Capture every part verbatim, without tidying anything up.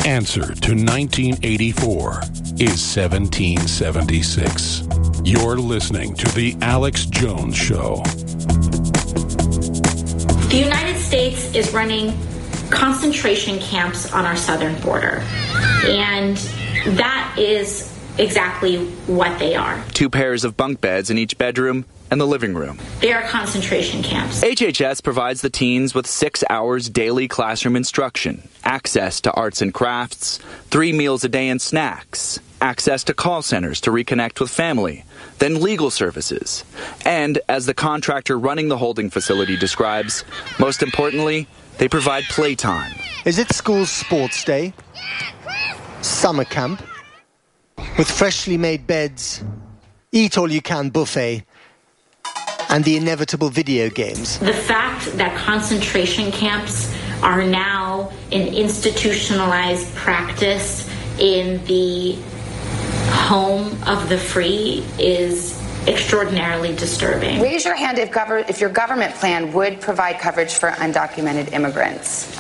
answer to nineteen eighty-four is seventeen seventy-six. You're listening to The Alex Jones Show. The United States is running concentration camps on our southern border, and that is exactly what they are. Two pairs of bunk beds in each bedroom and the living room. They are concentration camps. H H S provides the teens with six hours daily classroom instruction, access to arts and crafts, three meals a day and snacks, access to call centers to reconnect with family, then legal services. And, as the contractor running the holding facility describes, most importantly, they provide playtime. Is it school's sports day? Summer camp? With freshly made beds, eat-all-you-can buffet, and the inevitable video games. The fact that concentration camps are now an institutionalized practice in the home of the free is extraordinarily disturbing. Raise your hand if, gov- if your government plan would provide coverage for undocumented immigrants.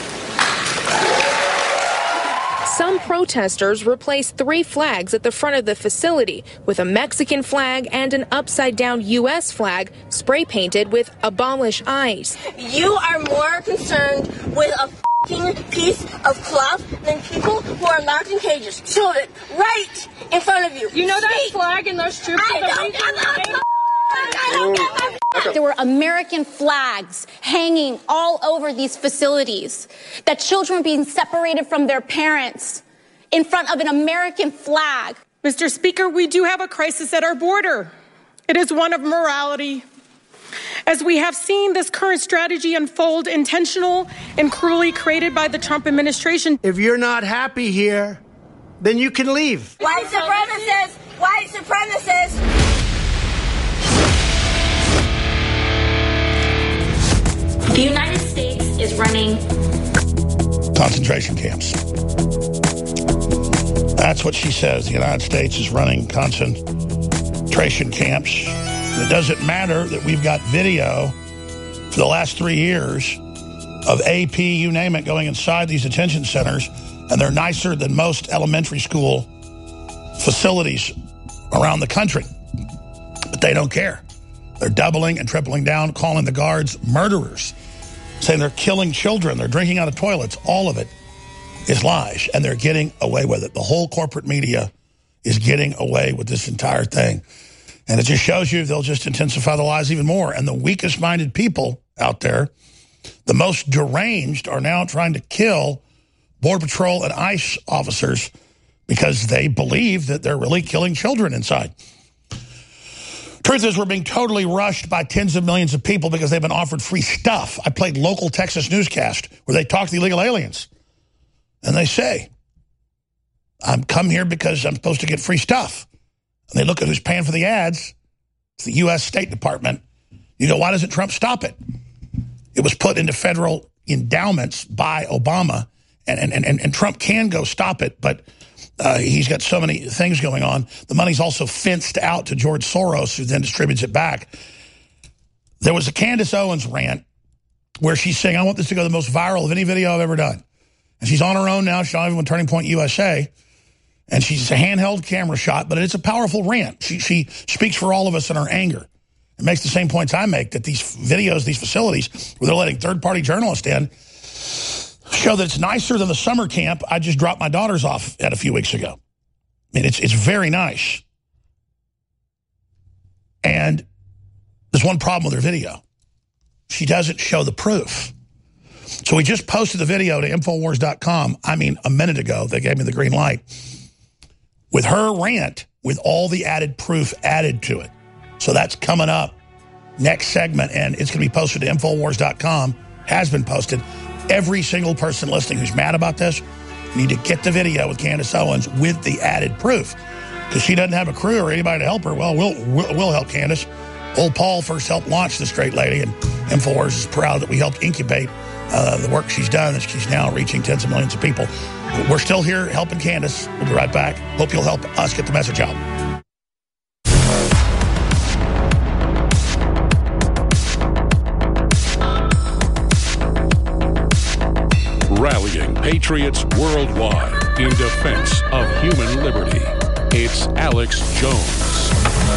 Some protesters replaced three flags at the front of the facility with a Mexican flag and an upside-down U S flag spray painted with "Abolish ICE." You are more concerned with a f***ing piece of cloth than people who are locked in cages. Children, right in front of you. You know that Speak. flag and those troops? I don't get my I don't get my There were American flags hanging all over these facilities, that children were being separated from their parents in front of an American flag. Mister Speaker, we do have a crisis at our border. It is one of morality. As we have seen this current strategy unfold, intentional and cruelly created by the Trump administration. If you're not happy here, then you can leave. White supremacists! White supremacists! The United States is running concentration camps. That's what she says. The United States is running concentration camps. It doesn't matter that we've got video for the last three years of A P, you name it, going inside these detention centers, and they're nicer than most elementary school facilities around the country. But they don't care. They're doubling and tripling down, calling the guards murderers, saying they're killing children, they're drinking out of toilets. All of it is lies, and they're getting away with it. The whole corporate media is getting away with this entire thing. And it just shows you they'll just intensify the lies even more. And the weakest-minded people out there, the most deranged, are now trying to kill Border Patrol and ICE officers because they believe that they're really killing children inside. Truth is, we're being totally rushed by tens of millions of people because they've been offered free stuff. I played local Texas newscast where they talk to the illegal aliens. And they say, I'm come here because I'm supposed to get free stuff. And they look at who's paying for the ads. It's the U S State Department. You go, why doesn't Trump stop it? It was put into federal endowments by Obama. And, and, and, and Trump can go stop it, but uh, he's got so many things going on. The money's also fenced out to George Soros, who then distributes it back. There was a Candace Owens rant where she's saying, I want this to go the most viral of any video I've ever done. And she's on her own now. She's not even with Turning Point U S A. And she's a handheld camera shot, but it's a powerful rant. She, she speaks for all of us in her anger. It makes the same points I make, that these videos, these facilities, where they're letting third-party journalists in, show that it's nicer than the summer camp I just dropped my daughters off at a few weeks ago. I mean, it's, it's very nice. And there's one problem with her video. She doesn't show the proof. So we just posted the video to Infowars dot com, I mean, a minute ago. They gave me the green light. With her rant, with all the added proof added to it. So that's coming up next segment, and it's going to be posted to Infowars dot com, has been posted. Every single person listening who's mad about this, you need to get the video with Candace Owens with the added proof. Because she doesn't have a crew or anybody to help her. Well, we'll, we'll, we'll help Candace. Old Paul first helped launch this great lady, and Infowars is proud that we helped incubate uh, the work she's done, and she's now reaching tens of millions of people. We're still here helping Candace. We'll be right back. Hope you'll help us get the message out. Rallying patriots worldwide in defense of human liberty. It's Alex Jones.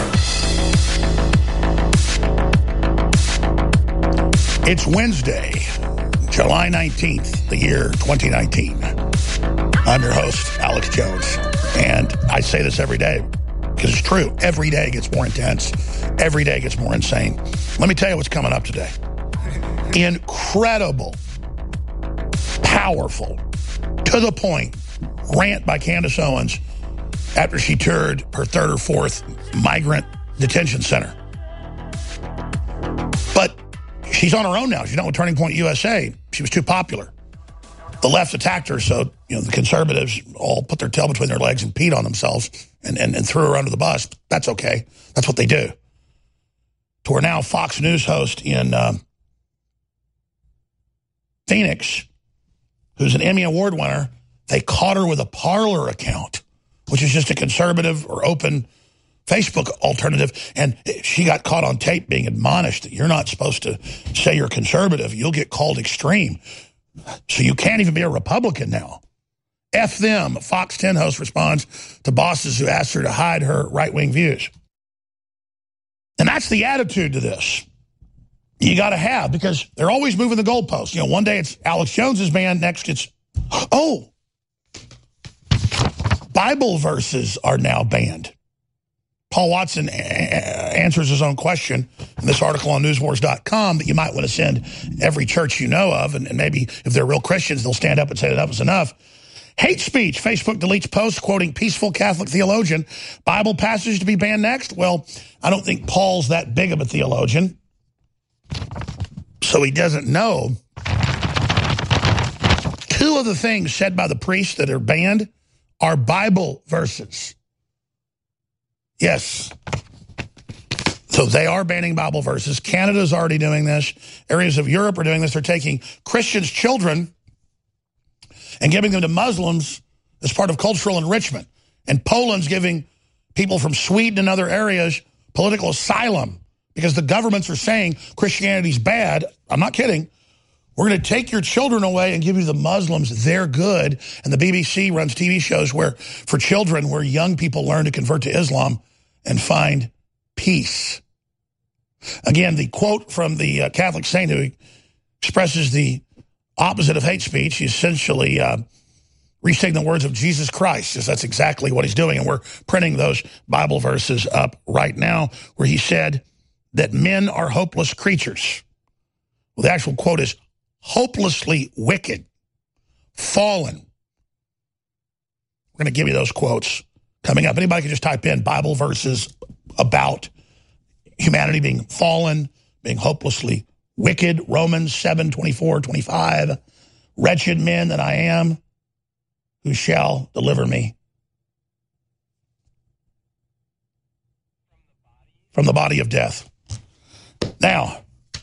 It's Wednesday, July nineteenth, the year twenty nineteen. I'm your host, Alex Jones. And I say this every day because it's true. Every day gets more intense. Every day gets more insane. Let me tell you what's coming up today. Incredible, powerful, to the point rant by Candace Owens after she toured her third or fourth migrant detention center. But she's on her own now. She's not with Turning Point U S A. She was too popular. The left attacked her, so you know the conservatives all put their tail between their legs and peed on themselves and, and, and threw her under the bus. That's okay. That's what they do. To her now Fox News host in uh, Phoenix, who's an Emmy Award winner, they caught her with a Parler account, which is just a conservative or open Facebook alternative, and she got caught on tape being admonished that you're not supposed to say you're conservative. You'll get called extreme. So you can't even be a Republican now. F them. Fox ten host responds to bosses who asked her to hide her right-wing views. And that's the attitude to this you got to have, because they're always moving the goalposts. You know, one day it's Alex Jones's band, next it's, oh, Bible verses are now banned. Paul Watson answers his own question in this article on news wars dot com that you might want to send every church you know of, and, and maybe if they're real Christians, they'll stand up and say enough is enough. Hate speech. Facebook deletes posts quoting peaceful Catholic theologian. Bible passage to be banned next? Well, I don't think Paul's that big of a theologian, so he doesn't know. Two of the things said by the priests that are banned are Bible verses. Yes. So they are banning Bible verses. Canada's already doing this. Areas of Europe are doing this. They're taking Christians' children and giving them to Muslims as part of cultural enrichment. And Poland's giving people from Sweden and other areas political asylum because the governments are saying Christianity's bad. I'm not kidding. We're going to take your children away and give you the Muslims. They're good. And the B B C runs T V shows where for children where young people learn to convert to Islam and find peace. Again, the quote from the uh, Catholic saint who expresses the opposite of hate speech, he's essentially uh, restating the words of Jesus Christ, because that's exactly what he's doing. And we're printing those Bible verses up right now where he said that men are hopeless creatures. Well, the actual quote is, hopelessly wicked, fallen. We're going to give you those quotes coming up. Anybody can just type in Bible verses about humanity being fallen, being hopelessly wicked. Romans seven, twenty-four, twenty-five. Wretched men that I am, who shall deliver me from the body of death. Now,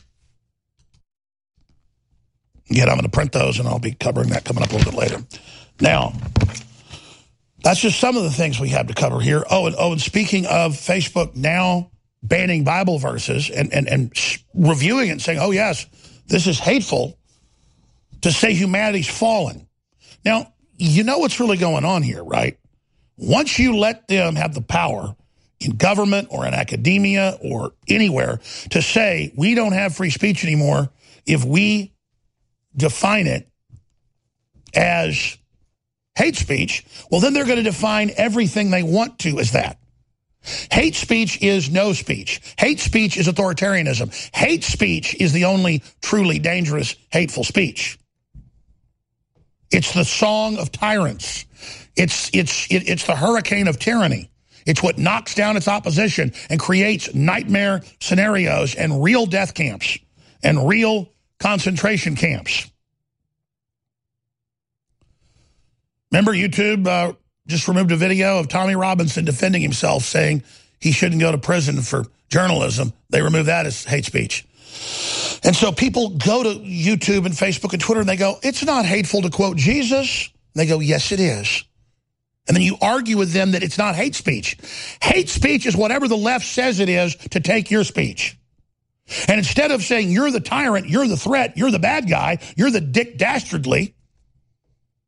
again, I'm going to print those, and I'll be covering that coming up a little bit later. Now, that's just some of the things we have to cover here. Oh, and, oh, and speaking of Facebook now banning Bible verses and, and, and reviewing it and saying, oh, yes, this is hateful to say humanity's fallen. Now, you know what's really going on here, right? Once you let them have the power in government or in academia or anywhere to say we don't have free speech anymore if we define it as hate speech, well, then they're going to define everything they want to as that. Hate speech is no speech. Hate speech is authoritarianism. Hate speech is the only truly dangerous, hateful speech. It's the song of tyrants. It's, it's, it, it's the hurricane of tyranny. It's what knocks down its opposition and creates nightmare scenarios and real death camps and real concentration camps. Remember YouTube uh, just removed a video of Tommy Robinson defending himself, saying he shouldn't go to prison for journalism. They removed that as hate speech. And so people go to YouTube and Facebook and Twitter and they go, it's not hateful to quote Jesus. And they go, yes, it is. And then you argue with them that it's not hate speech. Hate speech is whatever the left says it is to take your speech. And instead of saying you're the tyrant, you're the threat, you're the bad guy, you're the Dick Dastardly,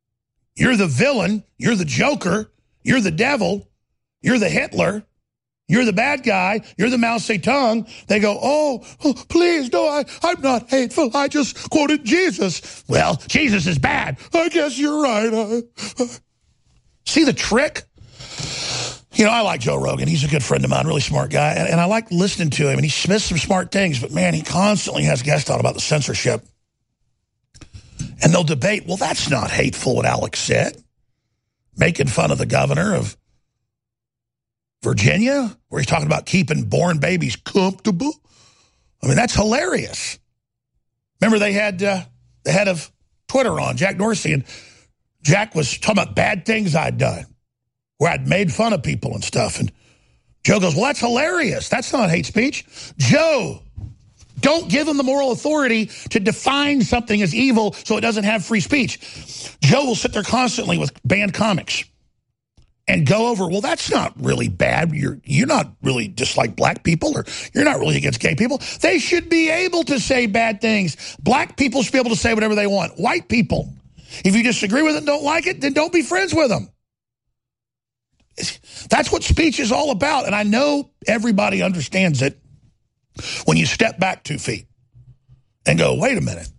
You're the villain. You're the Joker. You're the devil. You're the Hitler. You're the bad guy. You're the Mao Zedong. They go, oh, oh, please, no, I, I'm not hateful. I just quoted Jesus. Well, Jesus is bad. I guess you're right. Uh, uh. See the trick? You know, I like Joe Rogan. He's a good friend of mine, really smart guy. And, and I like listening to him. And he says some smart things. But, man, he constantly has guests on about the censorship. And they'll debate, well, that's not hateful what Alex said. Making fun of the governor of Virginia, where he's talking about keeping born babies comfortable. I mean, that's hilarious. Remember they had uh, the head of Twitter on, Jack Dorsey, and Jack was talking about bad things I'd done, where I'd made fun of people and stuff. And Joe goes, well, that's hilarious. That's not hate speech. Joe, don't give him the moral authority to define something as evil so it doesn't have free speech. Joe will sit there constantly with banned comics and go over, well, that's not really bad. You're you're not really dislike black people, or you're not really against gay people. They should be able to say bad things. Black people should be able to say whatever they want. White people, if you disagree with it and don't like it, then don't be friends with them. That's what speech is all about. And I know everybody understands it when you step back two feet and go, wait a minute.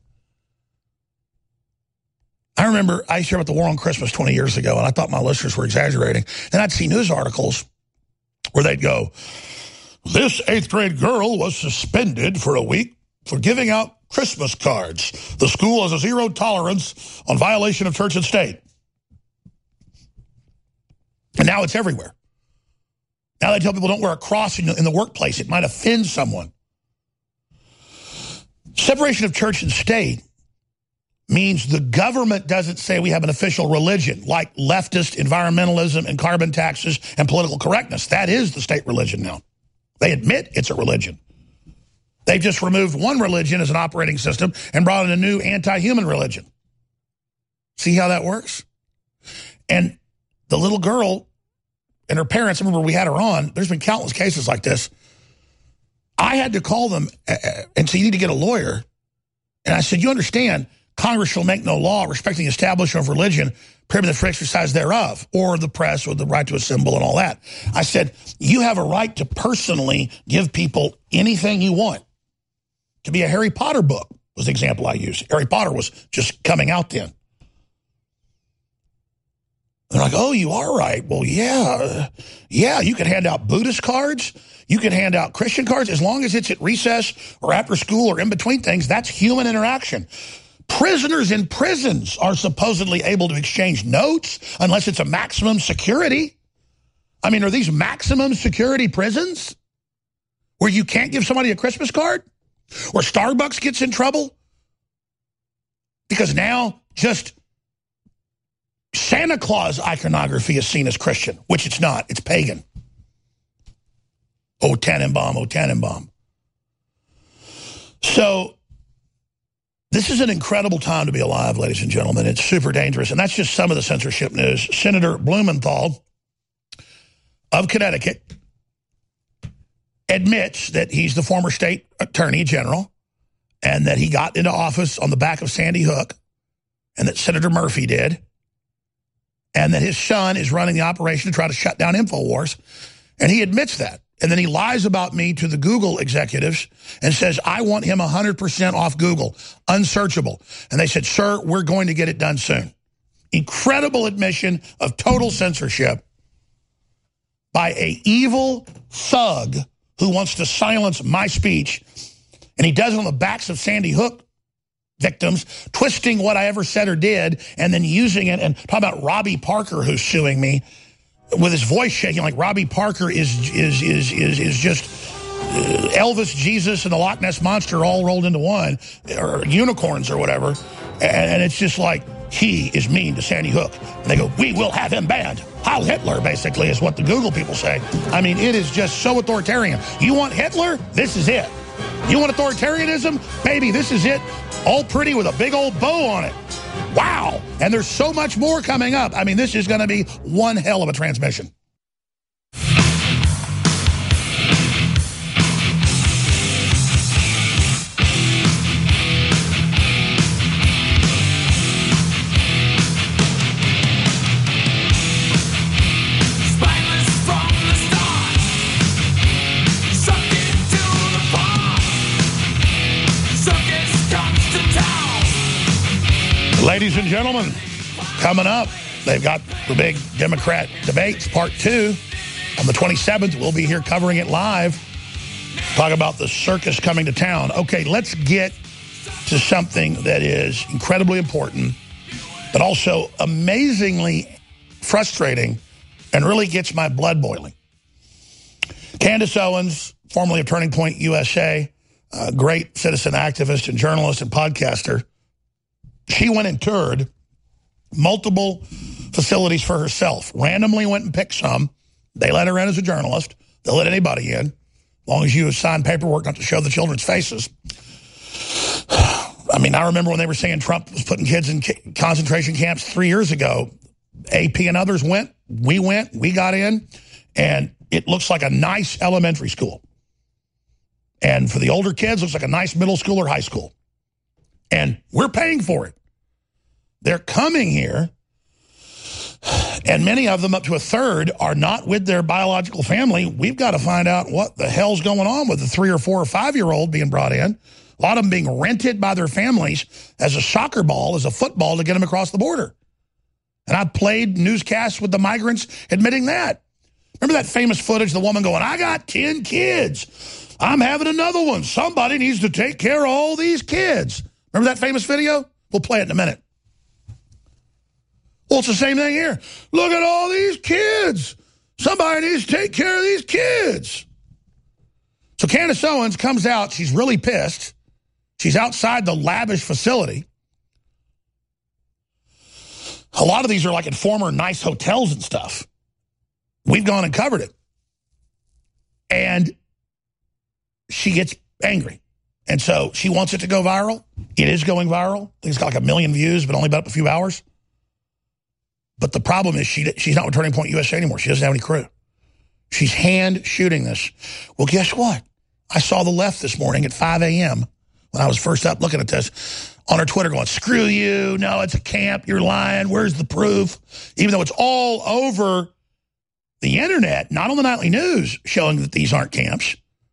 I remember I used to hear about the war on Christmas twenty years ago, and I thought my listeners were exaggerating. Then I'd see news articles where they'd go, this eighth grade girl was suspended for a week for giving out Christmas cards. The school has a zero tolerance on violation of church and state. And now it's everywhere. Now they tell people don't wear a cross in the, in the workplace. It might offend someone. Separation of church and state means the government doesn't say we have an official religion, like leftist environmentalism and carbon taxes and political correctness. That is the state religion now. They admit it's a religion. They've just removed one religion as an operating system and brought in a new anti-human religion. See how that works? And the little girl and her parents, I remember we had her on, there's been countless cases like this. I had to call them and say, you need to get a lawyer. And I said, you understand, Congress shall make no law respecting the establishment of religion, prohibiting the free exercise thereof, or the press, or the right to assemble and all that. I said, you have a right to personally give people anything you want. To be a Harry Potter book was the example I used. Harry Potter was just coming out then. They're like, oh, you are right. Well, yeah. Yeah, you can hand out Buddhist cards. You can hand out Christian cards. As long as it's at recess or after school or in between things, that's human interaction. Prisoners in prisons are supposedly able to exchange notes unless it's a maximum security. I mean, are these maximum security prisons where you can't give somebody a Christmas card? Where Starbucks gets in trouble? Because now just Santa Claus iconography is seen as Christian, which it's not. It's pagan. O Tannenbaum, O Tannenbaum. So this is an incredible time to be alive, ladies and gentlemen. It's super dangerous, and that's just some of the censorship news. Senator Blumenthal of Connecticut admits that he's the former state attorney general and that he got into office on the back of Sandy Hook and that Senator Murphy did, and that his son is running the operation to try to shut down InfoWars, and he admits that. And then he lies about me to the Google executives and says, I want him one hundred percent off Google, unsearchable. And they said, sir, we're going to get it done soon. Incredible admission of total censorship by an evil thug who wants to silence my speech. And he does it on the backs of Sandy Hook victims, twisting what I ever said or did, and then using it and talking about Robbie Parker, who's suing me, with his voice shaking like Robbie Parker is is is is is just uh, Elvis, Jesus, and the Loch Ness Monster all rolled into one, or unicorns or whatever. And, and it's just like, he is mean to Sandy Hook. And they go, we will have him banned. Heil Hitler, basically, is what the Google people say. I mean, it is just so authoritarian. You want Hitler? This is it. You want authoritarianism? Baby, this is it. All pretty with a big old bow on it. Wow. And there's so much more coming up. I mean, this is going to be one hell of a transmission. Ladies and gentlemen, coming up, they've got the big Democrat debates, part two. On the twenty-seventh, we'll be here covering it live. Talk about the circus coming to town. Okay, let's get to something that is incredibly important, but also amazingly frustrating and really gets my blood boiling. Candace Owens, formerly of Turning Point U S A, a great citizen activist and journalist and podcaster, she went and toured multiple facilities for herself. Randomly went and picked some. They let her in as a journalist. They'll let anybody in, as long as you sign paperwork not to show the children's faces. I mean, I remember when they were saying Trump was putting kids in concentration camps three years ago. A P and others went. We went. We got in. And it looks like a nice elementary school. And for the older kids, it looks like a nice middle school or high school. And we're paying for it. They're coming here, and many of them, up to a third, are not with their biological family. We've got to find out what the hell's going on with the three or four or five-year-old being brought in. A lot of them being rented by their families as a soccer ball, as a football to get them across the border. And I played newscasts with the migrants admitting that. Remember that famous footage, the woman going, I got ten kids. I'm having another one. Somebody needs to take care of all these kids. Remember that famous video? We'll play it in a minute. Well, it's the same thing here. Look at all these kids. Somebody needs to take care of these kids. So Candace Owens comes out. She's really pissed. She's outside the lavish facility. A lot of these are like in former nice hotels and stuff. We've gone and covered it. And she gets angry. And so she wants it to go viral. It is going viral. I think it's got like a million views, but only been up a few hours. But the problem is she she's not with Turning Point U S A anymore. She doesn't have any crew. She's hand shooting this. Well, guess what? I saw the left this morning at five A M when I was first up looking at this on her Twitter going, screw you. No, it's a camp. You're lying. Where's the proof? Even though it's all over the internet, not on the nightly news, showing that these aren't camps,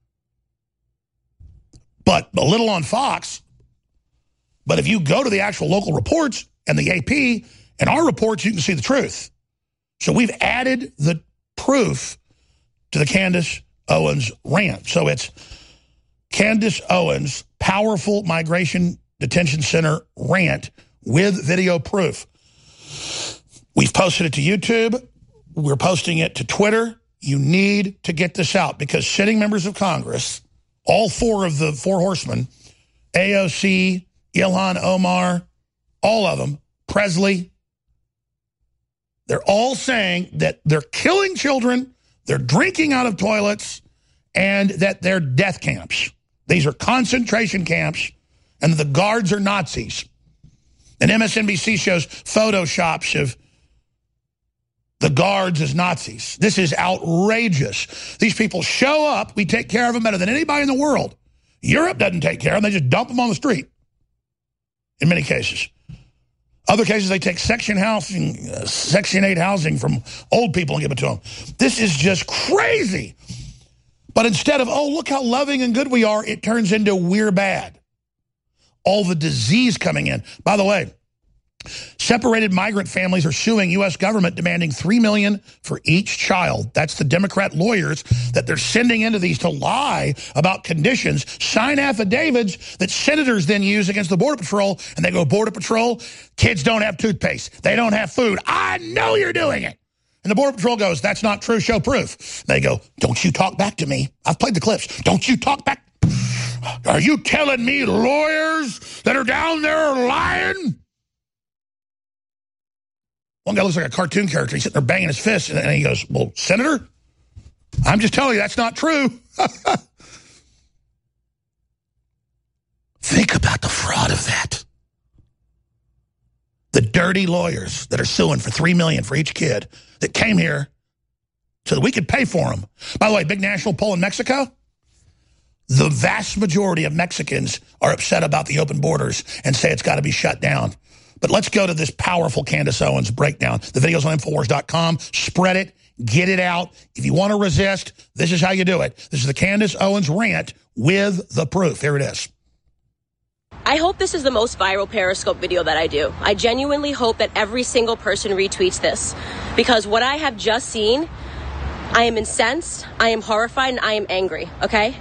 but a little on Fox. But if you go to the actual local reports and the A P and our reports, you can see the truth. So we've added the proof to the Candace Owens rant. So it's Candace Owens' powerful migration detention center rant with video proof. We've posted it to YouTube. We're posting it to Twitter. You need to get this out because sitting members of Congress, all four of the four horsemen, A O C, Ilhan Omar, all of them, Presley, they're all saying that they're killing children, they're drinking out of toilets, and that they're death camps. These are concentration camps, and the guards are Nazis. And M S N B C shows photoshops of the guards as Nazis. This is outrageous. These people show up. We take care of them better than anybody in the world. Europe doesn't take care of them. They just dump them on the street in many cases. Other cases, they take Section housing, uh, Section eight housing from old people and give it to them. This is just crazy. But instead of, oh, look how loving and good we are, it turns into we're bad. All the disease coming in. By the way, separated migrant families are suing U S government demanding three million dollars for each child. That's the Democrat lawyers that they're sending into these to lie about conditions, sign affidavits that senators then use against the Border Patrol, and they go, Border Patrol, kids don't have toothpaste. They don't have food. I know you're doing it. And the Border Patrol goes, that's not true. Show proof. They go, don't you talk back to me. I've played the clips. Don't you talk back. Are you telling me lawyers that are down there are lying? One guy looks like a cartoon character. He's sitting there banging his fist, and he goes, well, Senator, I'm just telling you that's not true. Think about the fraud of that. The dirty lawyers that are suing for three million dollars for each kid that came here so that we could pay for them. By the way, big national poll in Mexico, the vast majority of Mexicans are upset about the open borders and say it's got to be shut down. But let's go to this powerful Candace Owens breakdown. The video's on Infowars dot com. Spread it. Get it out. If you want to resist, this is how you do it. This is the Candace Owens rant with the proof. Here it is. I hope this is the most viral Periscope video that I do. I genuinely hope that every single person retweets this, because what I have just seen, I am incensed, I am horrified, and I am angry, okay?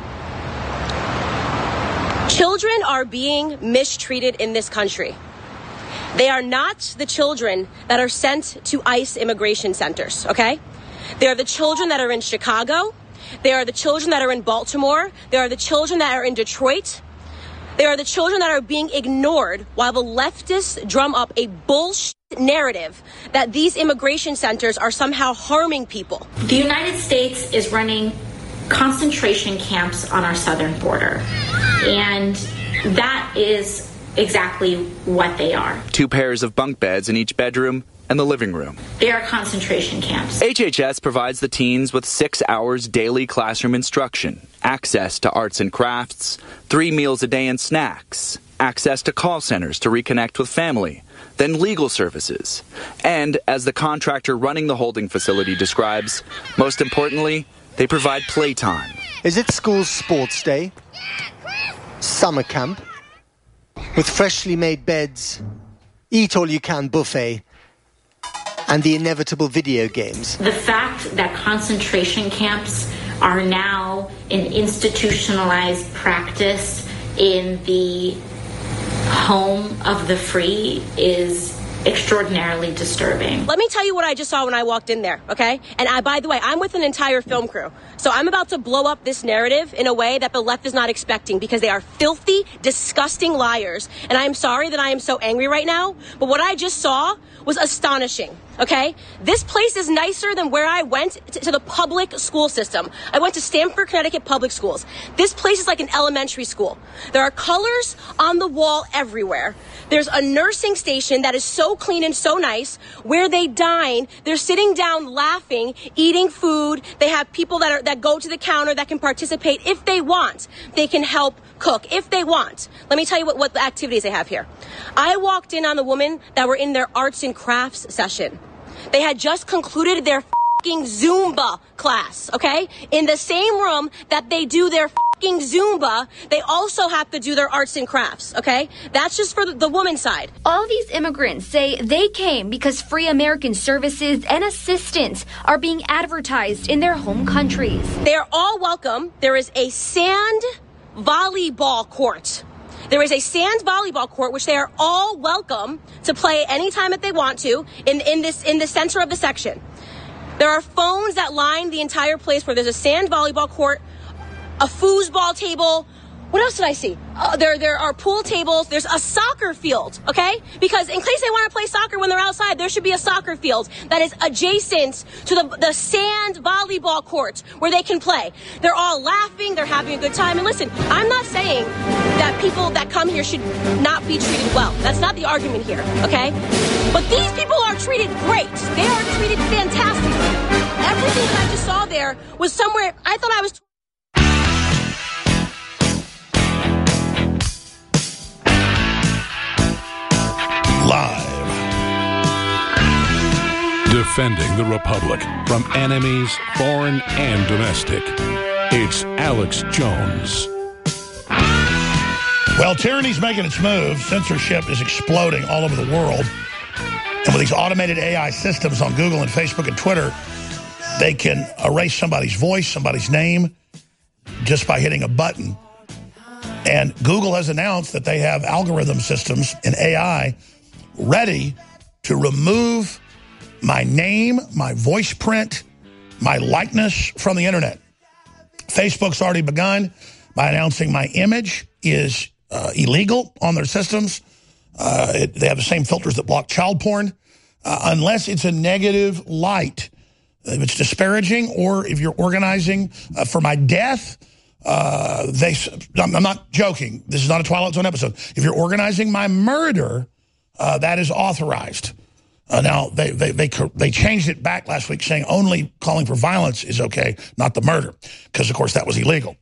Children are being mistreated in this country. They are not the children that are sent to ICE immigration centers, okay? They are the children that are in Chicago. They are the children that are in Baltimore. They are the children that are in Detroit. They are the children that are being ignored while the leftists drum up a bullshit narrative that these immigration centers are somehow harming people. The United States is running concentration camps on our southern border, and that is exactly what they are. Two pairs of bunk beds in each bedroom and the living room. They are concentration camps. H H S provides the teens with six hours daily classroom instruction, access to arts and crafts, three meals a day and snacks, access to call centers to reconnect with family, then legal services. And, as the contractor running the holding facility describes, most importantly, they provide playtime. Is it school sports day? Summer camp? With freshly made beds, eat all you can buffet, and the inevitable video games. The fact that concentration camps are now an institutionalized practice in the home of the free is extraordinarily disturbing. Let me tell you what I just saw when I walked in there, okay? And I, by the way, I'm with an entire film crew. So I'm about to blow up this narrative in a way that the left is not expecting, because they are filthy, disgusting liars. And I am sorry that I am so angry right now, but what I just saw was astonishing, okay? This place is nicer than where I went to, to the public school system. I went to Stamford, Connecticut public schools. This place is like an elementary school. There are colors on the wall everywhere. There's a nursing station that is so clean and so nice. Where they dine, they're sitting down laughing, eating food. They have people that are that go to the counter that can participate if they want. They can help cook if they want. Let me tell you what, what the activities they have here. I walked in on the women that were in their arts and crafts session. They had just concluded their fucking Zumba class, okay? In the same room that they do their fucking Zumba, they also have to do their arts and crafts, okay? That's just for the, the woman's side. All these immigrants say they came because free American services and assistance are being advertised in their home countries. They're all welcome. There is a sand volleyball court. There is a sand volleyball court, which they are all welcome to play anytime that they want to in, in this in the center of the section. There are phones that line the entire place where there's a sand volleyball court, a foosball table. What else did I see? Uh, there, there are pool tables. There's a soccer field, okay? Because in case they want to play soccer when they're outside, there should be a soccer field that is adjacent to the, the sand volleyball court where they can play. They're all laughing. They're having a good time. And listen, I'm not saying that people that come here should not be treated well. That's not the argument here, okay? But these people are treated great. They are treated fantastically. Everything that I just saw there was somewhere, I thought I was... Live. Defending the Republic from enemies, foreign and domestic. It's Alex Jones. Well, tyranny's making its move. Censorship is exploding all over the world. And with these automated A I systems on Google and Facebook and Twitter, they can erase somebody's voice, somebody's name, just by hitting a button. And Google has announced that they have algorithm systems in A I ready to remove my name, my voice print, my likeness from the internet. Facebook's already begun by announcing my image is uh, illegal on their systems. Uh, it, they have the same filters that block child porn, uh, unless it's a negative light. If it's disparaging, or if you're organizing uh, for my death, uh, they. I'm not joking. This is not a Twilight Zone episode. If you're organizing my murder, uh, that is authorized. Uh, now, they, they, they, they changed it back last week, saying only calling for violence is okay, not the murder, because, of course, that was illegal.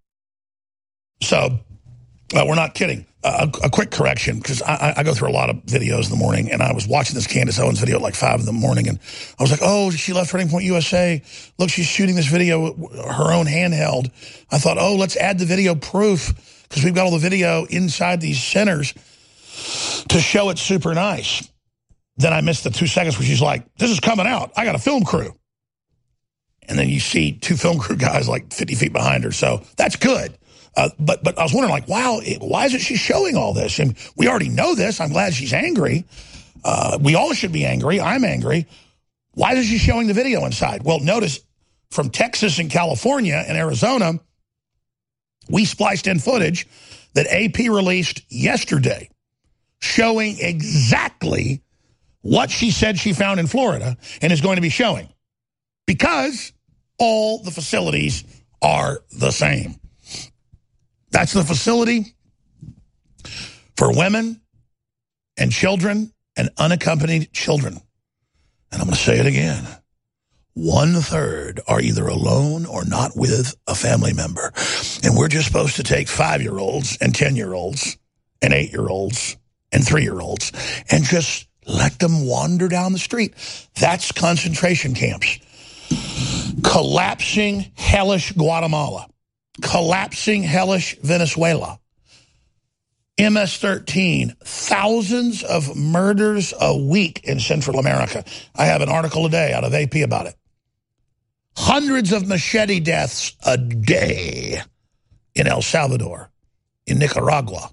So, uh, we're not kidding. Uh, a, a quick correction, because I, I go through a lot of videos in the morning, and I was watching this Candace Owens video at like five in the morning, and I was like, oh, she left Turning Point U S A. Look, she's shooting this video with her own handheld. I thought, oh, let's add the video proof, because we've got all the video inside these centers to show it's super nice. Then I missed the two seconds where she's like, this is coming out. I got a film crew. And then you see two film crew guys like fifty feet behind her. So that's good. Uh, but but I was wondering, like, wow, why isn't she showing all this? And we already know this. I'm glad she's angry. Uh, we all should be angry. I'm angry. Why isn't she showing the video inside? Well, notice from Texas and California and Arizona, we spliced in footage that A P released yesterday showing exactly what she said she found in Florida and is going to be showing, because all the facilities are the same. That's the facility for women and children and unaccompanied children. And I'm going to say it again. One third are either alone or not with a family member. And we're just supposed to take five-year-olds and ten-year-olds and eight-year-olds and three-year-olds and just let them wander down the street. That's concentration camps. Collapsing, hellish Guatemala. Collapsing, hellish Venezuela. M S thirteen, thousands of murders a week in Central America. I have an article a day out of A P about it. Hundreds of machete deaths a day in El Salvador, in Nicaragua.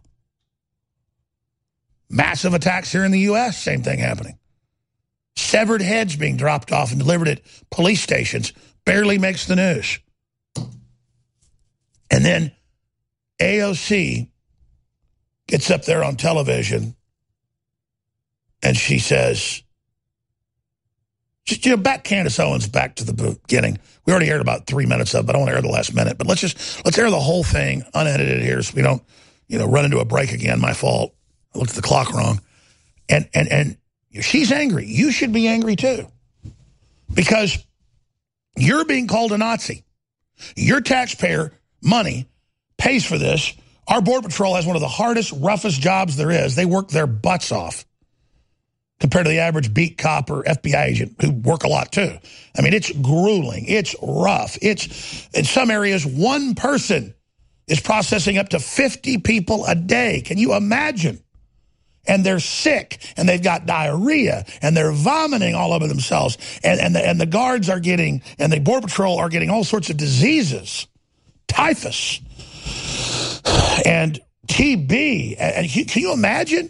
Massive attacks here in the U S, same thing happening. Severed heads being dropped off and delivered at police stations, barely makes the news. And then A O C gets up there on television and she says, just, you know, back Candace Owens back to the beginning. We already aired about three minutes of it, but I want to air the last minute. But let's just, let's air the whole thing unedited here so we don't, you know, run into a break again. My fault. I looked at the clock wrong. And, and, and she's angry. You should be angry too. Because you're being called a Nazi. Your taxpayer money pays for this. Our Border Patrol has one of the hardest, roughest jobs there is. They work their butts off compared to the average beat cop or F B I agent who work a lot too. I mean, it's grueling. It's rough. It's, in some areas, one person is processing up to fifty people a day. Can you imagine? And they're sick, and they've got diarrhea, and they're vomiting all over themselves, and, and, the, and the guards are getting, and the Border Patrol are getting all sorts of diseases, typhus, and T B. And can you imagine?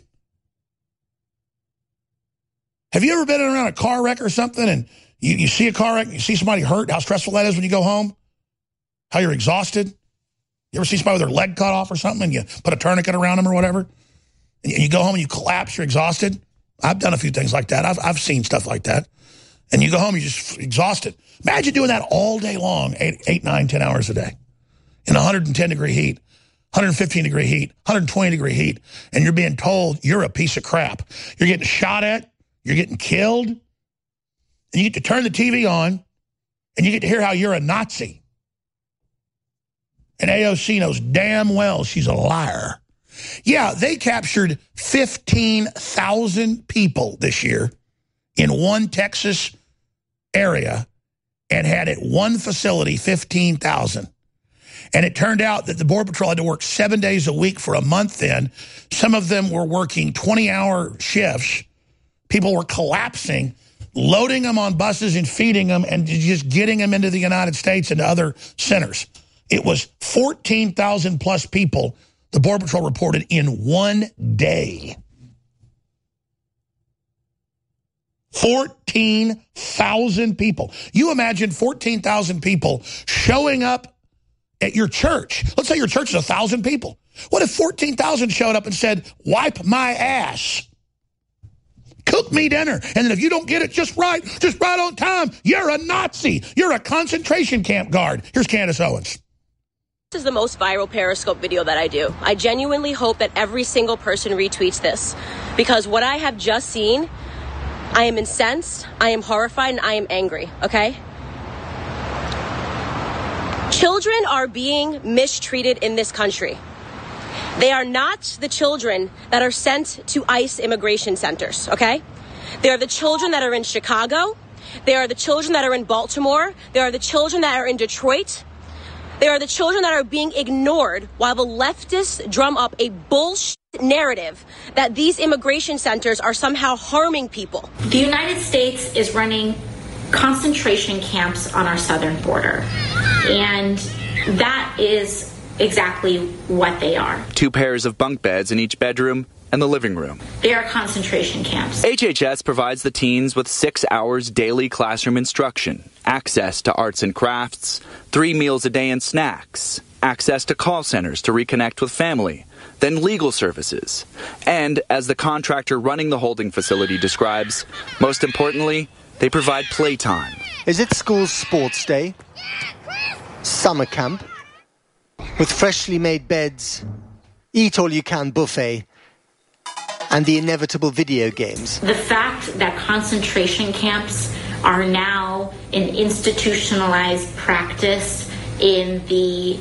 Have you ever been around a car wreck or something, and you, you see a car wreck, you see somebody hurt, how stressful that is when you go home? How you're exhausted? You ever see somebody with their leg cut off or something, and you put a tourniquet around them or whatever? And you go home and you collapse, you're exhausted. I've done a few things like that. I've, I've seen stuff like that. And you go home, you're just exhausted. Imagine doing that all day long, eight, eight, nine, ten hours a day. In one hundred ten degree heat, one hundred fifteen degree heat, one hundred twenty degree heat, and you're being told you're a piece of crap. You're getting shot at, you're getting killed, and you get to turn the T V on, and you get to hear how you're a Nazi. And A O C knows damn well she's a liar. Yeah, they captured fifteen thousand people this year in one Texas area and had at one facility fifteen thousand. And it turned out that the Border Patrol had to work seven days a week for a month then. Some of them were working twenty-hour shifts. People were collapsing, loading them on buses and feeding them and just getting them into the United States and other centers. It was fourteen thousand plus people the Border Patrol reported in one day. fourteen thousand people. You imagine fourteen thousand people showing up at your church. Let's say your church is one thousand people. What if fourteen thousand showed up and said, wipe my ass? Cook me dinner. And then if you don't get it just right, just right on time, you're a Nazi. You're a concentration camp guard. Here's Candace Owens. This is the most viral Periscope video that I do. I genuinely hope that every single person retweets this, because what I have just seen, I am incensed, I am horrified, and I am angry, okay? Children are being mistreated in this country. They are not the children that are sent to ICE immigration centers, okay? They are the children that are in Chicago. They are the children that are in Baltimore. They are the children that are in Detroit. They are the children that are being ignored while the leftists drum up a bullshit narrative that these immigration centers are somehow harming people. The United States is running concentration camps on our southern border, and that is exactly what they are. Two pairs of bunk beds in each bedroom and the living room. They are concentration camps. H H S provides the teens with six hours daily classroom instruction, access to arts and crafts, three meals a day and snacks, access to call centers to reconnect with family, then legal services. And, as the contractor running the holding facility describes, most importantly, they provide playtime. Is it school sports day? Summer camp? With freshly made beds, eat-all-you-can buffet, and the inevitable video games. The fact that concentration camps are now an institutionalized practice in the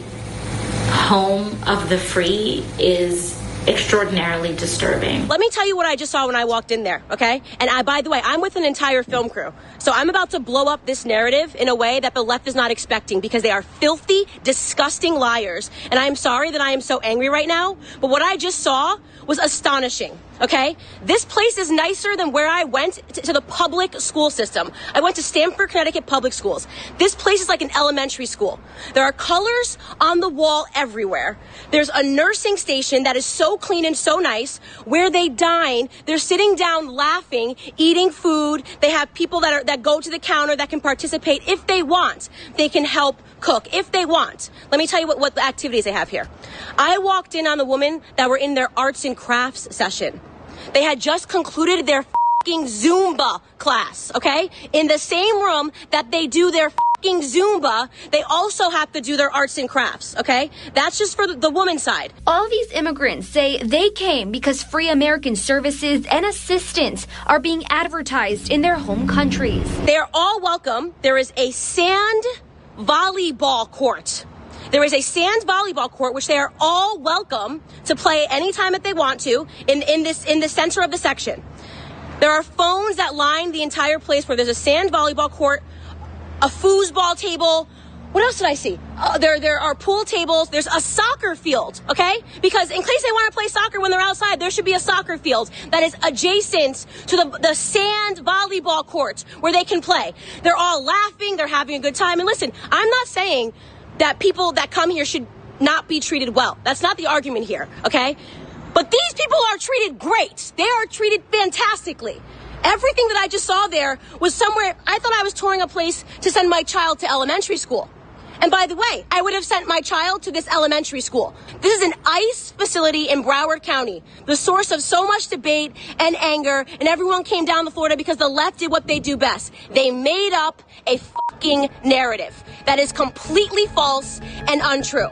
home of the free is extraordinarily disturbing. Let me tell you what I just saw when I walked in there, okay? And I, by the way, I'm with an entire film crew. So I'm about to blow up this narrative in a way that the left is not expecting because they are filthy, disgusting liars. And I am sorry that I am so angry right now, but what I just saw was astonishing. Okay? This place is nicer than where I went to, to the public school system. I went to Stamford, Connecticut public schools. This place is like an elementary school. There are colors on the wall everywhere. There's a nursing station that is so clean and so nice. Where they dine, they're sitting down laughing, eating food. They have people that are that go to the counter that can participate if they want. They can help cook if they want. Let me tell you what, what the activities they have here. I walked in on the women that were in their arts and crafts session. They had just concluded their fucking Zumba class, okay? In the same room that they do their fucking Zumba, they also have to do their arts and crafts, okay? That's just for the, the woman's side. All these immigrants say they came because free American services and assistance are being advertised in their home countries. They are all welcome. There is a sand volleyball court. There is a sand volleyball court, which they are all welcome to play anytime that they want to in, in this in the center of the section. There are phones that line the entire place where there's a sand volleyball court, a foosball table. What else did I see? Uh, there, there are pool tables. There's a soccer field, okay? Because in case they want to play soccer when they're outside, there should be a soccer field that is adjacent to the, the sand volleyball court where they can play. They're all laughing. They're having a good time. And listen, I'm not saying that people that come here should not be treated well. That's not the argument here, okay? But these people are treated great. They are treated fantastically. Everything that I just saw there was somewhere, I thought I was touring a place to send my child to elementary school. And by the way, I would have sent my child to this elementary school. This is an ICE facility in Broward County, the source of so much debate and anger, and everyone came down to Florida because the left did what they do best. They made up a fucking narrative that is completely false and untrue.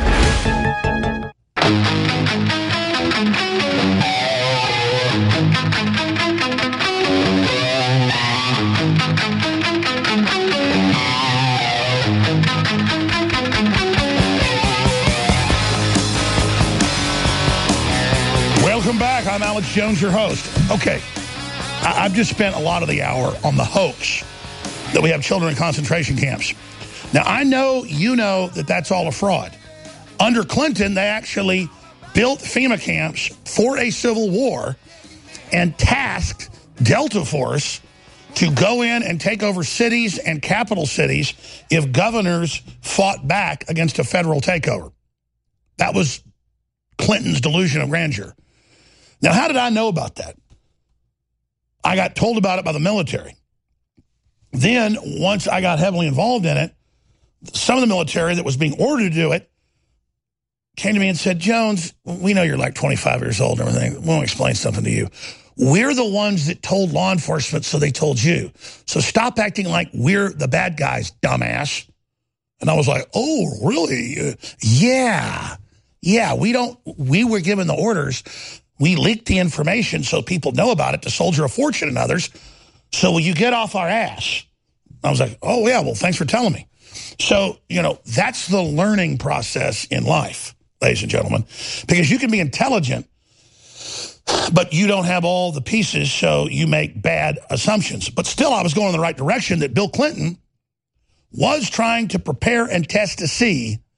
Welcome back. I'm Alex Jones, your host. Okay, I I've just spent a lot of the hour on the hoax that we have children in concentration camps. Now, I know you know that that's all a fraud. Under Clinton, they actually built FEMA camps for a civil war and tasked Delta Force to go in and take over cities and capital cities if governors fought back against a federal takeover. That was Clinton's delusion of grandeur. Now, how did I know about that? I got told about it by the military. Then, once I got heavily involved in it, some of the military that was being ordered to do it came to me and said, Jones, we know you're like twenty-five years old and everything. We want to explain something to you. We're the ones that told law enforcement, so they told you. So stop acting like we're the bad guys, dumbass. And I was like, oh, really? Uh, yeah. Yeah, we don't, we were given the orders. We leaked the information so people know about it to Soldier of Fortune and others. So will you get off our ass? I was like, oh, yeah, well, thanks for telling me. So, you know, that's the learning process in life, ladies and gentlemen, because you can be intelligent, but you don't have all the pieces, so you make bad assumptions. But still, I was going in the right direction that Bill Clinton was trying to prepare and test to see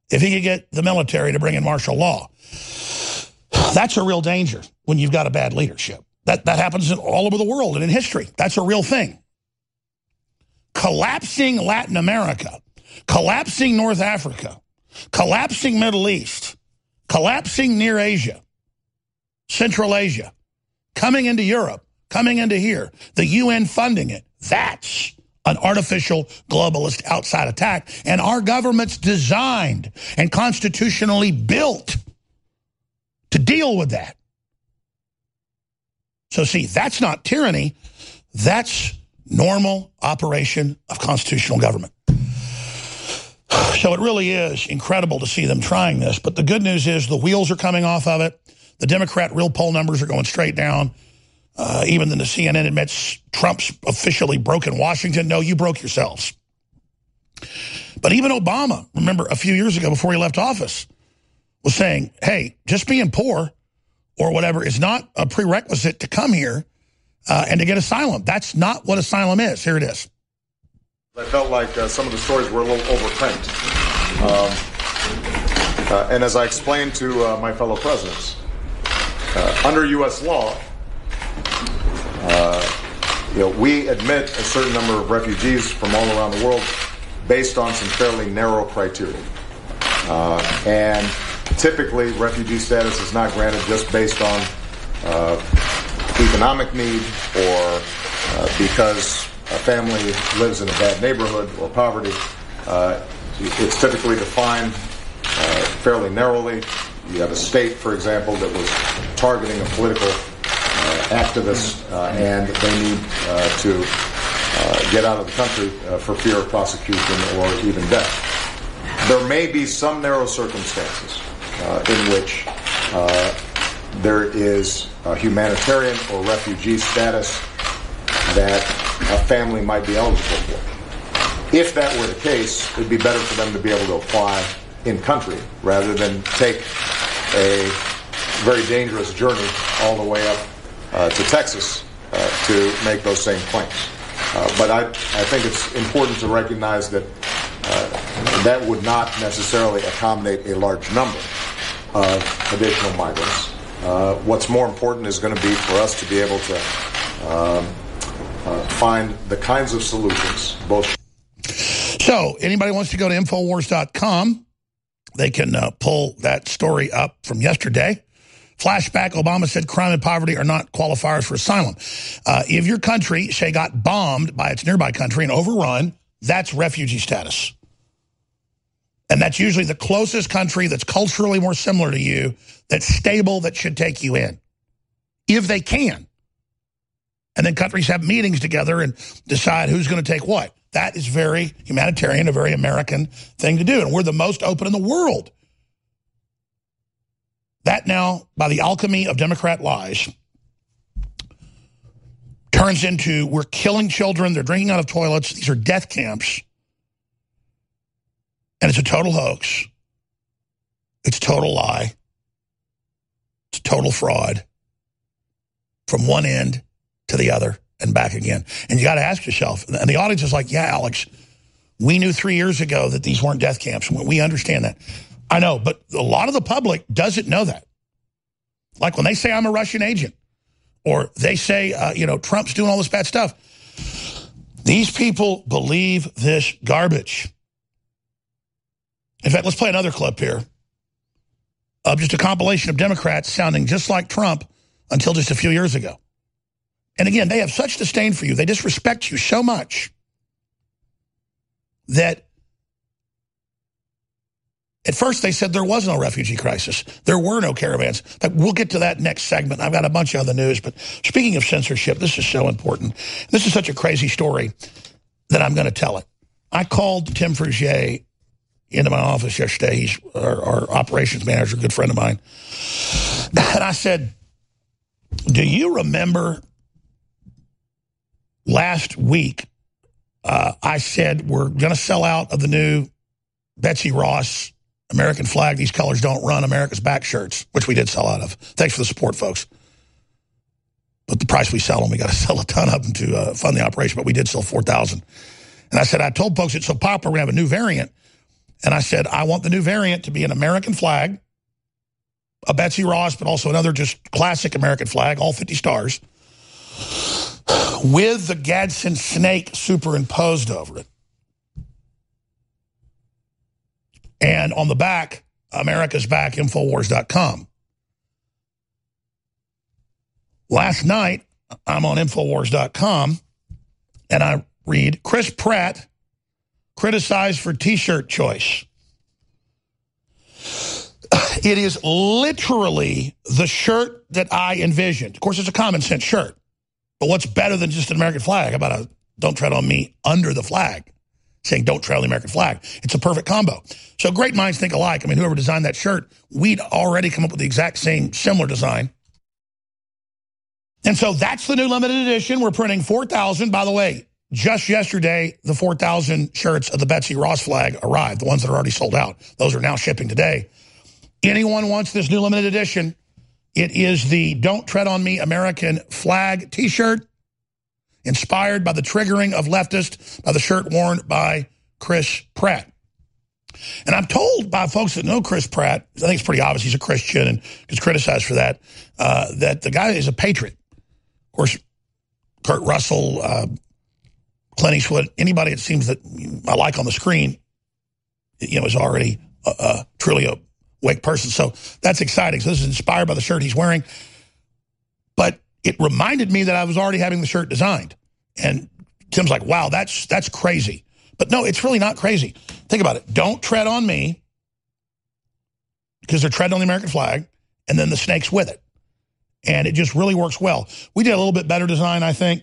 if he could get the military to bring in martial law. That's a real danger when you've got a bad leadership. That, that happens in all over the world and in history. That's a real thing. Collapsing Latin America, collapsing North Africa, collapsing Middle East, collapsing Near Asia, Central Asia, coming into Europe, coming into here, the U N funding it. That's an artificial globalist outside attack. And our government's designed and constitutionally built to deal with that. So see, that's not tyranny. That's normal operation of constitutional government. So it really is incredible to see them trying this. But the good news is the wheels are coming off of it. The Democrat real poll numbers are going straight down. Uh, even then the C N N admits Trump's officially broken Washington. No, you broke yourselves. But even Obama, remember a few years ago before he left office, was saying, hey, just being poor or whatever is not a prerequisite to come here uh, and to get asylum. That's not what asylum is. Here it is. I felt like uh, some of the stories were a little overprint. Um, uh, and as I explained to uh, my fellow presidents, uh, under U S law, uh, you know, we admit a certain number of refugees from all around the world based on some fairly narrow criteria. Uh, and typically, refugee status is not granted just based on uh, economic need or uh, because a family lives in a bad neighborhood or poverty. Uh, it's typically defined uh, fairly narrowly. You have a state, for example, that was targeting a political uh, activist uh, and they need uh, to uh, get out of the country uh, for fear of prosecution or even death. There may be some narrow circumstances uh, in which uh, there is a humanitarian or refugee status that a family might be eligible for. If that were the case, it would be better for them to be able to apply in country rather than take a very dangerous journey all the way up uh, to Texas uh, to make those same claims. Uh, but I, I think it's important to recognize that uh, that would not necessarily accommodate a large number of additional migrants. Uh, what's more important is going to be for us to be able to um, uh, find the kinds of solutions, both. So anybody wants to go to Infowars dot com, they can uh, pull that story up from yesterday. Flashback, Obama said crime and poverty are not qualifiers for asylum. Uh, if your country, say, got bombed by its nearby country and overrun, that's refugee status. And that's usually the closest country that's culturally more similar to you, that's stable, that should take you in, if they can. And then countries have meetings together and decide who's going to take what. That is very humanitarian, a very American thing to do. And we're the most open in the world. That now, by the alchemy of Democrat lies, turns into we're killing children, they're drinking out of toilets, these are death camps. And it's a total hoax. It's a total lie. It's a total fraud from one end to the other and back again. And you got to ask yourself, and the audience is like, yeah, Alex, we knew three years ago that these weren't death camps. We understand that. I know, but a lot of the public doesn't know that. Like when they say I'm a Russian agent, or they say, uh, you know, Trump's doing all this bad stuff. These people believe this garbage. In fact, let's play another clip here of just a compilation of Democrats sounding just like Trump until just a few years ago. And again, they have such disdain for you. They disrespect you so much that at first they said there was no refugee crisis. There were no caravans. In fact, we'll get to that next segment. I've got a bunch of other news. But speaking of censorship, this is so important. This is such a crazy story that I'm going to tell it. I called Tim Fergier into my office yesterday. He's our, our operations manager, a good friend of mine. And I said, do you remember last week uh, I said we're going to sell out of the new Betsy Ross American flag, these colors don't run, America's back shirts, which we did sell out of. Thanks for the support, folks. But the price we sell them, we got to sell a ton of them to uh, fund the operation, but we did sell four thousand. And I said, I told folks it's so popular, we're going to have a new variant. And I said, I want the new variant to be an American flag, a Betsy Ross, but also another just classic American flag, all fifty stars, with the Gadsden snake superimposed over it. And on the back, America's Back, Infowars dot com. Last night, I'm on Infowars dot com, and I read, Chris Pratt criticized for T-shirt choice. It is literally the shirt that I envisioned. Of course, it's a common sense shirt. But what's better than just an American flag? How about a don't tread on me under the flag? Saying don't tread on the American flag. It's a perfect combo. So great minds think alike. I mean, whoever designed that shirt, we'd already come up with the exact same similar design. And so that's the new limited edition. We're printing four thousand. By the way, just yesterday, the four thousand shirts of the Betsy Ross flag arrived, the ones that are already sold out. Those are now shipping today. Anyone wants this new limited edition, it is the Don't Tread on Me American flag T-shirt, inspired by the triggering of leftists by the shirt worn by Chris Pratt. And I'm told by folks that know Chris Pratt, I think it's pretty obvious he's a Christian and gets criticized for that, uh, that the guy is a patriot. Of course, Kurt Russell, uh, Clint Eastwood, anybody it seems that I like on the screen, you know, is already uh, uh, truly a awake person. So that's exciting. So this is inspired by the shirt he's wearing. But it reminded me that I was already having the shirt designed. And Tim's like, wow, that's that's crazy. But no, it's really not crazy. Think about it. Don't tread on me, because they're treading on the American flag, and then the snake's with it. And it just really works well. We did a little bit better design, I think.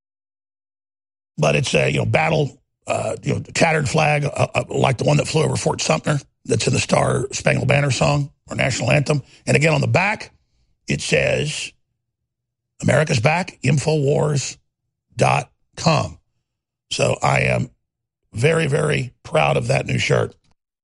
But it's a, you know, battle, uh, you know, tattered flag, uh, uh, like the one that flew over Fort Sumter that's in the Star Spangled Banner song, or national anthem. And again, on the back, it says, America's Back, Infowars dot com. So I am very, very proud of that new shirt.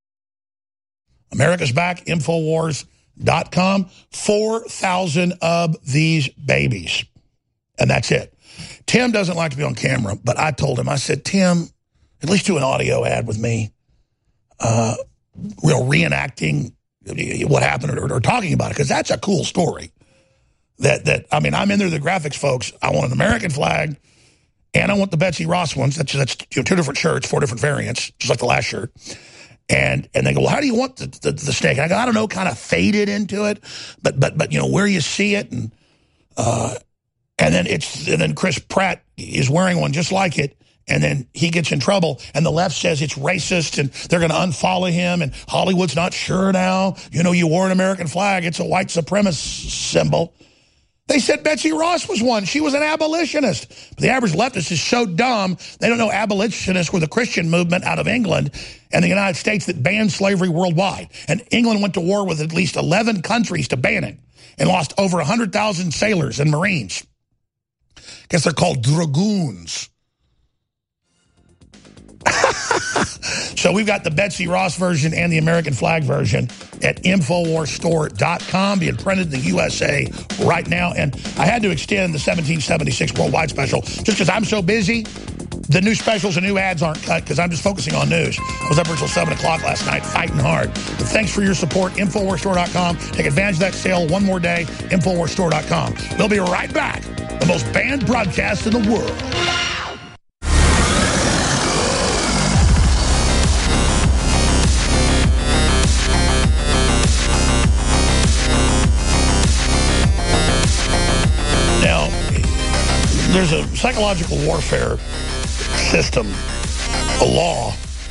America's Back, Infowars dot com. four thousand of these babies. And that's it. Tim doesn't like to be on camera, but I told him, I said, Tim, at least do an audio ad with me, uh, real reenacting what happened or, or talking about it, because that's a cool story. That, that I mean, I'm in there, the graphics folks. I want an American flag, and I want the Betsy Ross ones. That's, that's you know, two different shirts, four different variants, just like the last shirt. And and they go, well, how do you want the, the, the snake? And I go, I don't know, kind of faded into it, but but but you know where you see it, and uh, and then it's and then Chris Pratt is wearing one just like it, and then he gets in trouble, and the left says it's racist, and they're going to unfollow him, and Hollywood's not sure now. You know, you wore an American flag; it's a white supremacist symbol. They said Betsy Ross was one. She was an abolitionist. But the average leftist is so dumb, they don't know abolitionists were the Christian movement out of England and the United States that banned slavery worldwide. And England went to war with at least eleven countries to ban it and lost over one hundred thousand sailors and Marines. I guess they're called dragoons. So we've got the Betsy Ross version and the American flag version at Infowars Store dot com, being printed in the U S A right now. And I had to extend the seventeen seventy-six Worldwide special just because I'm so busy. The new specials and new ads aren't cut because I'm just focusing on news. I was up until seven o'clock last night fighting hard. But thanks for your support. Infowars Store dot com. Take advantage of that sale one more day. Infowars Store dot com. We'll be right back. The most banned broadcast in the world. There's a psychological warfare system, a law,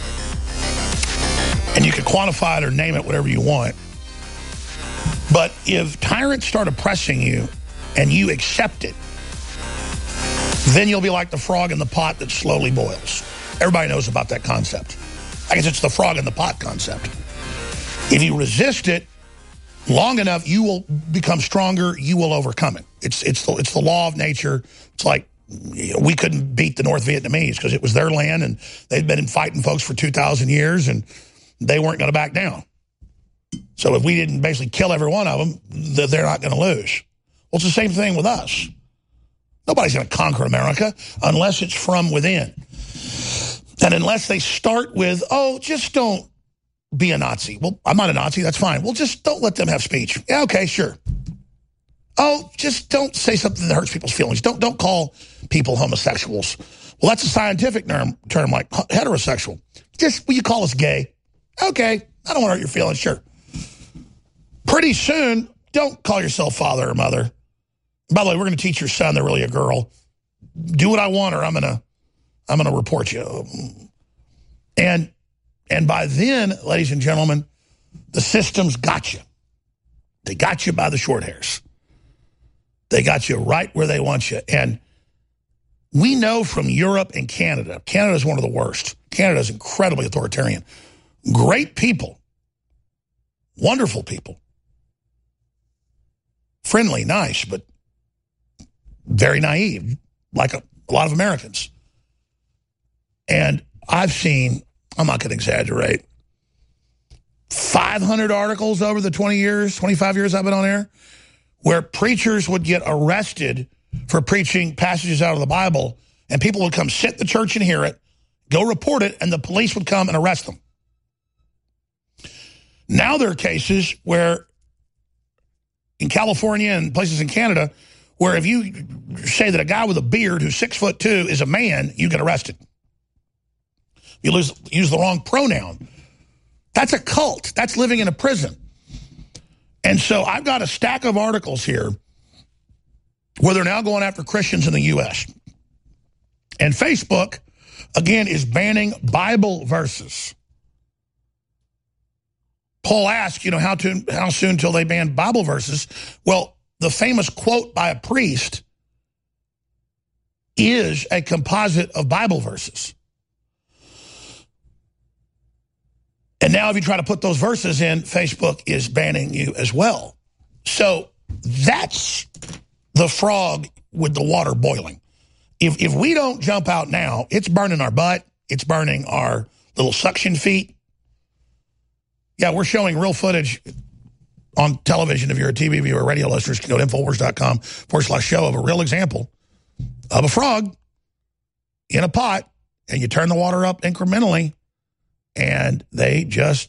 and you can quantify it or name it whatever you want. But if tyrants start oppressing you and you accept it, then you'll be like the frog in the pot that slowly boils. Everybody knows about that concept. I guess it's the frog in the pot concept. If you resist it long enough, you will become stronger. You will overcome it. It's it's the, it's the law of nature. It's like, you know, we couldn't beat the North Vietnamese because it was their land and they'd been fighting folks for two thousand years and they weren't going to back down. So if we didn't basically kill every one of them, they're not going to lose. Well, it's the same thing with us. Nobody's going to conquer America unless it's from within. And unless they start with, oh, just don't be a Nazi. Well, I'm not a Nazi. That's fine. Well, just don't let them have speech. Yeah, okay, sure. Oh, just don't say something that hurts people's feelings. Don't don't call people homosexuals. Well, that's a scientific term, term like heterosexual. Just, will you call us gay? Okay, I don't want to hurt your feelings, sure. Pretty soon, don't call yourself father or mother. By the way, we're going to teach your son they're really a girl. Do what I want or I'm going to I'm going to report you. And and by then, ladies and gentlemen, the system's got you. They got you by the short hairs. They got you right where they want you. And we know from Europe and Canada, Canada's one of the worst. Canada's incredibly authoritarian. Great people. Wonderful people. Friendly, nice, but very naive, like a, a lot of Americans. And I've seen, I'm not going to exaggerate, five hundred articles over the twenty years, twenty-five years I've been on air, where preachers would get arrested for preaching passages out of the Bible, and people would come sit in the church and hear it, go report it, and the police would come and arrest them. Now there are cases where, in California and places in Canada, where if you say that a guy with a beard who's six foot two is a man, you get arrested. You lose, use the wrong pronoun. That's a cult. That's living in a prison. And so I've got a stack of articles here where they're now going after Christians in the U S And Facebook, again, is banning Bible verses. Paul asked, you know, how, to, how soon until they ban Bible verses? Well, the famous quote by a priest is a composite of Bible verses. And now if you try to put those verses in, Facebook is banning you as well. So that's the frog with the water boiling. If, if we don't jump out now, it's burning our butt. It's burning our little suction feet. Yeah, we're showing real footage on television. If you're a T V viewer, radio listeners can go to Infowars.com forward slash show of a real example of a frog in a pot, and you turn the water up incrementally, and they just,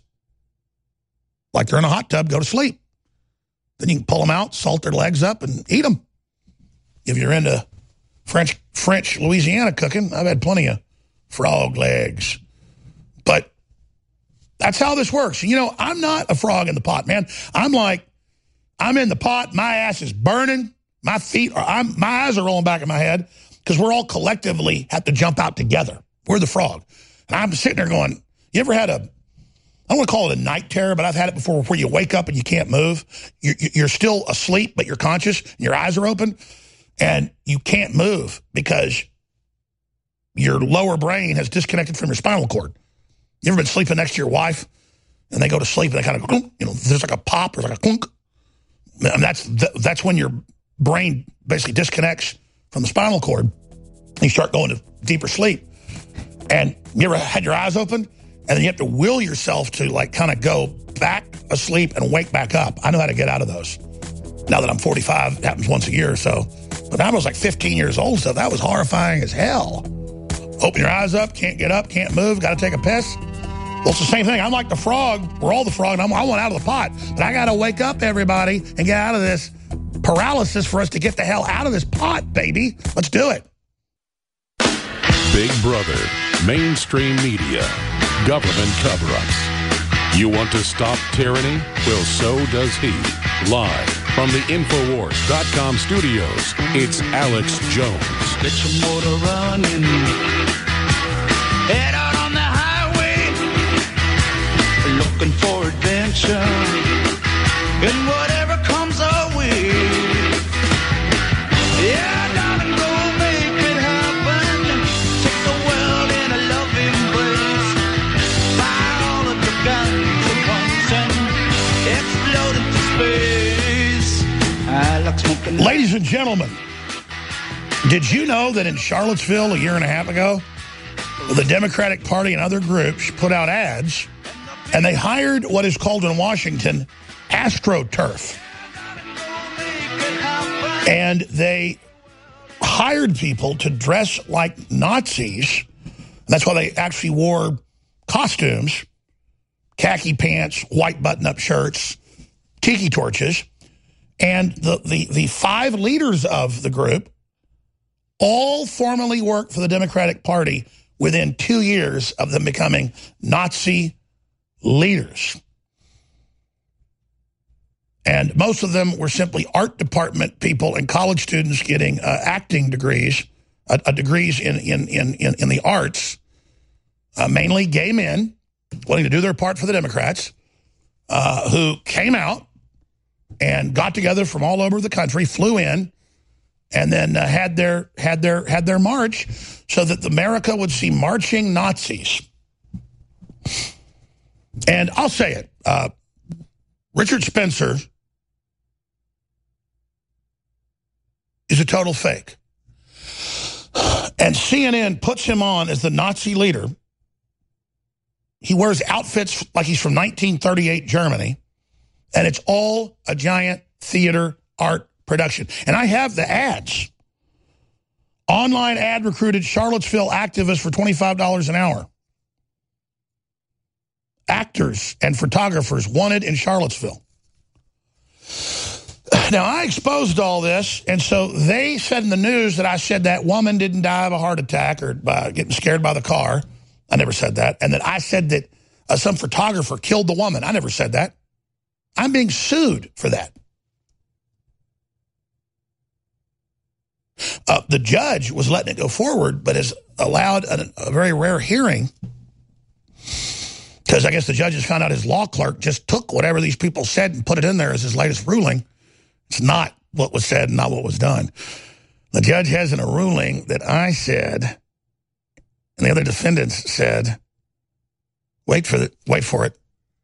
like they're in a hot tub, go to sleep. Then you can pull them out, salt their legs up, and eat them. If you're into French, French Louisiana cooking, I've had plenty of frog legs. But that's how this works. You know, I'm not a frog in the pot, man. I'm like, I'm in the pot. My ass is burning. My feet are, I'm, my eyes are rolling back in my head because we're all collectively have to jump out together. We're the frog. And I'm sitting there going, you ever had a, I don't want to call it a night terror, but I've had it before where you wake up and you can't move. You're, you're still asleep, but you're conscious and your eyes are open and you can't move because your lower brain has disconnected from your spinal cord. You ever been sleeping next to your wife and they go to sleep and they kind of, you know, there's like a pop, there's like a clunk. And that's, that's when your brain basically disconnects from the spinal cord and you start going to deeper sleep. And you ever had your eyes open? And then you have to will yourself to like kind of go back asleep and wake back up. I know how to get out of those. Now that I'm forty-five, it happens once a year or so. But I was like fifteen years old, so that was horrifying as hell. Open your eyes up, can't get up, can't move, got to take a piss. Well, it's the same thing. I'm like the frog. We're all the frog. And I'm, I want out of the pot. But I got to wake up, everybody, and get out of this paralysis for us to get the hell out of this pot, baby. Let's do it. Big Brother, mainstream media, government cover-ups. You want to stop tyranny? Well, so does he. Live from the Infowars dot com studios, it's Alex Jones. Get your motor running. Head out on the highway. Looking for adventure. And whatever comes our way. Yeah, darling, go make it happen. Take the world in a loving embrace. Fire all of the guns at once and explode into space. I like smoking. Ladies and gentlemen, did you know that in Charlottesville a year and a half ago, the Democratic Party and other groups put out ads, and they hired what is called in Washington AstroTurf. And they hired people to dress like Nazis. That's why they actually wore costumes khaki pants, white button-up shirts, tiki torches. And the, the, the five leaders of the group all formally worked for the Democratic Party within two years of them becoming Nazi leaders. And most of them were simply art department people and college students getting uh, acting degrees, uh, uh, degrees in, in, in, in, in the arts, uh, mainly gay men wanting to do their part for the Democrats, uh, who came out and got together from all over the country, flew in, and then uh, had their had their had their march, so that America would see marching Nazis. And I'll say it, uh, Richard Spencer is a total fake, and C N N puts him on as the Nazi leader. He wears outfits like he's from nineteen thirty-eight Germany. And it's all a giant theater art production. And I have the ads. Online ad recruited Charlottesville activists for twenty-five dollars an hour. Actors and photographers wanted in Charlottesville. Now, I exposed all this, and so they said in the news that I said that woman didn't die of a heart attack or by getting scared by the car. I never said that. And that I said that uh, some photographer killed the woman. I never said that. I'm being sued for that. Uh, the judge was letting it go forward, but has allowed a, a very rare hearing, because I guess the judge has found out his law clerk just took whatever these people said and put it in there as his latest ruling. It's not what was said and not what was done. The judge has in a ruling that I said, and the other defendants said, wait for it, wait for it,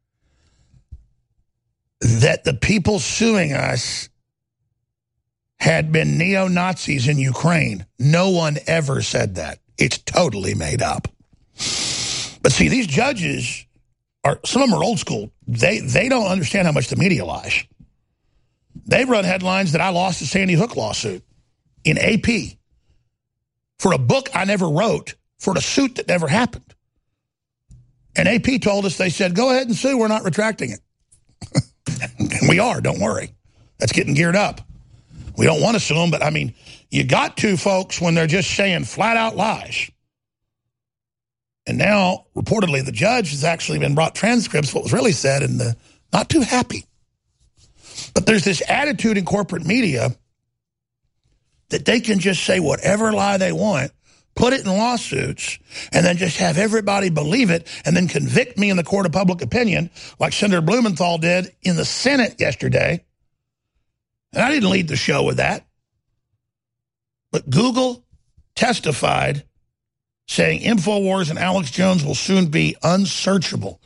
that the people suing us had been neo-Nazis in Ukraine. No one ever said that. It's totally made up. But see, these judges, are some of them are old school. They, they don't understand how much the media lies. They've run headlines that I lost the Sandy Hook lawsuit in A P for a book I never wrote for a suit that never happened. And A P told us, they said, go ahead and sue, we're not retracting it. And we are, don't worry. That's getting geared up. We don't want to sue them, but I mean, you got to, folks, when they're just saying flat out lies. And now, reportedly, the judge has actually been brought transcripts of what was really said, and the, not too happy. But there's this attitude in corporate media that they can just say whatever lie they want, put it in lawsuits, and then just have everybody believe it, and then convict me in the court of public opinion, like Senator Blumenthal did in the Senate yesterday. And I didn't lead the show with that. But Google testified saying InfoWars and Alex Jones will soon be unsearchable.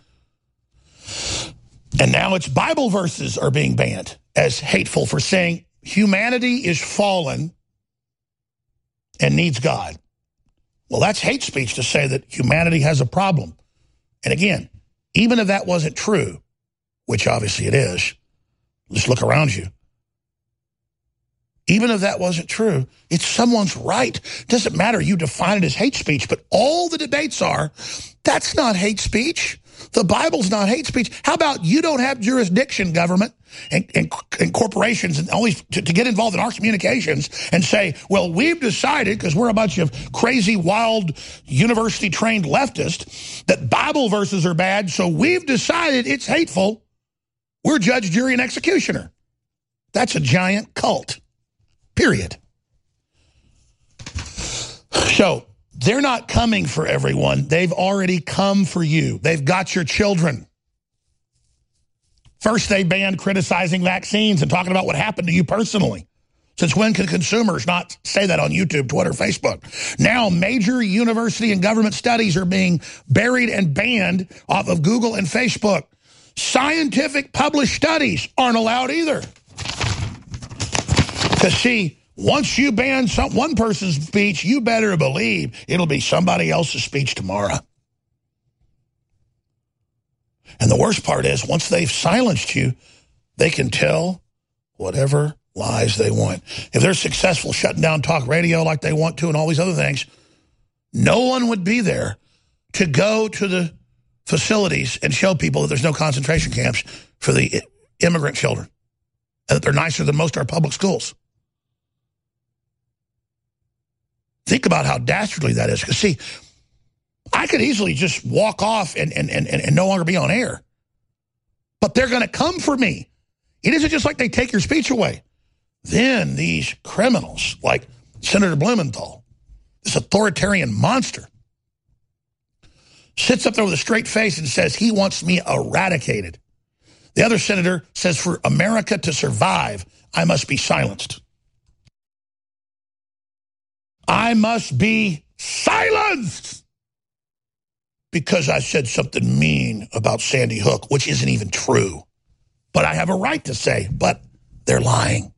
And now it's Bible verses are being banned as hateful for saying humanity is fallen and needs God. Well, that's hate speech to say that humanity has a problem. And again, even if that wasn't true, which obviously it is, just look around you. Even if that wasn't true, it's someone's right. It doesn't matter. You define it as hate speech, but all the debates are, that's not hate speech. The Bible's not hate speech. How about you don't have jurisdiction, government and, and, and corporations and all these to, to get involved in our communications and say, well, we've decided, because we're a bunch of crazy, wild, university-trained leftists, that Bible verses are bad, so we've decided it's hateful. We're judge, jury, and executioner. That's a giant cult. Period. So they're not coming for everyone. They've already come for you. They've got your children. First, they banned criticizing vaccines and talking about what happened to you personally. Since when can consumers not say that on YouTube, Twitter, Facebook? Now, major university and government studies are being buried and banned off of Google and Facebook. Scientific published studies aren't allowed either. Because, see, once you ban some, one person's speech, you better believe it'll be somebody else's speech tomorrow. And the worst part is, once they've silenced you, they can tell whatever lies they want. If they're successful shutting down talk radio like they want to and all these other things, no one would be there to go to the facilities and show people that there's no concentration camps for the immigrant children, and that they're nicer than most of our public schools. Think about how dastardly that is. Because, see, I could easily just walk off and, and, and, and no longer be on air. But they're going to come for me. It isn't just like they take your speech away. Then these criminals, like Senator Blumenthal, this authoritarian monster, sits up there with a straight face and says he wants me eradicated. The other senator says for America to survive, I must be silenced. I must be silenced because I said something mean about Sandy Hook, which isn't even true. But I have a right to say, but they're lying.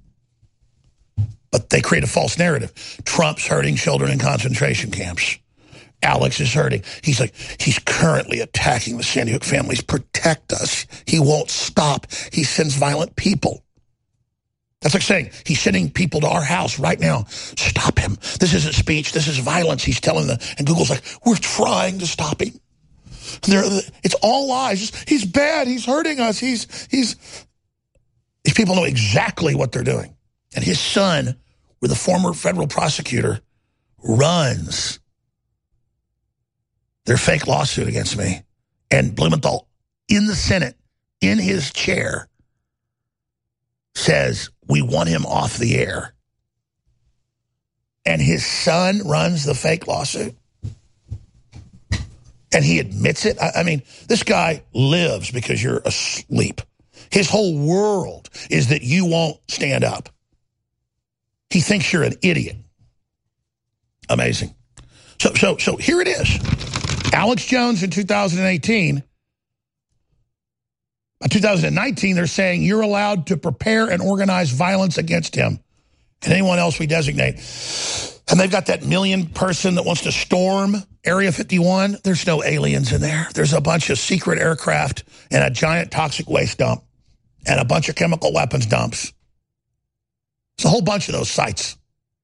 But they create a false narrative. Trump's hurting children in concentration camps. Alex is hurting. He's like, he's currently attacking the Sandy Hook families. Protect us. He won't stop. He sends violent people. That's like saying he's sending people to our house right now. Stop him. This isn't speech. This is violence. He's telling them. And Google's like, we're trying to stop him. They're, it's all lies. He's bad. He's hurting us. He's, he's, these people know exactly what they're doing. And his son, with a former federal prosecutor, runs their fake lawsuit against me. And Blumenthal, in the Senate, in his chair, says, we want him off the air. And his son runs the fake lawsuit. And he admits it. I, I mean, this guy lives because you're asleep. His whole world is that you won't stand up. He thinks you're an idiot. Amazing. So, so, so here it is. Alex Jones in two thousand eighteen. By two thousand nineteen, they're saying you're allowed to prepare and organize violence against him and anyone else we designate. And they've got that million person that wants to storm Area fifty-one. There's no aliens in there. There's a bunch of secret aircraft and a giant toxic waste dump and a bunch of chemical weapons dumps. It's a whole bunch of those sites.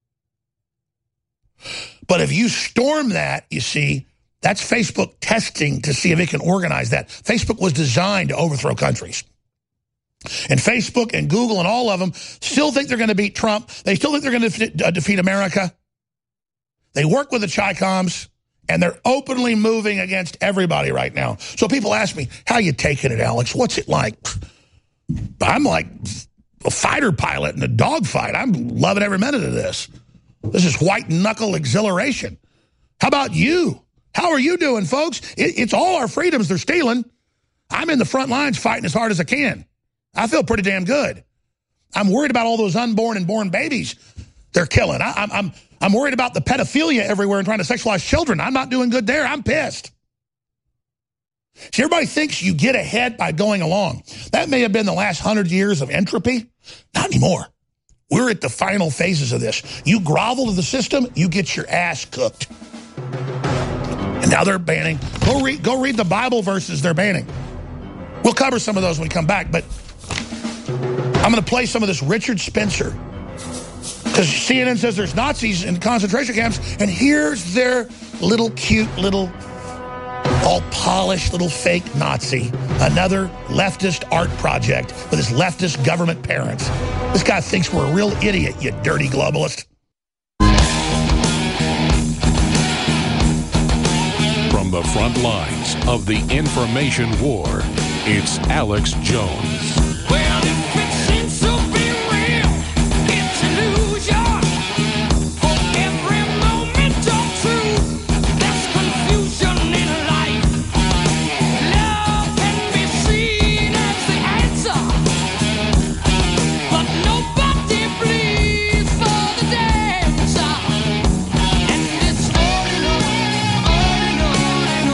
But if you storm that, you see, that's Facebook testing to see if it can organize that. Facebook was designed to overthrow countries. And Facebook and Google and all of them still think they're going to beat Trump. They still think they're going to de- uh, defeat America. They work with the Chi-Coms, and they're openly moving against everybody right now. So people ask me, how you taking it, Alex? What's it like? I'm like a fighter pilot in a dogfight. I'm loving every minute of this. This is white-knuckle exhilaration. How about you? How are you doing, folks? It, it's all our freedoms they're stealing. I'm in the front lines fighting as hard as I can. I feel pretty damn good. I'm worried about all those unborn and born babies they're killing. I, I'm, I'm, I'm worried about the pedophilia everywhere and trying to sexualize children. I'm not doing good there. I'm pissed. See, everybody thinks you get ahead by going along. That may have been the last hundred years of entropy. Not anymore. We're at the final phases of this. You grovel to the system, you get your ass cooked. And now they're banning. Go read, go read the Bible verses they're banning. We'll cover some of those when we come back, but I'm going to play some of this Richard Spencer. Because C N N says there's Nazis in concentration camps, and here's their little cute little, all polished little fake Nazi. Another leftist art project with his leftist government parents. This guy thinks we're a real idiot, you dirty globalist. From the front lines of the information war, it's Alex Jones. Well, if it seems to be real, it's illusion. For every moment of truth, there's confusion in life. Love can be seen as the answer, but nobody bleeds for the dancer. And it's on and on, on and on and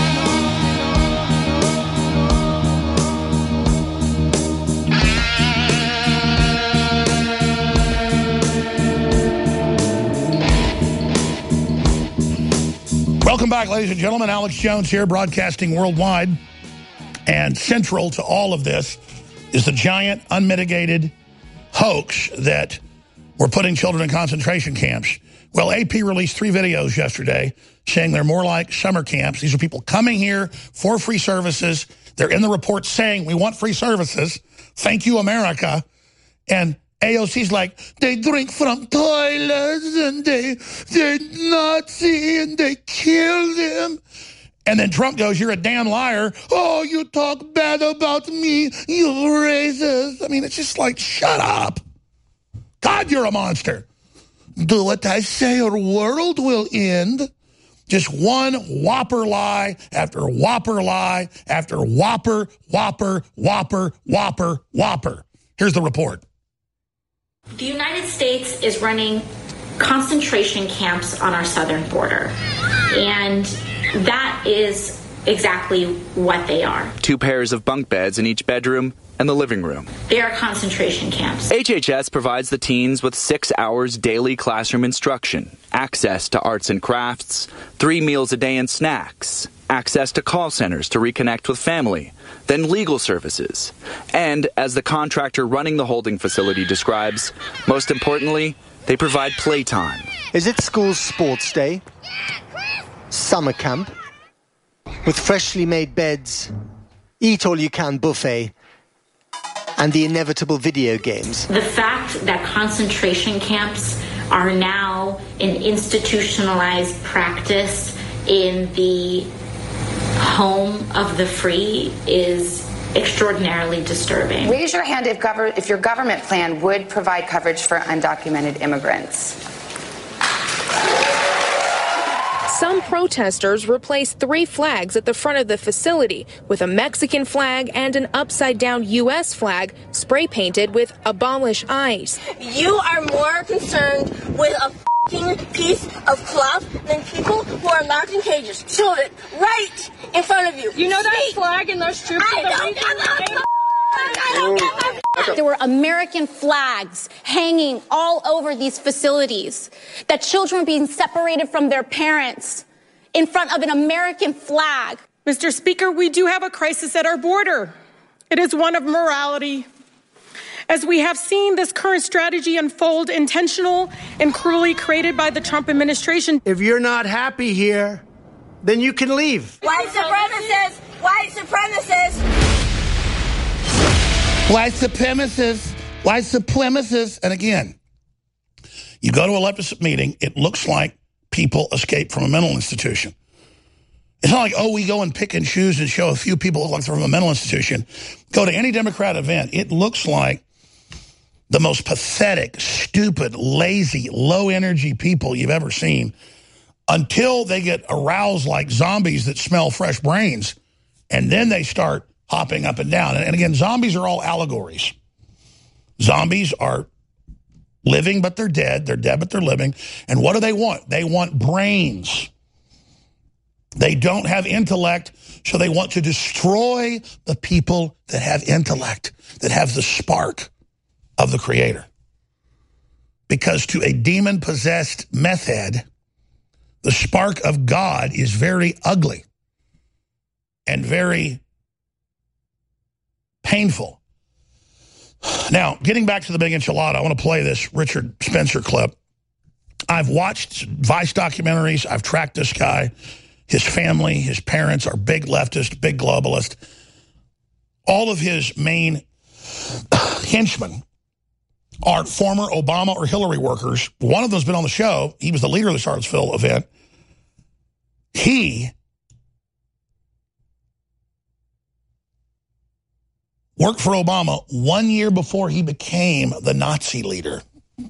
Welcome back, ladies and gentlemen. Alex Jones here, broadcasting worldwide. And central to all of this is the giant, unmitigated hoax that We're putting children in concentration camps. Well, A P released three videos yesterday saying they're more like summer camps. These are people coming here for free services. They're in the report saying we want free services. Thank you, America. And A O C's like, they drink from toilets and they, they're Nazi and they kill them. And then Trump goes, you're a damn liar. Oh, you talk bad about me, you racist. I mean, it's just like, shut up. God, you're a monster. Do what I say or world will end. Just one whopper lie after whopper lie after whopper, whopper, whopper, whopper, whopper. Here's the report. The United States is running concentration camps on our southern border. And that is exactly what they are. Two pairs of bunk beds in each bedroom and the living room. They are concentration camps. H H S provides the teens with six hours daily classroom instruction, access to arts and crafts, three meals a day and snacks, access to call centers to reconnect with family, then legal services. And, as the contractor running the holding facility describes, most importantly, they provide playtime. Is it school sports day? Summer camp? With freshly made beds, eat-all-you-can buffet, and the inevitable video games. The fact that concentration camps are now an institutionalized practice in the home of the free is extraordinarily disturbing. Raise your hand if, gov- if your government plan would provide coverage for undocumented immigrants. Some protesters replaced three flags at the front of the facility with a Mexican flag and an upside-down U S flag spray painted with Abolish ICE. You are more concerned with a f***ing piece of cloth than people who are locked in cages. Children, right in front of you. You know that Speak. flag and those troops? I don't give a f- I don't give a f- There were American flags hanging all over these facilities, that children were being separated from their parents in front of an American flag. Mister Speaker, we do have a crisis at our border. It is one of morality. As we have seen this current strategy unfold, intentional and cruelly created by the Trump administration. If you're not happy here, then you can leave. White supremacists! White supremacists! White supremacists, white supremacists. And again, you go to a leftist meeting, it looks like people escape from a mental institution. It's not like, oh, we go and pick and choose and show a few people look like they're from a mental institution. Go to any Democrat event, it looks like the most pathetic, stupid, lazy, low-energy people you've ever seen until they get aroused like zombies that smell fresh brains, and then they start hopping up and down. And again, zombies are all allegories. Zombies are living, but they're dead. They're dead, but they're living. And what do they want? They want brains. They don't have intellect, so they want to destroy the people that have intellect, that have the spark of the Creator. Because to a demon-possessed meth head, the spark of God is very ugly and very painful. Now, getting back to the big enchilada, I want to play this Richard Spencer clip. I've watched Vice documentaries. I've tracked this guy. His family, his parents are big leftist, big globalist. All of his main henchmen are former Obama or Hillary workers. One of them's been on the show. He was the leader of the Charlottesville event. He worked for Obama one year before he became the Nazi leader.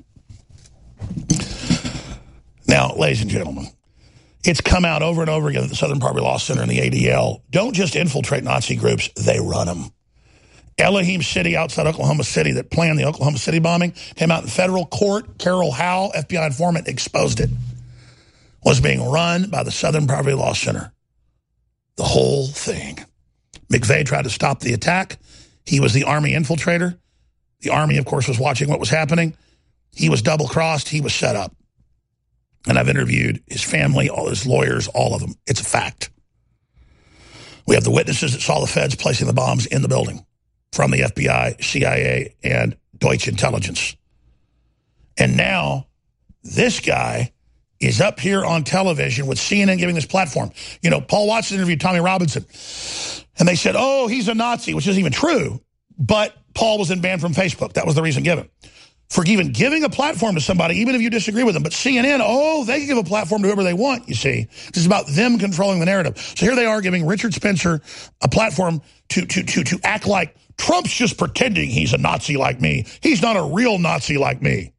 Now, ladies and gentlemen, it's come out over and over again at the Southern Poverty Law Center and the A D L. Don't just infiltrate Nazi groups, they run them. Elohim City outside Oklahoma City that planned the Oklahoma City bombing came out in federal court. Carol Howell, F B I informant, exposed it. Was being run by the Southern Poverty Law Center. The whole thing. McVeigh tried to stop the attack. He was the Army infiltrator. The Army, of course, was watching what was happening. He was double-crossed. He was set up. And I've interviewed his family, all his lawyers, all of them. It's a fact. We have the witnesses that saw the feds placing the bombs in the building from the F B I, C I A, and Deutsche Intelligence. And now this guy is up here on television with C N N giving this platform. You know, Paul Watson interviewed Tommy Robinson, and they said, oh, he's a Nazi, which isn't even true. But Paul was then banned from Facebook. That was the reason given. For even giving a platform to somebody, even if you disagree with them. But C N N, oh, they can give a platform to whoever they want, you see. It's about them controlling the narrative. So here they are giving Richard Spencer a platform to, to, to, to act like Trump's just pretending he's a Nazi like me. He's not a real Nazi like me.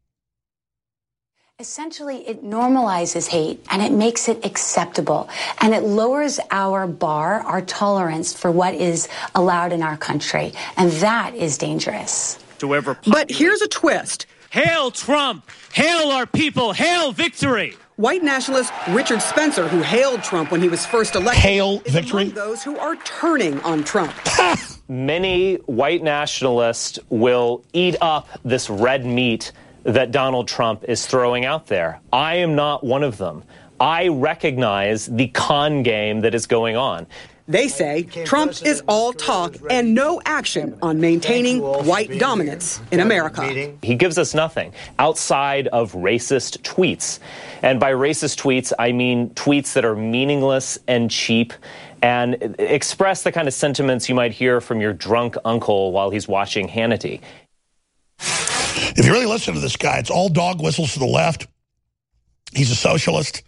Essentially, it normalizes hate and it makes it acceptable and it lowers our bar, our tolerance for what is allowed in our country. And that is dangerous. But here's a twist. Hail Trump! Hail our people! Hail victory! White nationalist Richard Spencer, who hailed Trump when he was first elected, hail is victory? among those who are turning on Trump. Many white nationalists will eat up this red meat that Donald Trump is throwing out there. I am not one of them. I recognize the con game that is going on. They say Trump is all talk and no action on maintaining white dominance in America. He gives us nothing outside of racist tweets. And by racist tweets, I mean tweets that are meaningless and cheap and express the kind of sentiments you might hear from your drunk uncle while he's watching Hannity. If you really listen to this guy, it's all dog whistles to the left. He's a socialist.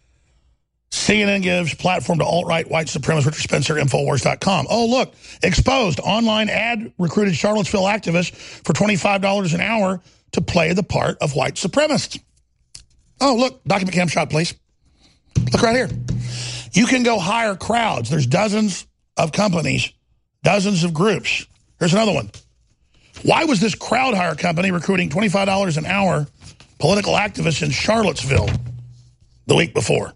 C N N gives platform to alt-right white supremacist Richard Spencer, Infowars dot com. Oh, look, exposed. Online ad recruited Charlottesville activists for twenty-five dollars an hour to play the part of white supremacists. Oh, look, document cam shot, please. Look right here. You can go hire crowds. There's dozens of companies, dozens of groups. Here's another one. Why was this crowd hire company recruiting twenty-five dollars an hour political activists in Charlottesville the week before?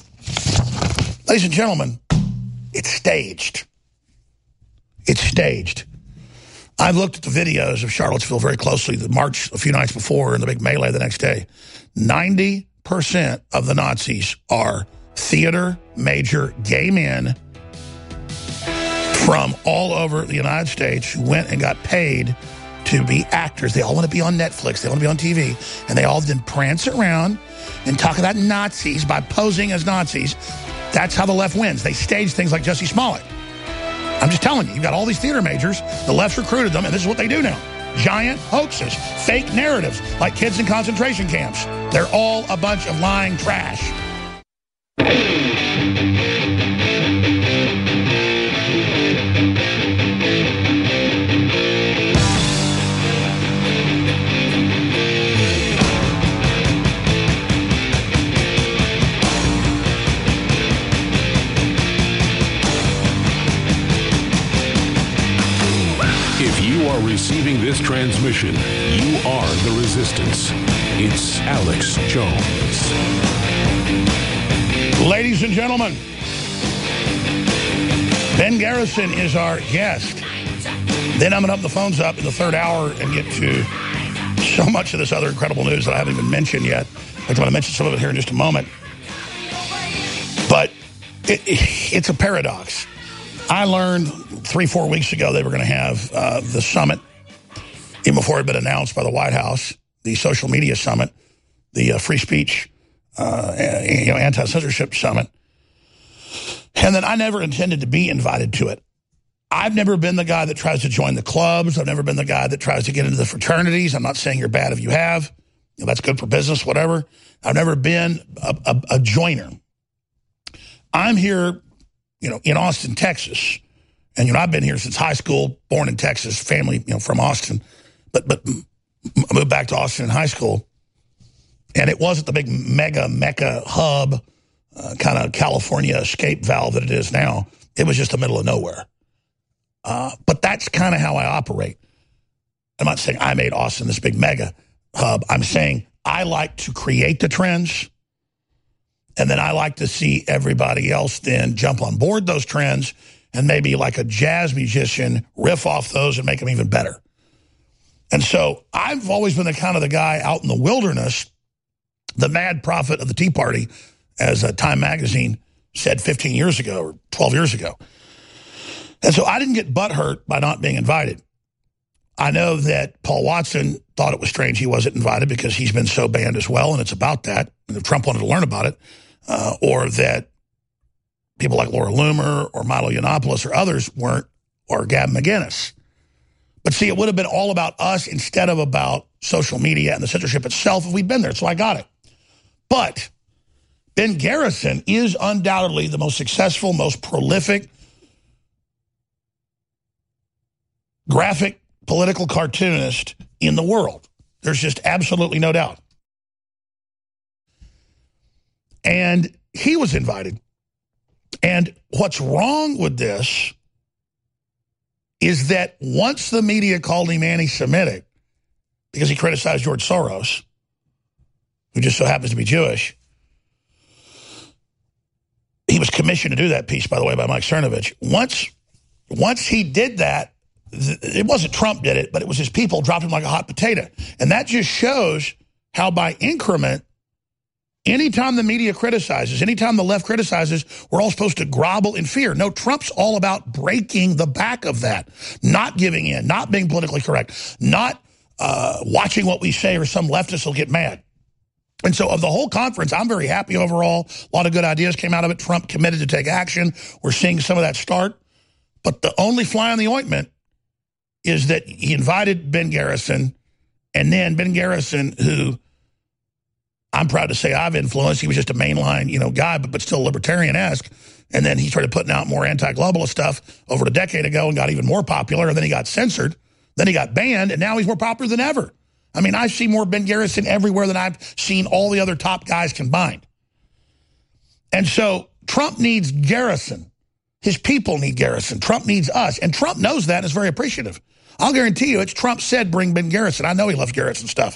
Ladies and gentlemen, it's staged. It's staged. I've looked at the videos of Charlottesville very closely, the march a few nights before and the big melee the next day. ninety percent of the Nazis are theater major gay men from all over the United States who went and got paid to be actors. They all want to be on Netflix. They want to be on T V. And they all then prance around and talk about Nazis by posing as Nazis. That's how the left wins. They stage things like Jussie Smollett. I'm just telling you, you've got all these theater majors. The left's recruited them, and this is what they do now. Giant hoaxes, fake narratives, like kids in concentration camps. They're all a bunch of lying trash. If you are receiving this transmission, you are the resistance. It's Alex Jones. Ladies and gentlemen, Ben Garrison is our guest. Then I'm going to open the phones up in the third hour and get to so much of this other incredible news that I haven't even mentioned yet. I'm going to mention some of it here in just a moment. But it, it, it's a paradox. I learned three, four weeks ago they were going to have uh, the summit, even before it had been announced by the White House, the social media summit, the uh, free speech, uh, you know, anti-censorship summit. And then I never intended to be invited to it. I've never been the guy that tries to join the clubs. I've never been the guy that tries to get into the fraternities. I'm not saying you're bad if you have. You know, that's good for business, whatever. I've never been a, a, a joiner. I'm here, you know, in Austin, Texas. And, you know, I've been here since high school, born in Texas, family, you know, from Austin. But but I moved back to Austin in high school. And it wasn't the big mega mecca hub, uh, kind of California escape valve that it is now. It was just the middle of nowhere. Uh, but that's kind of how I operate. I'm not saying I made Austin this big mega hub. I'm saying I like to create the trends. And then I like to see everybody else then jump on board those trends and maybe like a jazz musician riff off those and make them even better. And so I've always been the kind of the guy out in the wilderness, the mad prophet of the Tea Party, as a Time magazine said fifteen years ago or twelve years ago. And so I didn't get butthurt by not being invited. I know that Paul Watson thought it was strange he wasn't invited because he's been so banned as well, and it's about that. And if Trump wanted to learn about it, uh, or that people like Laura Loomer or Milo Yiannopoulos or others weren't, or Gavin McInnes. But see, it would have been all about us instead of about social media and the censorship itself if we'd been there, so I got it. But Ben Garrison is undoubtedly the most successful, most prolific, graphic political cartoonist in the world. There's just absolutely no doubt. And he was invited. And what's wrong with this is that once the media called him anti-Semitic because he criticized George Soros, who just so happens to be Jewish, he was commissioned to do that piece, by the way, by Mike Cernovich. Once, once he did that, it wasn't Trump did it, but it was his people dropped him like a hot potato. And that just shows how by increment, anytime the media criticizes, anytime the left criticizes, we're all supposed to grovel in fear. No, Trump's all about breaking the back of that, not giving in, not being politically correct, not uh, watching what we say or some leftists will get mad. And so of the whole conference, I'm very happy overall. A lot of good ideas came out of it. Trump committed to take action. We're seeing some of that start. But the only fly on the ointment is that he invited Ben Garrison, and then Ben Garrison, who I'm proud to say I've influenced, he was just a mainline, you know, guy, but, but still libertarian-esque, and then he started putting out more anti-globalist stuff over a decade ago and got even more popular, and then he got censored, then he got banned, and now he's more popular than ever. I mean, I see more Ben Garrison everywhere than I've seen all the other top guys combined. And so Trump needs Garrison. His people need Garrison. Trump needs us, and Trump knows that and is very appreciative. I'll guarantee you it's Trump said bring Ben Garrison. I know he loves Garrison stuff.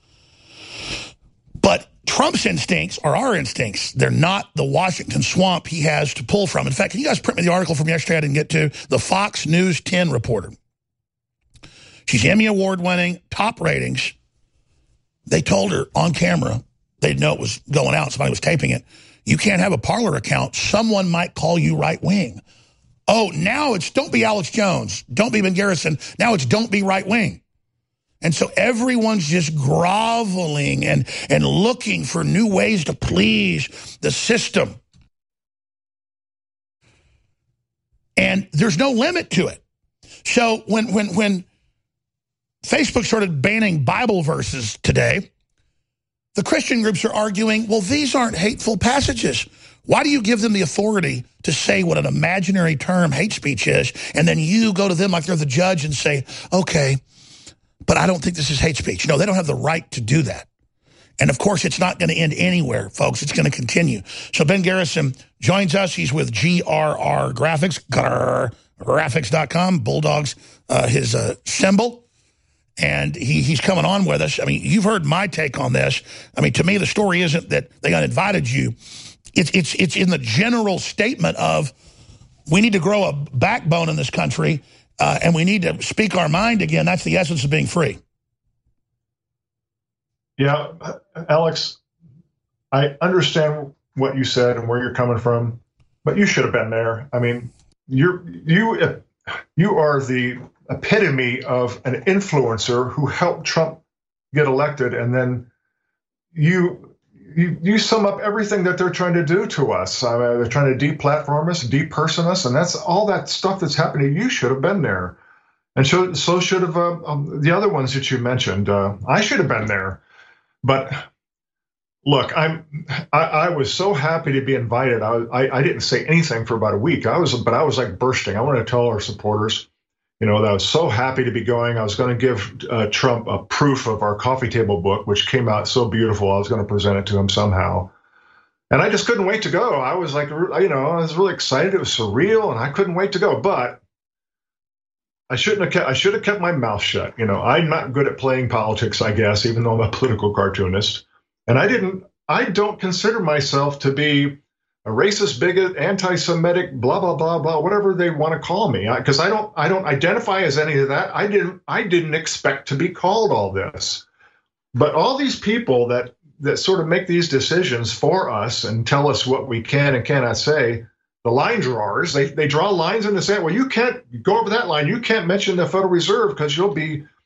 But Trump's instincts are our instincts. They're not the Washington swamp he has to pull from. In fact, can you guys print me the article from yesterday I didn't get to? The Fox News ten reporter. She's Emmy Award winning, top ratings. They told her on camera, they didn't know it was going out, somebody was taping it, you can't have a Parler account. Someone might call you right wing. Oh, now it's don't be Alex Jones. Don't be Ben Garrison. Now it's don't be right wing. And so everyone's just groveling and, and looking for new ways to please the system. And there's no limit to it. So when, when, when Facebook started banning Bible verses today, the Christian groups are arguing, well, these aren't hateful passages. Why do you give them the authority to say what an imaginary term hate speech is, and then you go to them like they're the judge and say, okay, but I don't think this is hate speech. No, they don't have the right to do that. And, of course, it's not going to end anywhere, folks. It's going to continue. So Ben Garrison joins us. He's with G R R Graphics, grrr, graphics dot com, Bulldog's uh, his uh, symbol. And he, he's coming on with us. I mean, you've heard my take on this. I mean, to me, the story isn't that they uninvited you. It's, it's, it's in the general statement of we need to grow a backbone in this country, uh, and we need to speak our mind again. That's the essence of being free. Yeah, Alex, I understand what you said and where you're coming from, but you should have been there. I mean, you're, you, you are the epitome of an influencer who helped Trump get elected, and then you you, you sum up everything that they're trying to do to us. I mean, they're trying to deplatform us, deperson us, and that's all that stuff that's happening. You should have been there, and so so should have uh, um, the other ones that you mentioned. Uh, I should have been there, but look, I'm I, I was so happy to be invited. I, I I didn't say anything for about a week. I was, but I was like bursting. I wanted to tell our supporters, you know, that I was so happy to be going. I was going to give uh, Trump a proof of our coffee table book, which came out so beautiful. I was going to present it to him somehow. And I just couldn't wait to go. I was like, you know, I was really excited. It was surreal, and I couldn't wait to go. But I shouldn't have kept, I should have kept my mouth shut. You know, I'm not good at playing politics, I guess, even though I'm a political cartoonist. And I didn't, I don't consider myself to be a racist, bigot, anti-Semitic, blah, blah, blah, blah, whatever they want to call me. Because I, I don't I don't identify as any of that. I didn't I didn't expect to be called all this. But all these people that that sort of make these decisions for us and tell us what we can and cannot say, the line drawers, they, they draw lines in the sand. Well, you can't go over that line. You can't mention the Federal Reserve because you'll be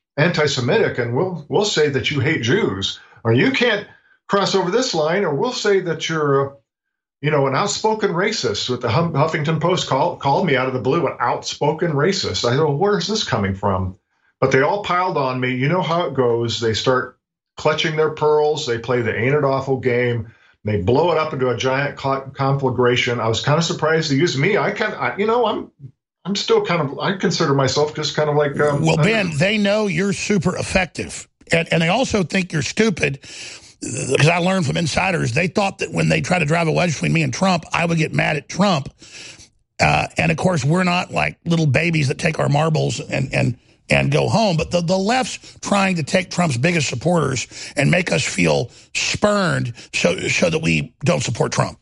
anti-Semitic, and we'll we'll say that you hate Jews, or you can't cross over this line, or we'll say that you're, uh, you know, an outspoken racist. With the Huffington Post call, called me out of the blue an outspoken racist. I go, where's this coming from? But they all piled on me. You know how it goes. They start clutching their pearls. They play the ain't it awful game. They blow it up into a giant conflagration. I was kind of surprised to use me. I kind of, you know, I'm. I'm still kind of, I consider myself just kind of like... Um, well, Ben, they know you're super effective. And, and they also think you're stupid, because I learned from insiders, they thought that when they try to drive a wedge between me and Trump, I would get mad at Trump. Uh, and, of course, we're not like little babies that take our marbles and, and, and go home. But the, the left's trying to take Trump's biggest supporters and make us feel spurned so, so that we don't support Trump.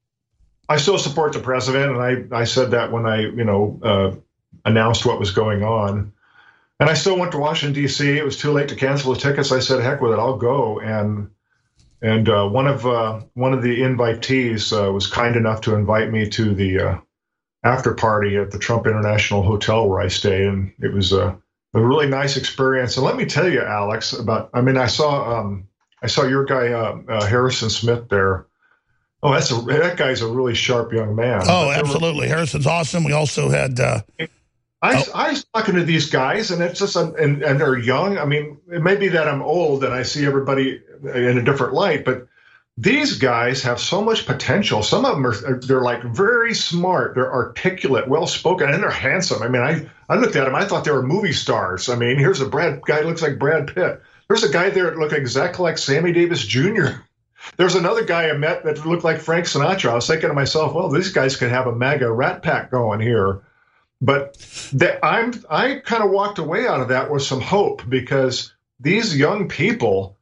I still support the president, and I, I said that when I, you know, uh, announced what was going on. And I still went to Washington, D C It was too late to cancel the tickets. I said, heck with it, I'll go. And and uh, one of uh, one of the invitees uh, was kind enough to invite me to the uh, after party at the Trump International Hotel where I stayed. And it was a, a really nice experience. And let me tell you, Alex, about, I mean, I saw, um, I saw your guy, uh, uh, Harrison Smith there. Oh, that's a, that guy's a really sharp young man. Oh, absolutely. Were, Harrison's awesome. We also had... Uh, I, oh. I was talking to these guys, and it's just, and, and they're young. I mean, it may be that I'm old and I see everybody in a different light, but these guys have so much potential. Some of them are, they're like very smart. They're articulate, well-spoken, and they're handsome. I mean, I, I looked at them, I thought they were movie stars. I mean, here's a Brad guy who looks like Brad Pitt. There's a guy there that looked exactly like Sammy Davis Junior There's another guy I met that looked like Frank Sinatra. I was thinking to myself, well, these guys could have a MAGA rat pack going here. But the, I'm I kind of walked away out of that with some hope, because these young people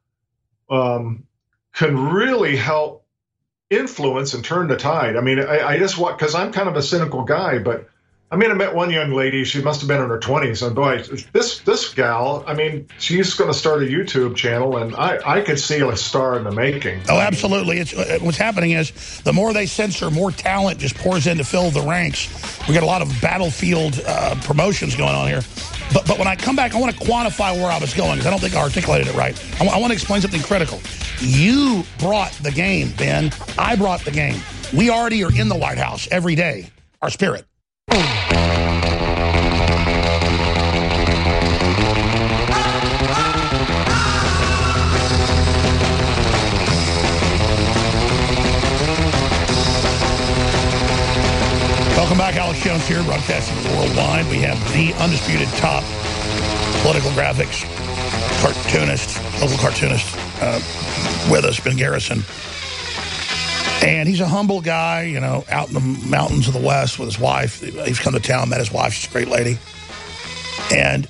um, can really help influence and turn the tide. I mean, I, I just want, because I'm kind of a cynical guy, but I mean, I met one young lady. She must have been in her twenties. And boy, this this gal, I mean, she's going to start a YouTube channel, and I, I could see a star in the making. Oh, absolutely. It's, what's happening is the more they censor, more talent just pours in to fill the ranks. We got a lot of battlefield uh, promotions going on here. But but when I come back, I want to quantify where I was going, because I don't think I articulated it right. I, I want to explain something critical. You brought the game, Ben. I brought the game. We already are in the White House every day, our spirit. Welcome back. Alex Jones here, broadcasting worldwide. We have the undisputed top political graphics cartoonist, local cartoonist uh, with us, Ben Garrison. And he's a humble guy, you know, out in the mountains of the West with his wife. He's come to town, met his wife. She's a great lady. And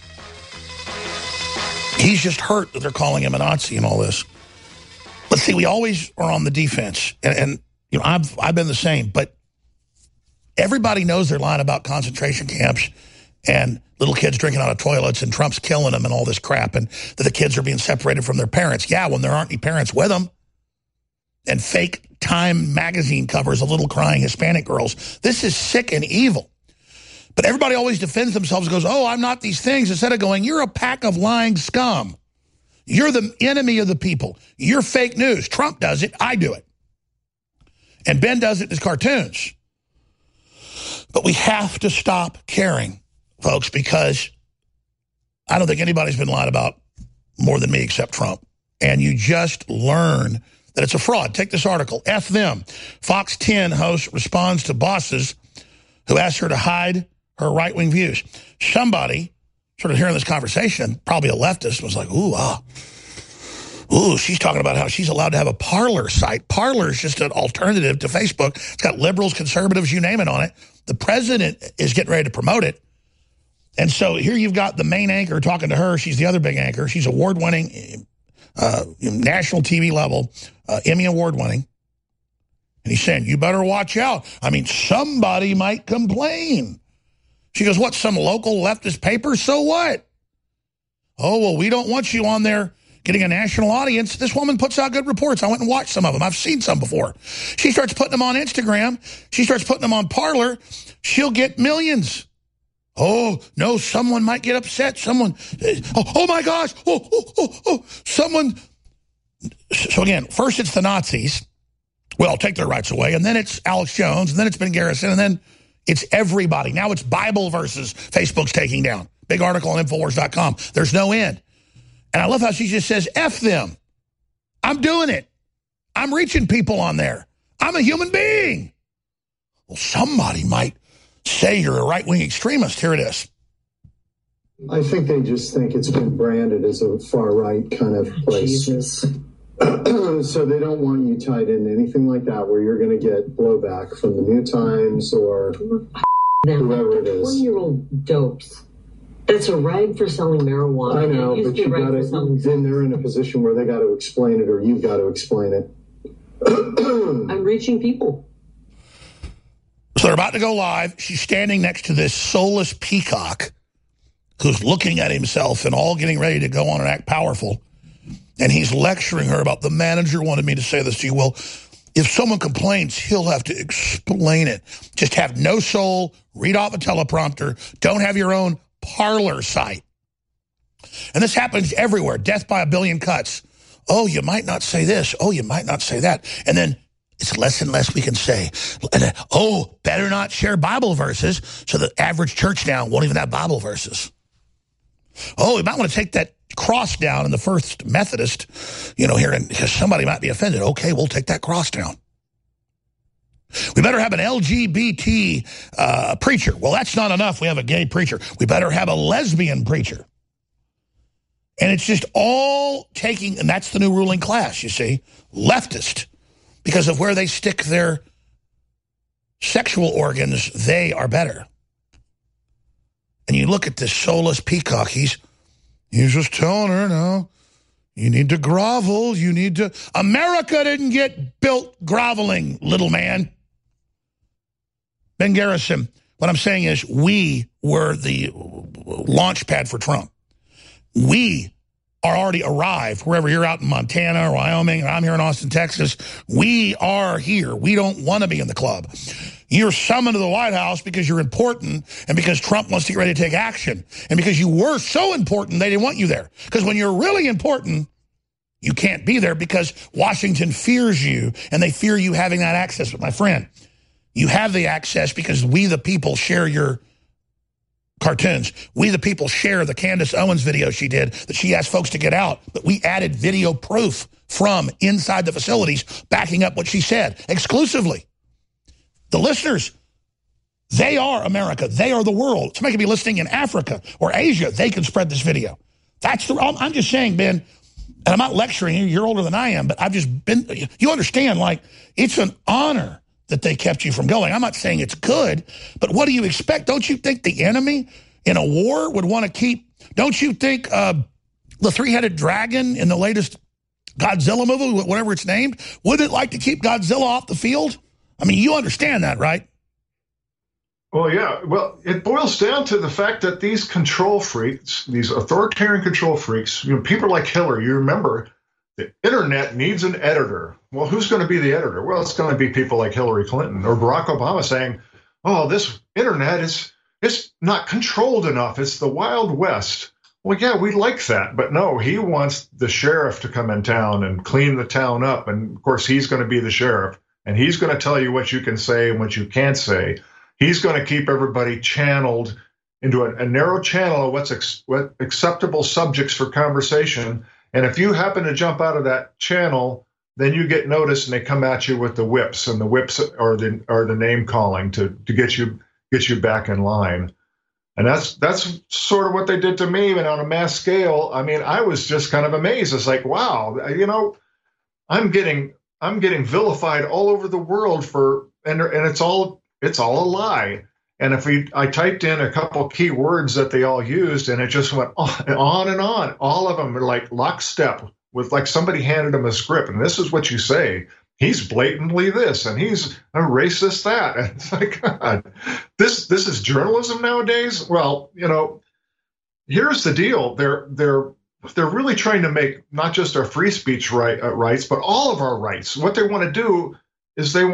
he's just hurt that they're calling him a Nazi and all this. But see, we always are on the defense. And, and you know, I've, I've been the same. But everybody knows they're lying about concentration camps and little kids drinking out of toilets and Trump's killing them and all this crap, and that the kids are being separated from their parents. Yeah, when there aren't any parents with them. And fake Time magazine covers of little crying Hispanic girls. This is sick and evil. But everybody always defends themselves and goes, oh, I'm not these things, instead of going, you're a pack of lying scum. You're the enemy of the people. You're fake news. Trump does it. I do it. And Ben does it in his cartoons. But we have to stop caring, folks, because I don't think anybody's been lied about more than me except Trump. And you just learn that it's a fraud. Take this article. F them. Fox ten host responds to bosses who asked her to hide her right-wing views. Somebody sort of hearing this conversation, probably a leftist, was like, ooh, ah. Ooh, she's talking about how she's allowed to have a Parler site. Parler is just an alternative to Facebook. It's got liberals, conservatives, you name it on it. The president is getting ready to promote it. And so here you've got the main anchor talking to her. She's the other big anchor. She's award-winning, uh, national T V level, uh, Emmy award-winning. And he's saying, you better watch out. I mean, somebody might complain. She goes, what, some local leftist paper? So what? Oh, well, we don't want you on there getting a national audience. This woman puts out good reports. I went and watched some of them. I've seen some before. She starts putting them on Instagram. She starts putting them on Parler. She'll get millions. Oh, no, someone might get upset. Someone, oh, oh my gosh, oh, oh, oh, oh, someone. So again, first it's the Nazis. Well, take their rights away. And then it's Alex Jones. And then it's Ben Garrison. And then it's everybody. Now it's Bible verses Facebook's taking down. Big article on Infowars dot com. There's no end. And I love how she just says, F them. I'm doing it. I'm reaching people on there. I'm a human being. Well, somebody might say you're a right-wing extremist. Here it is. I think they just think it's been branded as a far-right kind of place. Jesus. So they don't want you tied into anything like that where you're going to get blowback from the New Times or whoever it is. twenty-year-old dopes. That's a rag for selling marijuana. I know, it used but to be you a rag gotta, for selling then they're in a position where they got to explain it or you've got to explain it. I'm reaching people. So they're about to go live. She's standing next to this soulless peacock who's looking at himself and all getting ready to go on and act powerful. And he's lecturing her about the manager wanted me to say this to you. Well, if someone complains, he'll have to explain it. Just have no soul, read off a teleprompter, don't have your own parlor site. And this happens everywhere. Death by a billion cuts. Oh, you might not say this. Oh, you might not say that. And then it's less and less we can say. And then, oh, better not share Bible verses so the average church now won't even have Bible verses. Oh, you might want to take that cross down in the First Methodist, you know, here, and because somebody might be offended. Okay, we'll take that cross down. We better have an L G B T uh, preacher. Well, that's not enough. We have a gay preacher. We better have a lesbian preacher. And it's just all taking, and that's the new ruling class, you see, leftist. Because of where they stick their sexual organs, they are better. And you look at this soulless peacock, he's, he's just telling her, no, you need to grovel, you need to... America didn't get built groveling, little man. Ben Garrison, what I'm saying is we were the launch pad for Trump. We are already arrived, wherever you're out in Montana or Wyoming, and I'm here in Austin, Texas. We are here. We don't want to be in the club. You're summoned to the White House because you're important and because Trump wants to get ready to take action. And because you were so important, they didn't want you there. Because when you're really important, you can't be there because Washington fears you, and they fear you having that access. But my friend, you have the access because we the people share your cartoons. We the people share the Candace Owens video she did that she asked folks to get out, but we added video proof from inside the facilities backing up what she said exclusively. The listeners, they are America. They are the world. Somebody could be listening in Africa or Asia. They can spread this video. That's the, I'm just saying, Ben, and I'm not lecturing you. You're older than I am, but I've just been, you understand, like, it's an honor that they kept you from going. I'm not saying it's good, but what do you expect? Don't you think the enemy in a war would want to keep, don't you think uh, the three-headed dragon in the latest Godzilla movie, whatever it's named, wouldn't it like to keep Godzilla off the field? I mean, you understand that, right? Well, yeah. Well, it boils down to the fact that these control freaks, these authoritarian control freaks, you know, people like Hillary, you remember, the internet needs an editor. Well, who's going to be the editor? Well, it's going to be people like Hillary Clinton or Barack Obama saying, oh, this internet is it's not controlled enough. It's the Wild West. Well, yeah, we like that. But no, he wants the sheriff to come in town and clean the town up. And, of course, he's going to be the sheriff. And he's going to tell you what you can say and what you can't say. He's going to keep everybody channeled into a, a narrow channel of what's ex, what acceptable subjects for conversation. And if you happen to jump out of that channel, then you get noticed, and they come at you with the whips, and the whips are the are the name calling to to get you get you back in line. And that's that's sort of what they did to me, but on a mass scale. I mean, I was just kind of amazed. It's like, wow, you know, I'm getting. I'm getting vilified all over the world for, and and it's all it's all a lie. And if we, I typed in a couple key words that they all used, and it just went on and on and on. All of them are like lockstep with, like somebody handed them a script, and this is what you say. He's blatantly this, and he's a racist that. And it's like, God, this this is journalism nowadays. Well, you know, here's the deal. They're they're. They're really trying to make not just our free speech right, uh, rights, but all of our rights. What they want to do is they want to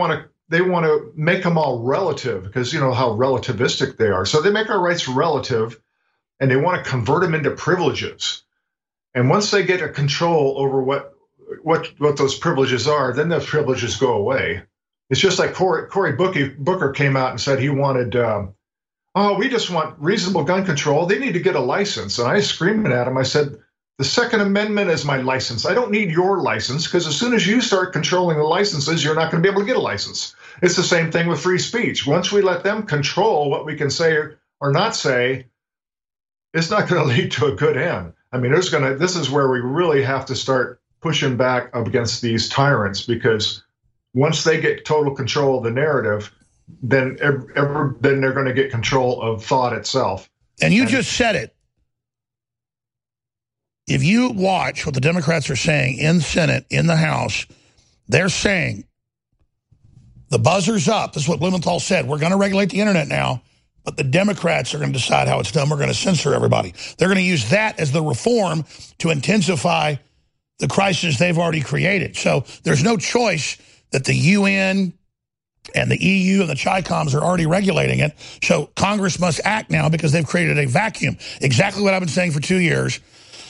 they want to make them all relative because you know how relativistic they are. So they make our rights relative, and they want to convert them into privileges. And once they get a control over what what what those privileges are, then those privileges go away. It's just like Cory, Cory Booker came out and said he wanted, um, oh, we just want reasonable gun control. They need to get a license. And I was screaming at him. I said, the Second Amendment is my license. I don't need your license because as soon as you start controlling the licenses, you're not going to be able to get a license. It's the same thing with free speech. Once we let them control what we can say or not say, it's not going to lead to a good end. I mean, there's going to. This is where we really have to start pushing back up against these tyrants because once they get total control of the narrative, then ever, ever then they're going to get control of thought itself. And you and, just said it. If you watch what the Democrats are saying in the Senate, in the House, they're saying the buzzer's up. This is what Blumenthal said. We're going to regulate the internet now, but the Democrats are going to decide how it's done. We're going to censor everybody. They're going to use that as the reform to intensify the crisis they've already created. So there's no choice that the U N and the E U and the CHICOMs are already regulating it. So Congress must act now because they've created a vacuum. Exactly what I've been saying for two years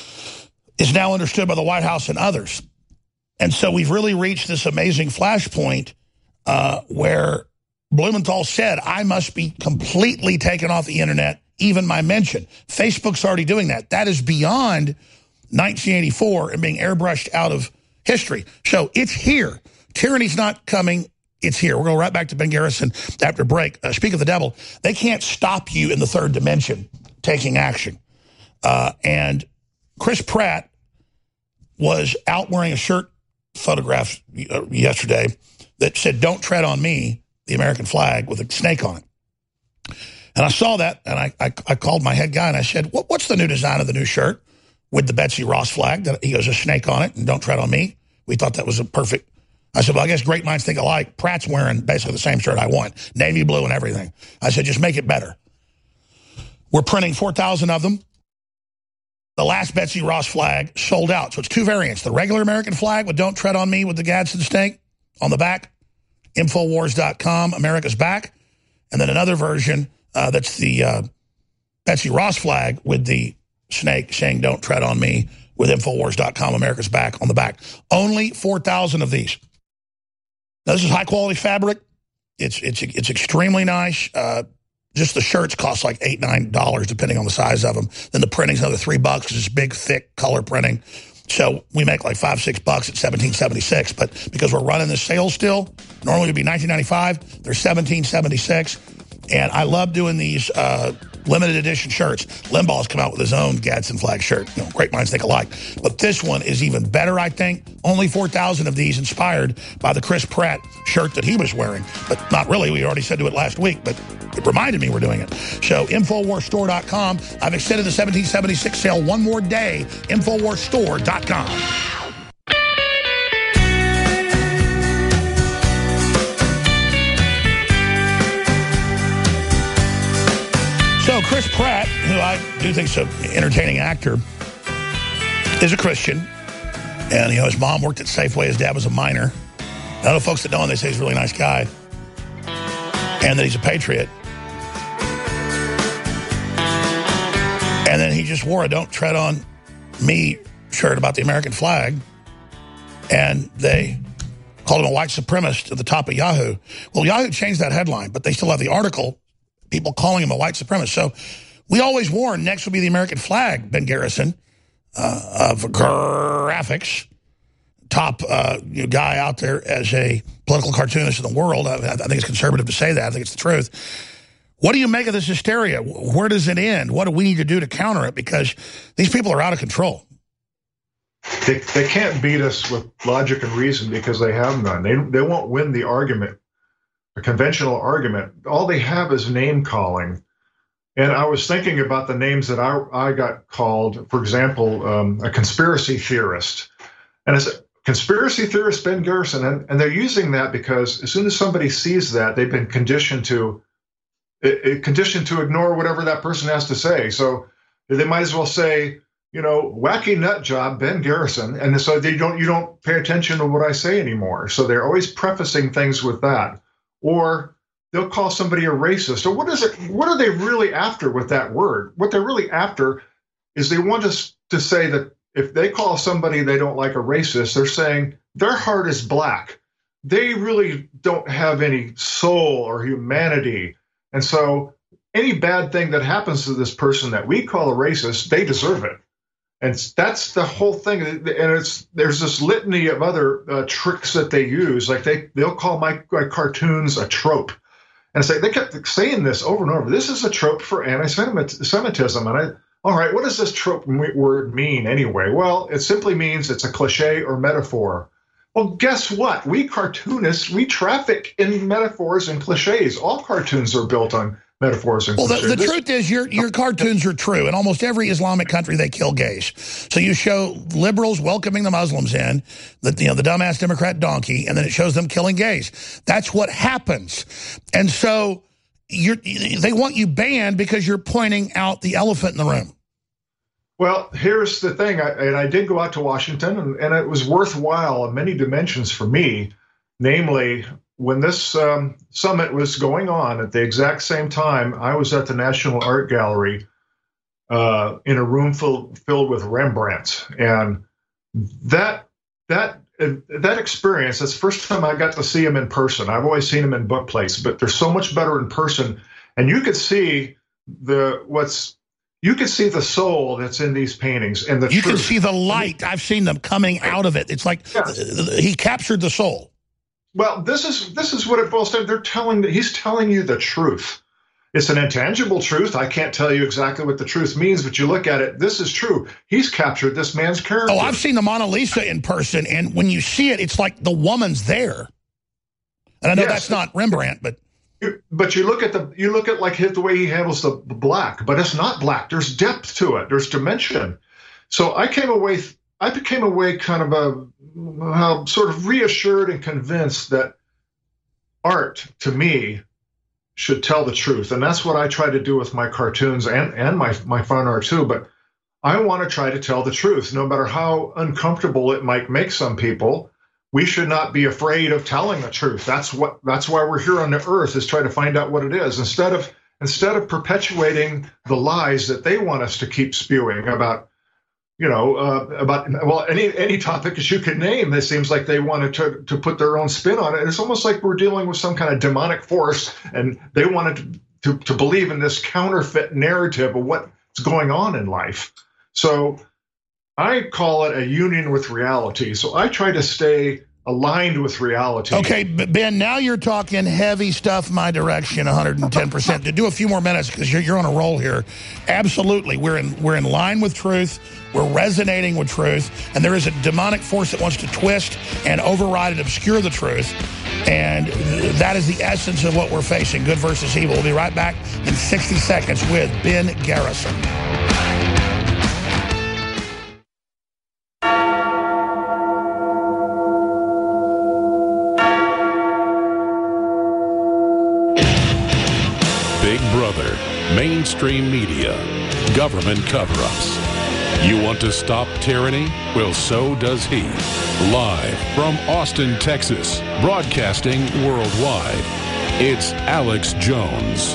is now understood by the White House and others. And so we've really reached this amazing flashpoint uh, where Blumenthal said, I must be completely taken off the internet, even my mention. Facebook's already doing that. That is beyond nineteen eighty-four and being airbrushed out of history. So it's here. Tyranny's not coming. It's here. We're going right back to Ben Garrison after break. Uh, speak of the devil, they can't stop you in the third dimension taking action. Uh, and Chris Pratt was out wearing a shirt photographed uh, yesterday that said, don't tread on me, the American flag, with a snake on it. And I saw that, and I, I, I called my head guy, and I said, what, what's the new design of the new shirt with the Betsy Ross flag? That he goes, a snake on it, and don't tread on me. We thought that was a perfect. I said, well, I guess great minds think alike. Pratt's wearing basically the same shirt I want, navy blue and everything. I said, just make it better. We're printing four thousand of them. The last Betsy Ross flag sold out. So it's two variants. The regular American flag with don't tread on me with the Gadsden snake on the back, Infowars dot com, America's back. And then another version uh, that's the uh, Betsy Ross flag with the snake saying don't tread on me with Infowars dot com, America's back on the back. Only four thousand of these. Now, this is high-quality fabric. It's it's it's extremely nice. Uh, just the shirts cost like eight, nine dollars depending on the size of them. Then the printing's another three bucks because it's big, thick color printing. So we make like five, six bucks at seventeen seventy-six. But because we're running this sale still, normally it would be nineteen ninety-five. They're seventeen seventy-six. And I love doing these uh, limited edition shirts. Limbaugh's come out with his own Gadsden flag shirt. You know, great minds think alike. But this one is even better, I think. Only four thousand of these inspired by the Chris Pratt shirt that he was wearing. But not really. We already said to it last week, but it reminded me we're doing it. So Infowars Store dot com. I've extended the seventeen seventy-six sale one more day. Infowars Store dot com. So Chris Pratt, who I do think is an entertaining actor, is a Christian. And, you know, his mom worked at Safeway. His dad was a miner. A lot of folks that know him, they say he's a really nice guy. And that he's a patriot. And then he just wore a Don't Tread on Me shirt about the American flag. And they called him a white supremacist at the top of Yahoo. Well, Yahoo changed that headline, but they still have the article. People calling him a white supremacist. So we always warned next will be the American flag, Ben Garrison, uh, of graphics, top uh, you know, guy out there as a political cartoonist in the world. I, I think it's conservative to say that. I think it's the truth. What do you make of this hysteria? Where does it end? What do we need to do to counter it? Because these people are out of control. They, they can't beat us with logic and reason because they have none. They, they won't win the argument. A conventional argument. All they have is name calling. And I was thinking about the names that I, I got called, for example, um, a conspiracy theorist. And it's a conspiracy theorist, Ben Garrison. And, and they're using that because as soon as somebody sees that, they've been conditioned to it, it, conditioned to ignore whatever that person has to say. So they might as well say, you know, wacky nut job, Ben Garrison. And so they don't you don't pay attention to what I say anymore. So they're always prefacing things with that. or they'll call somebody a racist. Or what is it? What are they really after with that word? What they're really after is they want us to say that if they call somebody they don't like a racist, they're saying their heart is black. They really don't have any soul or humanity. And so any bad thing that happens to this person that we call a racist, they deserve it. And that's the whole thing. And it's there's this litany of other uh, tricks that they use. Like they, they'll call my, my cartoons a trope. And say they kept saying this over and over. This is a trope for anti-Semitism. And I, all right, what does this trope word mean anyway? Well, it simply means it's a cliche or metaphor. Well, guess what? We cartoonists, we traffic in metaphors and cliches. All cartoons are built on metaphors and well, cliches. Well, the, the truth is your, your cartoons are true. In almost every Islamic country, they kill gays. So you show liberals welcoming the Muslims in, the, you know, the dumbass Democrat donkey, and then it shows them killing gays. That's what happens. And so you're, they want you banned because you're pointing out the elephant in the room. Well, here's the thing, I, and I did go out to Washington, and, and it was worthwhile on many dimensions for me, namely, when this um, summit was going on at the exact same time, I was at the National Art Gallery uh, in a room full, filled with Rembrandts, and that that uh, that experience, that's the first time I got to see him in person. I've always seen him in book plates, but they're so much better in person, and you could see the what's You can see the soul that's in these paintings, and the you truth. can see the light. I've seen them coming out of it. It's like yeah. he captured the soul. Well, this is this is what it boils down. They're telling he's telling you the truth. It's an intangible truth. I can't tell you exactly what the truth means, but you look at it. This is true. He's captured this man's character. Oh, I've seen the Mona Lisa in person, and when you see it, it's like the woman's there. And I know yes. that's not Rembrandt, but. But you look at the you look at like the way he handles the black, but it's not black. There's depth to it. There's dimension. So I came away. I became away kind of a uh, sort of reassured and convinced that art, to me, should tell the truth, and that's what I try to do with my cartoons and and my my fine art too. But I want to try to tell the truth, no matter how uncomfortable it might make some people. We should not be afraid of telling the truth. That's what. That's why we're here on the earth, is try to find out what it is instead of instead of perpetuating the lies that they want us to keep spewing about, you know, uh, about well any any topic that you could name. It seems like they wanted to to put their own spin on it. It's almost like we're dealing with some kind of demonic force, and they wanted to to, to believe in this counterfeit narrative of what's going on in life. So I call it a union with reality. So I try to stay aligned with reality. Okay, but Ben, now you're talking heavy stuff my direction, one hundred ten percent. To do a few more minutes, because you're, you're on a roll here. Absolutely, we're in we're in line with truth. We're resonating with truth, and there is a demonic force that wants to twist and override and obscure the truth. And that is the essence of what we're facing, good versus evil. We'll be right back in sixty seconds with Ben Garrison. Big Brother, mainstream media, government cover-ups. You want to stop tyranny? Well, so does he. Live from Austin, Texas, broadcasting worldwide, it's Alex Jones.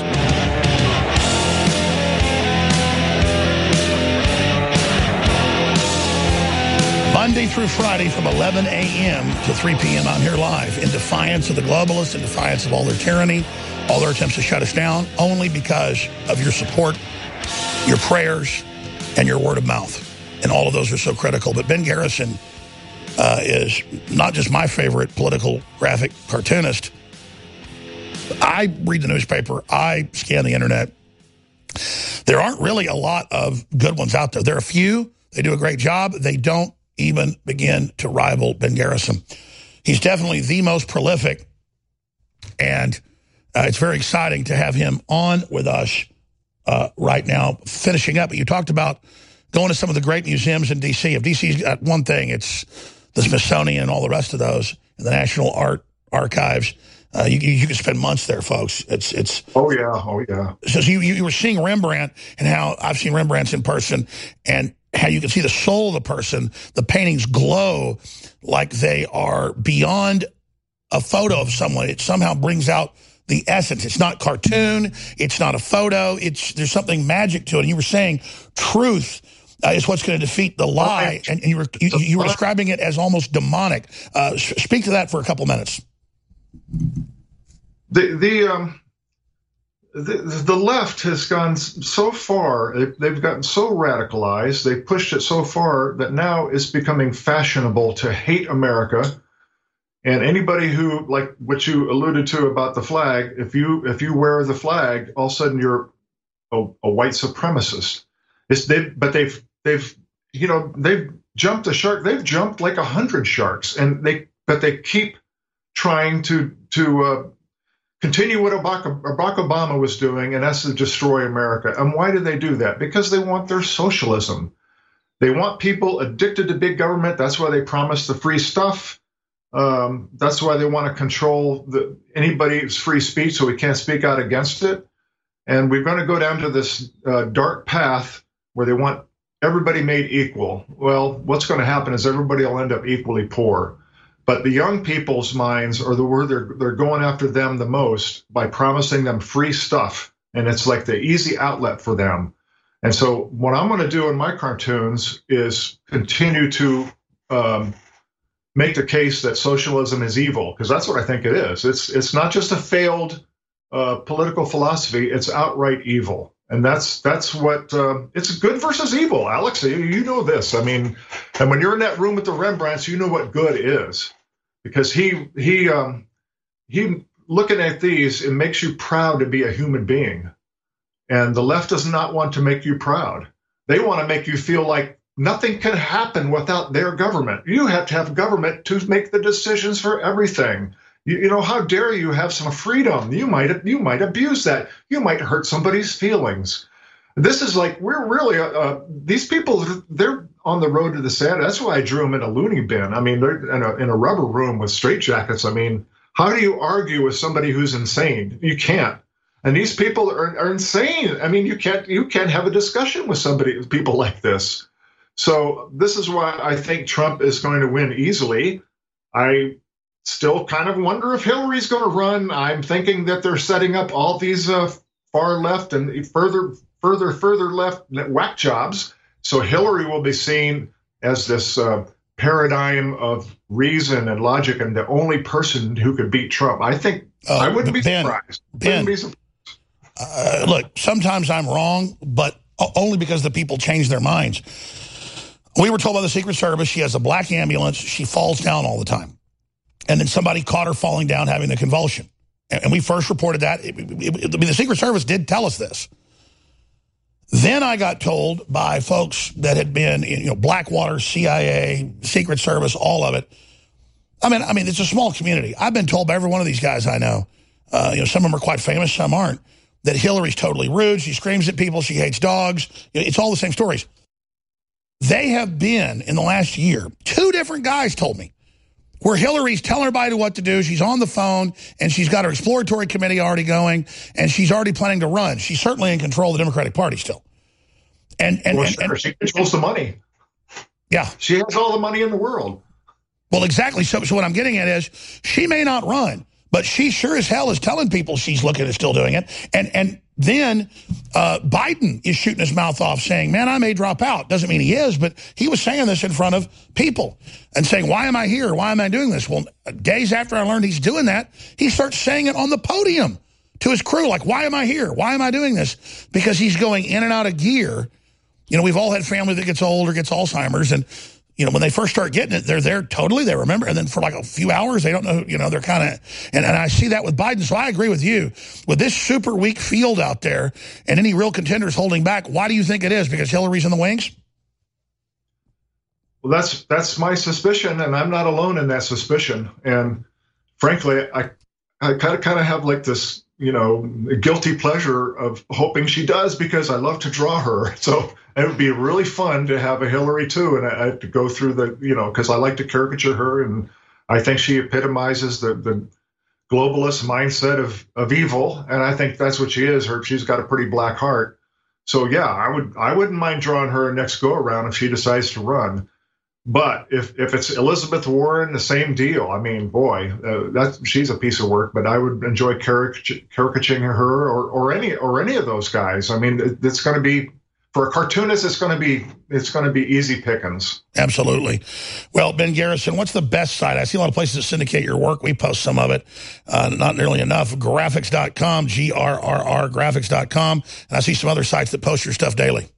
Monday through Friday from eleven a m to three p m I'm here live in defiance of the globalists, in defiance of all their tyranny, all their attempts to shut us down, only because of your support, your prayers, and your word of mouth. And all of those are so critical. But Ben Garrison uh, is not just my favorite political graphic cartoonist. I read the newspaper. I scan the internet. There aren't really a lot of good ones out there. There are a few. They do a great job. They don't even begin to rival Ben Garrison. He's definitely the most prolific, and uh, it's very exciting to have him on with us uh, right now, finishing up. You talked about going to some of the great museums in D C If D C's got one thing, it's the Smithsonian and all the rest of those, and the National Art Archives. Uh, you, you can spend months there, folks. It's it's. Oh yeah, oh yeah. So you you were seeing Rembrandt, and how I've seen Rembrandts in person, and how you can see the soul of the person. The paintings glow like they are beyond a photo of someone, it somehow brings out the essence. It's not cartoon. It's not a photo. It's there's something magic to it. And you were saying truth uh, is what's going to defeat the lie, and, and you were you, you were describing it as almost demonic. Uh, speak to that for a couple minutes. The the um the the left has gone so far. They've gotten so radicalized. They've pushed it so far that now it's becoming fashionable to hate America. And anybody who, like what you alluded to about the flag, if you if you wear the flag, all of a sudden you're a, a white supremacist. It's they, but they've they've you know they've jumped a shark. They've jumped like a hundred sharks, and they but they keep trying to to uh, continue what Barack, Barack Obama was doing, and that's to destroy America. And why do they do that? Because they want their socialism. They want people addicted to big government. That's why they promise the free stuff. Um, that's why they want to control the, anybody's free speech so we can't speak out against it. And we're going to go down to this uh, dark path where they want everybody made equal. Well, what's going to happen is everybody will end up equally poor. But the young people's minds are the word they're, they're going after them the most by promising them free stuff. And it's like the easy outlet for them. And so what I'm going to do in my cartoons is continue to um, make the case that socialism is evil, because that's what I think it is. It's it's not just a failed uh, political philosophy; it's outright evil, and that's that's what uh, it's good versus evil. Alex, you, you know this. I mean, and when you're in that room with the Rembrandts, you know what good is, because he he um, he looking at these, it makes you proud to be a human being, and the left does not want to make you proud. They want to make you feel like nothing can happen without their government. You have to have government to make the decisions for everything. You, you know, how dare you have some freedom? You might you might abuse that. You might hurt somebody's feelings. This is like, we're really, uh, these people, they're on the road to the sand. That's why I drew them in a loony bin. I mean, they're in a, in a rubber room with straitjackets. I mean, how do you argue with somebody who's insane? You can't. And these people are, are insane. I mean, you can't you can't have a discussion with somebody, with people like this. So this is why I think Trump is going to win easily. I still kind of wonder if Hillary's going to run. I'm thinking that they're setting up all these uh, far left and further, further, further left whack jobs. So Hillary will be seen as this uh, paradigm of reason and logic and the only person who could beat Trump. I think uh, I wouldn't be Ben, surprised. Ben, wouldn't be surprised. Uh, look, sometimes I'm wrong, but only because the people change their minds. We were told by the Secret Service she has a black ambulance. She falls down all the time. And then somebody caught her falling down having a convulsion. And we first reported that. It, it, it, I mean, the Secret Service did tell us this. Then I got told by folks that had been in, you know, Blackwater, C I A, Secret Service, all of it. I mean, I mean, it's a small community. I've been told by every one of these guys I know, uh, you know, some of them are quite famous, some aren't, that Hillary's totally rude. She screams at people. She hates dogs. It's all the same stories. They have been, in the last year, two different guys told me, where Hillary's telling everybody what to do. She's on the phone, and she's got her exploratory committee already going, and she's already planning to run. She's certainly in control of the Democratic Party still. And, and, well, and, sure. and She controls the money. Yeah. She has all the money in the world. Well, exactly. So, so what I'm getting at is she may not run, but she sure as hell is telling people she's looking at still doing it. And and then uh, Biden is shooting his mouth off saying, man, I may drop out. Doesn't mean he is, but he was saying this in front of people and saying, why am I here? Why am I doing this? Well, days after I learned he's doing that, he starts saying it on the podium to his crew, like, why am I here? Why am I doing this? Because he's going in and out of gear. You know, we've all had family that gets old or gets Alzheimer's, and you know, when they first start getting it, they're there totally, they remember, and then for like a few hours, they don't know, you know, they're kind of, and, and I see that with Biden, so I agree with you. With this super weak field out there, and any real contenders holding back, why do you think it is? Because Hillary's in the wings? Well, that's that's my suspicion, and I'm not alone in that suspicion. And frankly, I I kind of kind of have like this, you know, guilty pleasure of hoping she does, because I love to draw her. So it would be really fun to have a Hillary too, and I, I have to go through the, you know, because I like to caricature her, and I think she epitomizes the the globalist mindset of of evil, and I think that's what she is. Her she's got a pretty black heart. So yeah, I would I wouldn't mind drawing her next go around if she decides to run. But if, if it's Elizabeth Warren, the same deal. I mean, boy, uh, that's she's a piece of work. But I would enjoy caric- caricaturing her or, or any or any of those guys. I mean, it, it's going to be for a cartoonist. It's going to be it's going to be easy pickings. Absolutely. Well, Ben Garrison, what's the best site? I see a lot of places that syndicate your work. We post some of it, uh, not nearly enough. Graphics dot com, G R R R, graphics dot com, and I see some other sites that post your stuff daily.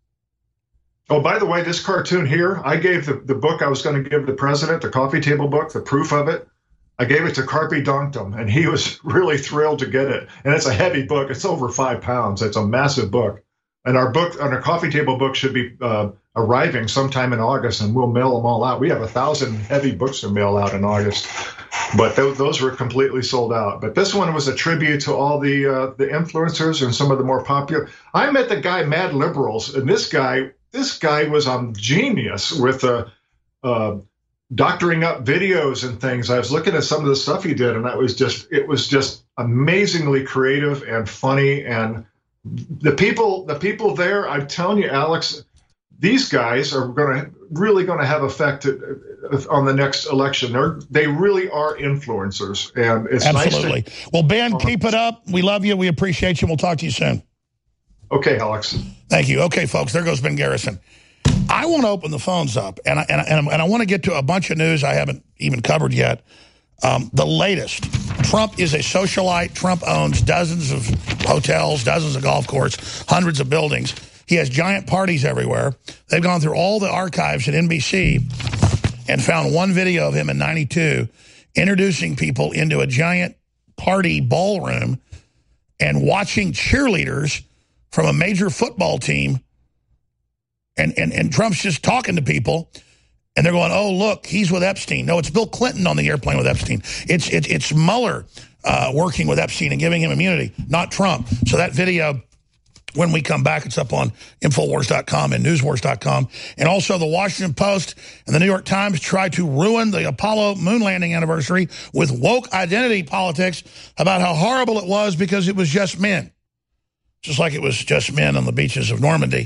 Oh, by the way, this cartoon here, I gave the, the book I was going to give the president, the coffee table book, the proof of it. I gave it to Carpe Dunctum, and he was really thrilled to get it. And it's a heavy book. It's over five pounds. It's a massive book. And our book, and our coffee table book should be uh, arriving sometime in August, and we'll mail them all out. We have a thousand heavy books to mail out in August, but th- those were completely sold out. But this one was a tribute to all the uh, the influencers and some of the more popular. I met the guy Mad Liberals, and this guy, this guy was a genius with uh, uh, doctoring up videos and things. I was looking at some of the stuff he did, and that was just it was just amazingly creative and funny. And the people, the people there, I'm telling you, Alex, these guys are going to really going to have effect on the next election. They're, they really are influencers, and it's absolutely. Nice to, well, Ben, keep it up. We love you. We appreciate you. We'll talk to you soon. Okay, Alex. Thank you. Okay, folks, there goes Ben Garrison. I want to open the phones up, and I, and I, and I want to get to a bunch of news I haven't even covered yet. Um, the latest. Trump is a socialite. Trump owns dozens of hotels, dozens of golf courses, hundreds of buildings. He has giant parties everywhere. They've gone through all the archives at N B C and found one video of him in ninety-two introducing people into a giant party ballroom and watching cheerleaders from a major football team. And, and, and Trump's just talking to people. And they're going, oh, look, he's with Epstein. No, it's Bill Clinton on the airplane with Epstein. It's it, it's Mueller uh, working with Epstein and giving him immunity, not Trump. So that video, when we come back, it's up on Infowars dot com and Newswars dot com. And also the Washington Post and the New York Times tried to ruin the Apollo moon landing anniversary with woke identity politics about how horrible it was because it was just men. Just like it was just men on the beaches of Normandy.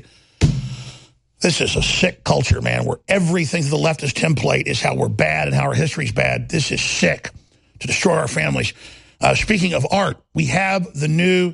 This is a sick culture, man, where everything to the leftist template is how we're bad and how our history's bad. This is sick to destroy our families. Uh, speaking of art, we have the new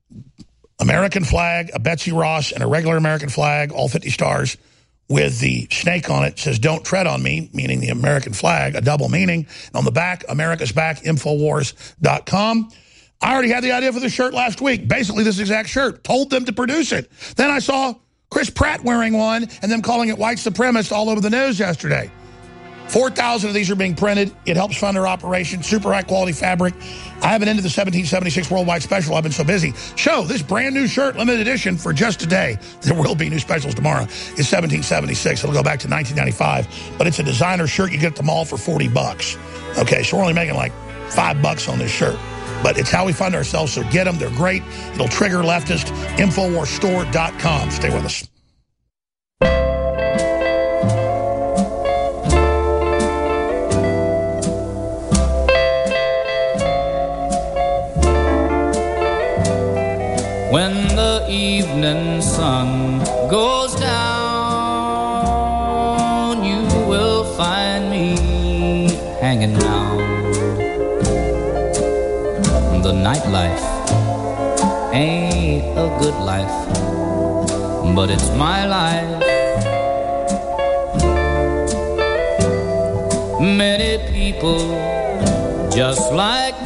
American flag, a Betsy Ross, and a regular American flag, all fifty stars, with the snake on it. It says, don't tread on me, meaning the American flag, a double meaning. And on the back, America's Back, Infowars dot com. I already had the idea for the shirt last week. Basically this exact shirt. Told them to produce it. Then I saw Chris Pratt wearing one and them calling it white supremacist all over the news yesterday. four thousand of these are being printed. It helps fund our operation. Super high quality fabric. I haven't ended the seventeen seventy-six Worldwide Special. I've been so busy. So this brand new shirt, limited edition for just today. There will be new specials tomorrow. It's seventeen seventy-six. It'll go back to nineteen ninety-five. But it's a designer shirt. You get at the mall for forty bucks. Okay, so we're only making like five bucks on this shirt. But it's how we fund ourselves, so get them. They're great. It'll trigger leftist. Infowars Store dot com. Stay with us. When the evening sun goes down, you will find me hanging out. The nightlife ain't a good life, but it's my life. Many people just like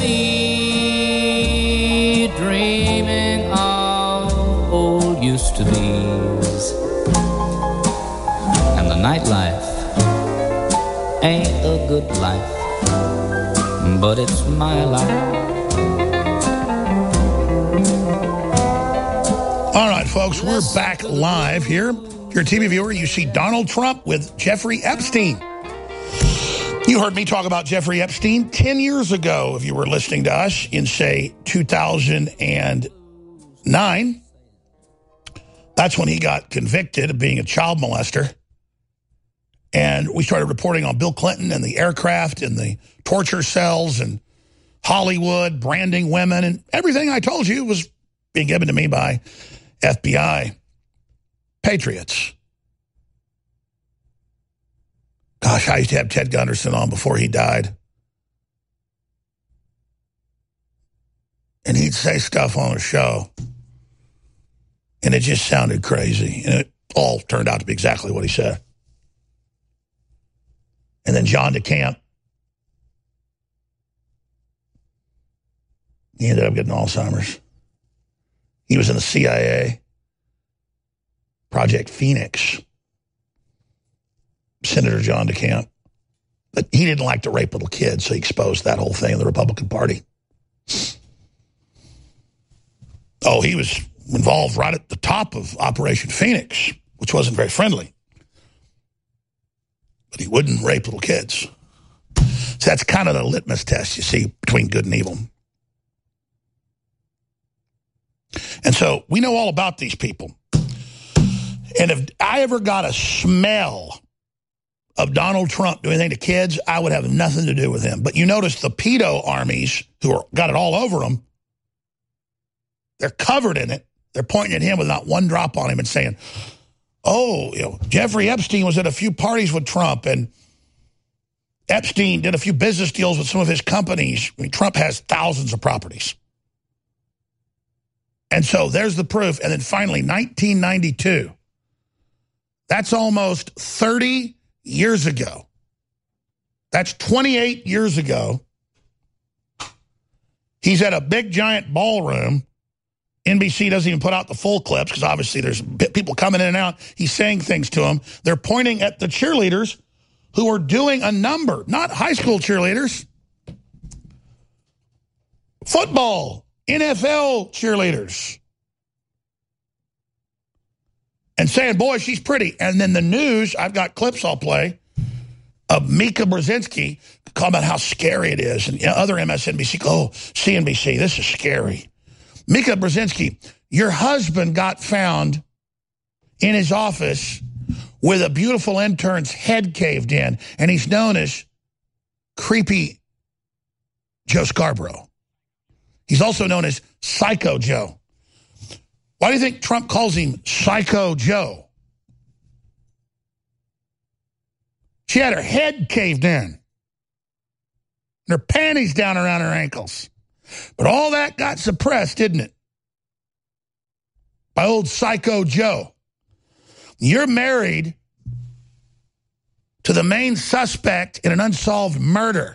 me, dreaming of old used to be's. And the nightlife ain't a good life, but it's my life. All right, folks, we're back live here. If you're a T V viewer, you see Donald Trump with Jeffrey Epstein. You heard me talk about Jeffrey Epstein ten years ago, if you were listening to us in, say, two thousand nine. That's when he got convicted of being a child molester. And we started reporting on Bill Clinton and the aircraft and the torture cells and Hollywood, branding women, and everything I told you was being given to me by F B I patriots. Gosh, I used to have Ted Gunderson on before he died. And he'd say stuff on the show. And it just sounded crazy. And it all turned out to be exactly what he said. And then John DeCamp, he ended up getting Alzheimer's. He was in the C I A, Project Phoenix, Senator John DeCamp. But he didn't like to rape little kids, so he exposed that whole thing in the Republican Party. Oh, he was involved right at the top of Operation Phoenix, which wasn't very friendly. But he wouldn't rape little kids. So that's kind of the litmus test, you see, between good and evil. And so we know all about these people. And if I ever got a smell of Donald Trump doing anything to kids, I would have nothing to do with him. But you notice the pedo armies who are, got it all over them, they're covered in it. They're pointing at him with not one drop on him and saying, oh, you know, Jeffrey Epstein was at a few parties with Trump, and Epstein did a few business deals with some of his companies. I mean, Trump has thousands of properties. And so there's the proof. And then finally, nineteen ninety-two. That's almost thirty years ago. That's twenty-eight years ago. He's at a big, giant ballroom. N B C doesn't even put out the full clips because obviously there's people coming in and out. He's saying things to them. They're pointing at the cheerleaders who are doing a number, not high school cheerleaders. Football, N F L cheerleaders. And saying, boy, she's pretty. And then the news, I've got clips I'll play, of Mika Brzezinski talking about how scary it is. And you know, other M S N B C, oh, C N B C, this is scary. Mika Brzezinski, your husband got found in his office with a beautiful intern's head caved in, and he's known as Creepy Joe Scarborough. He's also known as Psycho Joe. Why do you think Trump calls him Psycho Joe? She had her head caved in, and her panties down around her ankles. But all that got suppressed, didn't it? By old Psycho Joe. You're married to the main suspect in an unsolved murder.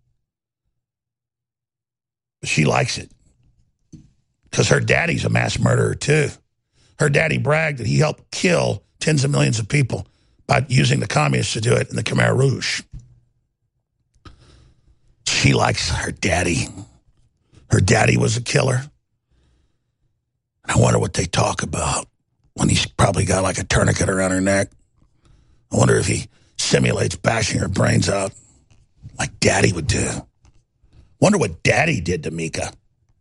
She likes it because her daddy's a mass murderer too. Her daddy bragged that he helped kill tens of millions of people by using the communists to do it in the Khmer Rouge. She likes her daddy. Her daddy was a killer. I wonder what they talk about when he's probably got like a tourniquet around her neck. I wonder if he simulates bashing her brains out like Daddy would do. Wonder what Daddy did to Mika.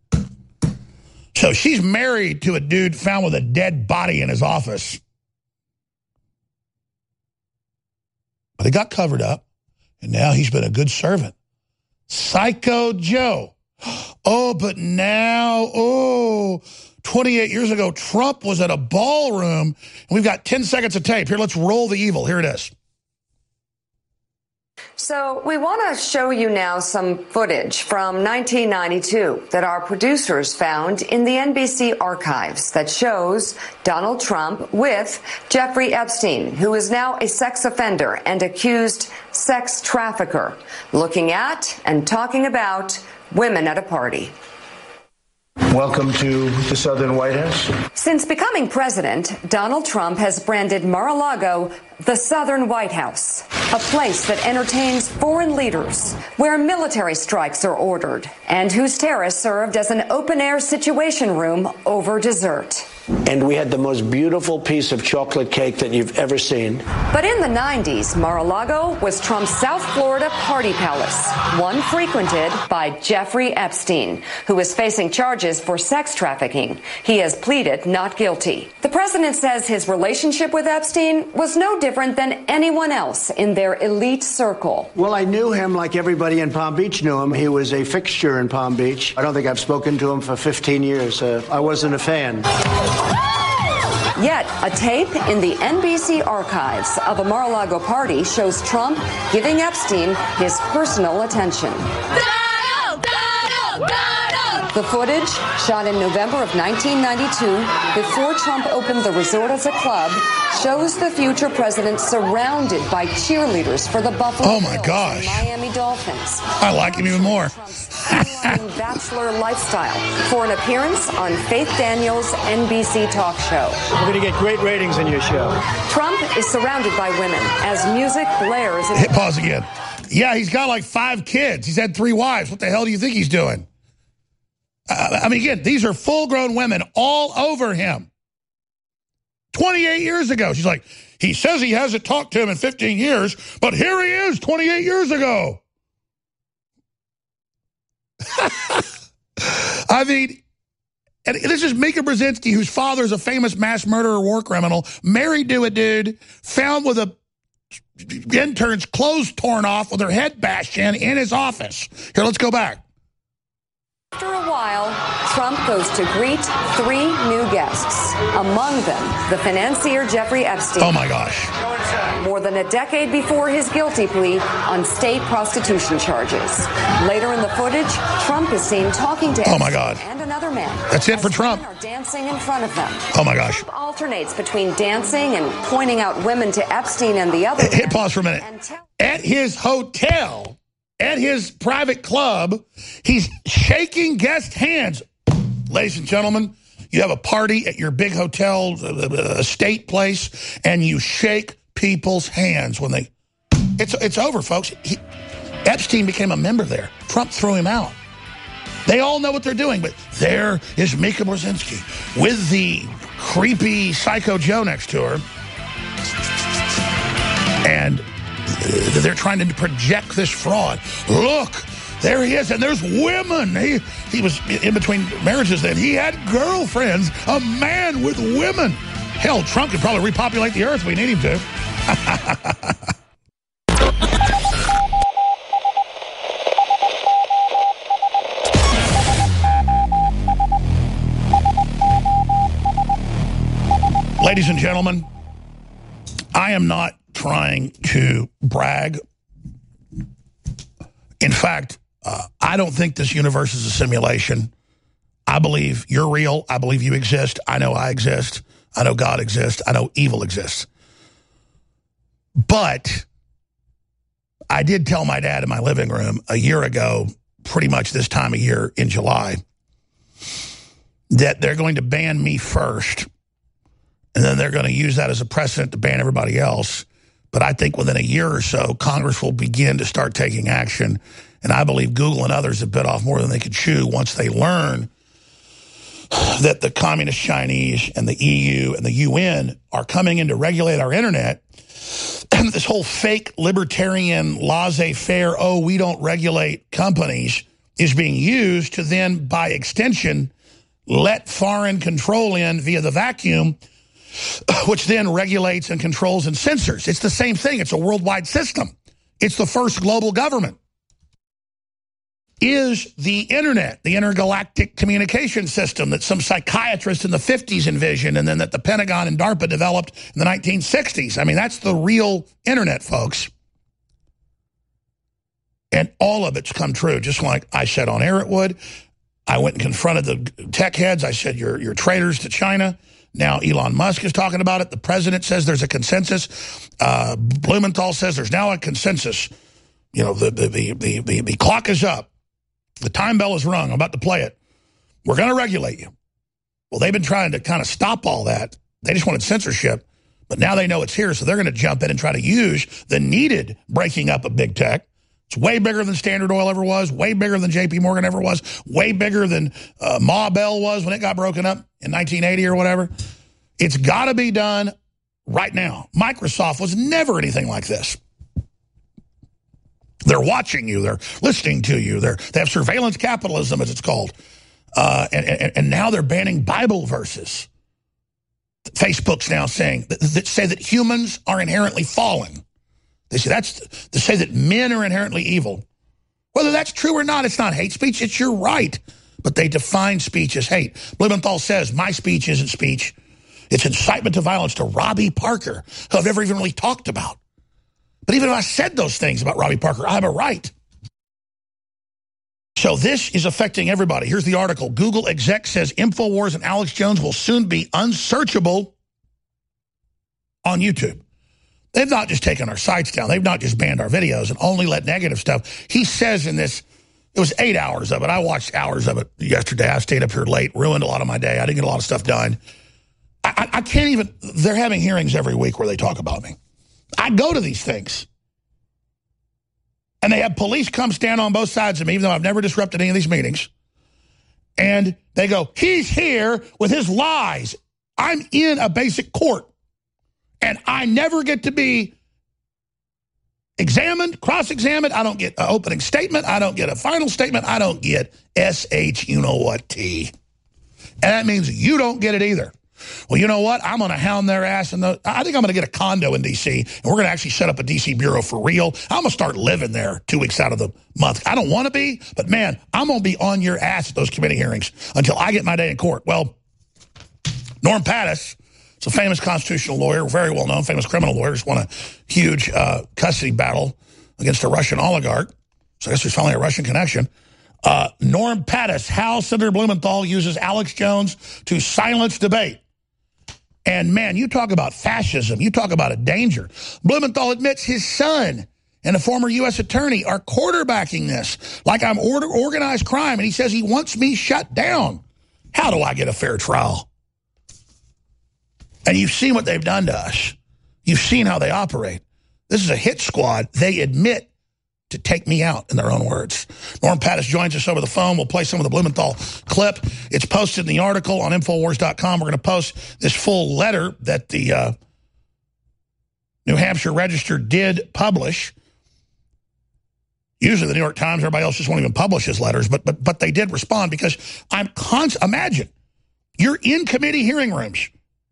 So she's married to a dude found with a dead body in his office. But it got covered up, and now he's been a good servant. Psycho Joe. Oh, but now, oh, twenty-eight years ago, Trump was at a ballroom, and we've got ten seconds of tape. Here, let's roll the evil. Here it is. So we want to show you now some footage from nineteen ninety-two that our producers found in the N B C archives that shows Donald Trump with Jeffrey Epstein, who is now a sex offender and accused sex trafficker, looking at and talking about women at a party. Welcome to the Southern White House. Since becoming president, Donald Trump has branded Mar-a-Lago the Southern White House, a place that entertains foreign leaders, where military strikes are ordered, and whose terrace served as an open-air situation room over dessert. And we had the most beautiful piece of chocolate cake that you've ever seen. But in the nineties, Mar-a-Lago was Trump's South Florida party palace, one frequented by Jeffrey Epstein, who is facing charges for sex trafficking. He has pleaded not guilty. The president says his relationship with Epstein was no different than anyone else in their elite circle. Well, I knew him like everybody in Palm Beach knew him. He was a fixture in Palm Beach. I don't think I've spoken to him for fifteen years. Uh, I wasn't a fan. Yet, a tape in the N B C archives of a Mar-a-Lago party shows Trump giving Epstein his personal attention. Donald! Donald! Donald! The footage, shot in November of nineteen ninety-two, before Trump opened the resort as a club, shows the future president surrounded by cheerleaders for the Buffalo Oh my Bills gosh. and Miami Dolphins. I like him even more. Bachelor lifestyle for an appearance on Faith Daniels' N B C talk show. We're going to get great ratings in your show. Trump is surrounded by women as music blares. In Hit pause again. Yeah, he's got like five kids. He's had three wives. What the hell do you think he's doing? Uh, I mean, again, these are full-grown women all over him. twenty-eight years ago. She's like, he says he hasn't talked to him in fifteen years, but here he is twenty-eight years ago. I mean, and this is Mika Brzezinski, whose father is a famous mass murderer war criminal, married to a dude, found with a intern's clothes torn off with her head bashed in in his office. Here, let's go back. After a while, Trump goes to greet three new guests. Among them, the financier Jeffrey Epstein. Oh, my gosh. More than a decade before his guilty plea on state prostitution charges. Later in the footage, Trump is seen talking to Oh, my Epstein God. and another man. That's it for Trump. Women are dancing in front of them. Oh, my gosh. Trump alternates between dancing and pointing out women to Epstein and the other. Hit pause for a minute. At his hotel, at his private club, he's shaking guest hands. Ladies and gentlemen, you have a party at your big hotel, estate place, and you shake people's hands when they... It's it's over, folks. He, Epstein became a member there. Trump threw him out. They all know what they're doing, but there is Mika Brzezinski with the creepy Psycho Joe next to her. And they're trying to project this fraud. Look, there he is, and there's women. He, he was in between marriages then. He had girlfriends, a man with women. Hell, Trump could probably repopulate the earth if we need him to. Ladies and gentlemen, I am not trying to brag. In fact, uh, I don't think this universe is a simulation. I believe you're real. I believe you exist. I know I exist. I know God exists. I know evil exists. But I did tell my dad in my living room a year ago, pretty much this time of year in July, that they're going to ban me first, and then they're going to use that as a precedent to ban everybody else. But I think within a year or so, Congress will begin to start taking action. And I believe Google and others have bit off more than they could chew once they learn that the communist Chinese and the E U and the U N are coming in to regulate our internet. And this whole fake libertarian laissez-faire, oh, we don't regulate companies, is being used to then, by extension, let foreign control in via the vacuum, which then regulates and controls and censors. It's the same thing. It's a worldwide system. It's the first global government. Is the internet, the intergalactic communication system that some psychiatrist in the fifties envisioned and then that the Pentagon and DARPA developed in the nineteen sixties. I mean, that's the real internet, folks. And all of it's come true, just like I said on air it would. I went and confronted the tech heads. I said, you're, you're traitors to China. Now Elon Musk is talking about it. The president says there's a consensus. Uh, Blumenthal says there's now a consensus. You know, the, the, the, the, the, the clock is up. The time bell is rung. I'm about to play it. We're going to regulate you. Well, they've been trying to kind of stop all that. They just wanted censorship. But now they know it's here, so they're going to jump in and try to use the needed breaking up of big tech. It's way bigger than Standard Oil ever was, way bigger than J P Morgan ever was, way bigger than uh, Ma Bell was when it got broken up in nineteen eighty or whatever. It's got to be done right now. Microsoft was never anything like this. They're watching you. They're listening to you. They're, they have surveillance capitalism, as it's called. Uh, and, and, and now they're banning Bible verses. Facebook's now saying that, that say that humans are inherently fallen. They say that's to say that men are inherently evil. Whether that's true or not, it's not hate speech. It's your right. But they define speech as hate. Blumenthal says my speech isn't speech. It's incitement to violence to Robbie Parker, who I've never even really talked about. But even if I said those things about Robbie Parker, I have a right. So this is affecting everybody. Here's the article. Google exec says InfoWars and Alex Jones will soon be unsearchable on YouTube. They've not just taken our sites down. They've not just banned our videos and only let negative stuff. He says in this, it was eight hours of it. I watched hours of it yesterday. I stayed up here late, ruined a lot of my day. I didn't get a lot of stuff done. I, I, I can't even, they're having hearings every week where they talk about me. I go to these things. And they have police come stand on both sides of me, even though I've never disrupted any of these meetings. And they go, he's here with his lies. I'm in a basic court. And I never get to be examined, cross-examined. I don't get an opening statement. I don't get a final statement. I don't get S H you-know-what-T. And that means you don't get it either. Well, you know what? I'm going to hound their ass. And the, I think I'm going to get a condo in D C, and we're going to actually set up a D C bureau for real. I'm going to start living there two weeks out of the month. I don't want to be, but, man, I'm going to be on your ass at those committee hearings until I get my day in court. Well, Norm Pattis, it's a famous constitutional lawyer, very well-known, famous criminal lawyer, just won a huge uh, custody battle against a Russian oligarch. So I guess there's finally a Russian connection. Uh, Norm Pattis, how Senator Blumenthal uses Alex Jones to silence debate. And, man, you talk about fascism. You talk about a danger. Blumenthal admits his son and a former U S attorney are quarterbacking this like I'm order organized crime, and he says he wants me shut down. How do I get a fair trial? And you've seen what they've done to us. You've seen how they operate. This is a hit squad. They admit to take me out, in their own words. Norm Pattis joins us over the phone. We'll play some of the Blumenthal clip. It's posted in the article on Infowars dot com. We're going to post this full letter that the uh, New Hampshire Register did publish. Usually the New York Times, everybody else just won't even publish his letters, but but but they did respond because I'm const- imagine you're in committee hearing rooms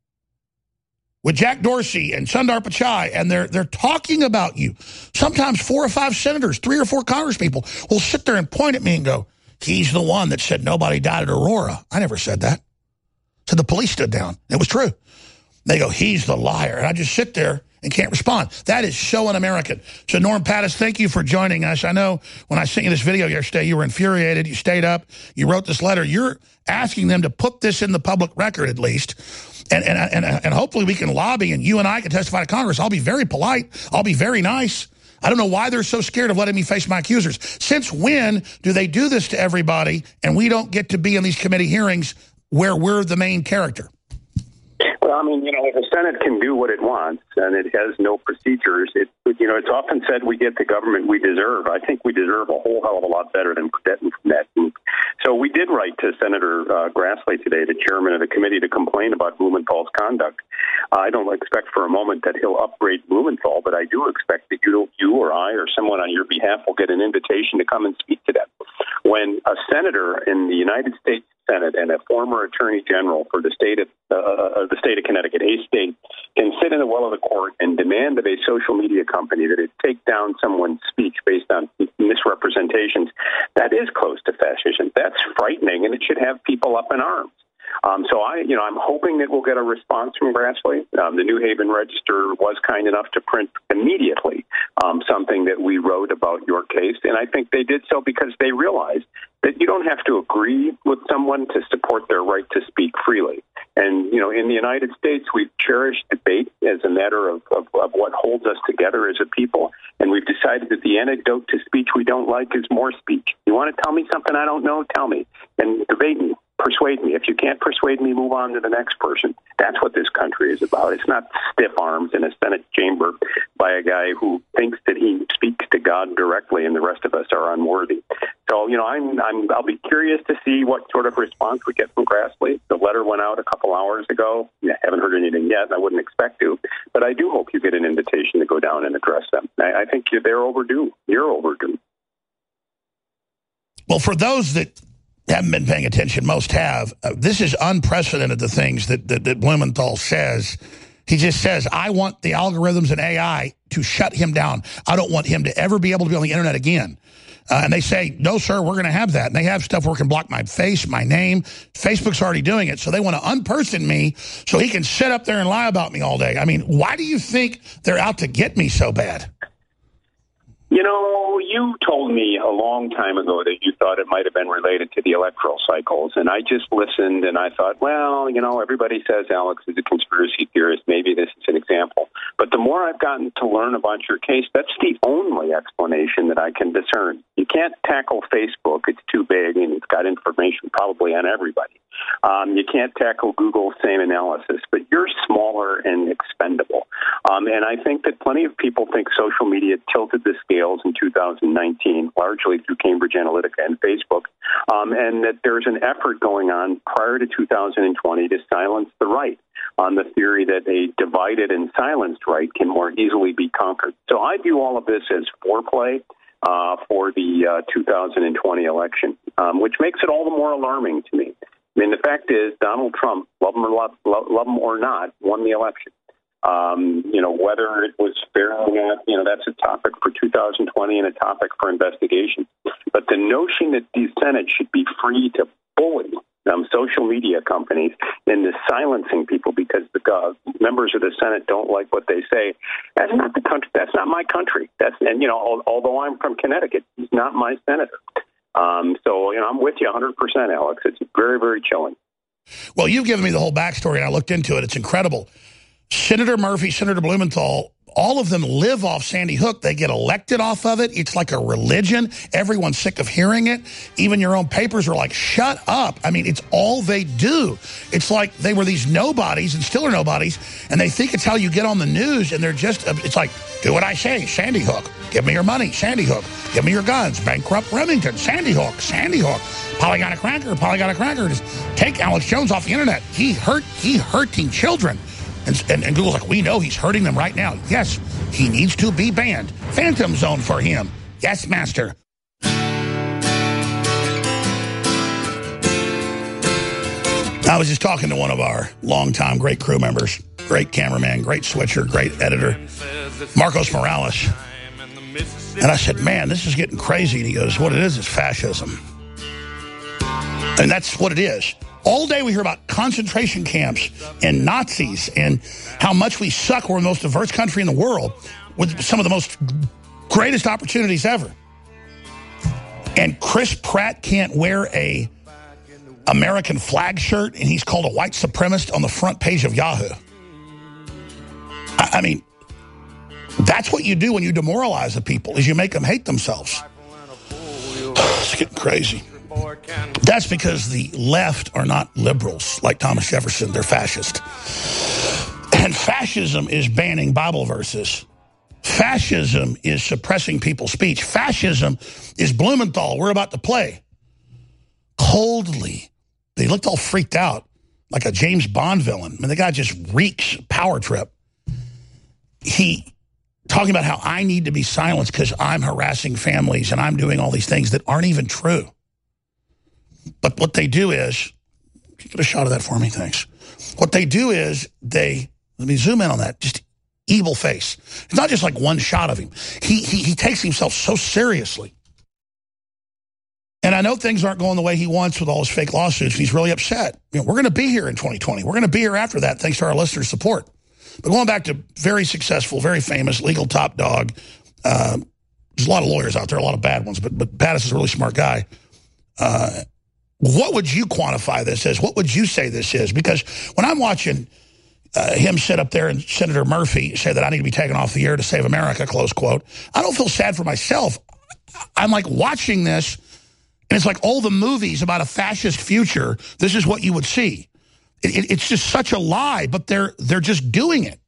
with Jack Dorsey and Sundar Pichai, and they're they're talking about you. Sometimes four or five senators, three or four congresspeople will sit there and point at me and go, he's the one that said nobody died at Aurora. I never said that. So the police stood down. It was true. They go, he's the liar. And I just sit there and can't respond. That is so un-American. So Norm Pattis, thank you for joining us. I know when I sent you this video yesterday, you were infuriated. You stayed up. You wrote this letter. You're asking them to put this in the public record at least. And, and, and, and hopefully we can lobby and you and I can testify to Congress. I'll be very polite. I'll be very nice. I don't know why they're so scared of letting me face my accusers. Since when do they do this to everybody and we don't get to be in these committee hearings where we're the main character? Well, I mean, you know, the Senate can do what it wants, and it has no procedures. It, you know, it's often said we get the government we deserve. I think we deserve a whole hell of a lot better than getting from that. And so we did write to Senator uh, Grassley today, the chairman of the committee, to complain about Blumenthal's conduct. Uh, I don't expect for a moment that he'll upgrade Blumenthal, but I do expect that you, you or I or someone on your behalf will get an invitation to come and speak to them. When a senator in the United States Senate and a former attorney general for the state of uh, the state of Connecticut, a state, can sit in the well of the court and demand of a social media company that it take down someone's speech based on misrepresentations, that is close to fascism. That's frightening, and it should have people up in arms. Um, so I, you know, I'm hoping that we'll get a response from Grassley. Um, the New Haven Register was kind enough to print immediately um, something that we wrote about your case, and I think they did so because they realized that you don't have to agree with someone to support their right to speak freely. And, you know, in the United States, we've cherished debate as a matter of, of, of what holds us together as a people, and we've decided that the antidote to speech we don't like is more speech. You want to tell me something I don't know? Tell me. And debate me. Persuade me. If you can't persuade me, move on to the next person. That's what this country is about. It's not stiff arms in a Senate chamber by a guy who thinks that he speaks to God directly and the rest of us are unworthy. So, you know, I'm, I'm, I'll be curious to see what sort of response we get from Grassley. The letter went out a couple hours ago. I haven't heard anything yet, and I wouldn't expect to. But I do hope you get an invitation to go down and address them. I, I think they're overdue. You're overdue. Well, for those that haven't been paying attention, most have, uh, this is unprecedented, the things that, that, that Blumenthal says. He just says, I want the algorithms and A I to shut him down. I don't want him to ever be able to be on the internet again. Uh, and they say, no, sir, we're going to have that. And they have stuff where it can block my face, my name. Facebook's already doing it. So they want to unperson me so he can sit up there and lie about me all day. I mean, why do you think they're out to get me so bad? You know, you told me a long time ago that you thought it might have been related to the electoral cycles, and I just listened and I thought, well, you know, everybody says Alex is a conspiracy theorist. Maybe this is an example. But the more I've gotten to learn about your case, that's the only explanation that I can discern. You can't tackle Facebook. It's too big, and it's got information probably on everybody. Um, you can't tackle Google's same analysis, but you're smaller and expendable. Um, and I think that plenty of people think social media tilted the scales in two thousand nineteen, largely through Cambridge Analytica and Facebook, um, and that there's an effort going on prior to two thousand twenty to silence the right on the theory that a divided and silenced right can more easily be conquered. So I view all of this as foreplay uh, for the uh, two thousand twenty election, um, which makes it all the more alarming to me. I mean, the fact is, Donald Trump, love him or love, love him or not, won the election. Um, you know, whether it was fair or not, you know, that's a topic for two thousand twenty and a topic for investigation. But the notion that the Senate should be free to bully um, social media companies into silencing people because the uh, members of the Senate don't like what they say, that's not the country. That's not my country. That's, and, you know, although I'm from Connecticut, he's not my senator. Um, so, you know, I'm with you one hundred percent, Alex. It's very, very chilling. Well, you've given me the whole backstory, and I looked into it. It's incredible. Senator Murphy, Senator Blumenthal, all of them live off Sandy Hook. They get elected off of it. It's like a religion. Everyone's sick of hearing it. Even your own papers are like, shut up. I mean, it's all they do. It's like they were these nobodies and still are nobodies, and they think it's how you get on the news, and they're just, it's like, do what I say, Sandy Hook. Give me your money, Sandy Hook. Give me your guns. Bankrupt Remington, Sandy Hook, Sandy Hook. Polygon a cracker, Polygon a cracker. Just take Alex Jones off the internet. He hurt, he hurting children. And, and, and Google's like, we know he's hurting them right now. Yes, he needs to be banned. Phantom zone for him. Yes, master. I was just talking to one of our longtime great crew members, great cameraman, great switcher, great editor, Marcos Morales. And I said, man, this is getting crazy. And he goes, what it is is fascism. And that's what it is. All day we hear about concentration camps and Nazis and how much we suck. We're the most diverse country in the world with some of the most greatest opportunities ever. And Chris Pratt can't wear a American flag shirt, and he's called a white supremacist on the front page of Yahoo. I, I mean, that's what you do when you demoralize the people, is you make them hate themselves. It's getting crazy. That's because the left are not liberals like Thomas Jefferson. They're fascist. And fascism is banning Bible verses. Fascism is suppressing people's speech. Fascism is Blumenthal. We're about to play. Coldly. They looked all freaked out like a James Bond villain. I mean, the guy just reeks power trip. He talking about how I need to be silenced because I'm harassing families and I'm doing all these things that aren't even true. But what they do is, get a shot of that for me, thanks. What they do is they, let me zoom in on that, just evil face. It's not just like one shot of him. He, he, he takes himself so seriously. And I know things aren't going the way he wants with all his fake lawsuits. He's really upset. You know, we're going to be here in twenty twenty. We're going to be here after that, thanks to our listeners' support. But going back to very successful, very famous, legal top dog, uh, there's a lot of lawyers out there, a lot of bad ones, but, but Battis is a really smart guy. Uh, what would you quantify this as? What would you say this is? Because when I'm watching uh, him sit up there and Senator Murphy say that I need to be taken off the air to save America, close quote, I don't feel sad for myself. I'm like watching this, and it's like all the movies about a fascist future, this is what you would see. It, it, it's just such a lie, but they're they're just doing it.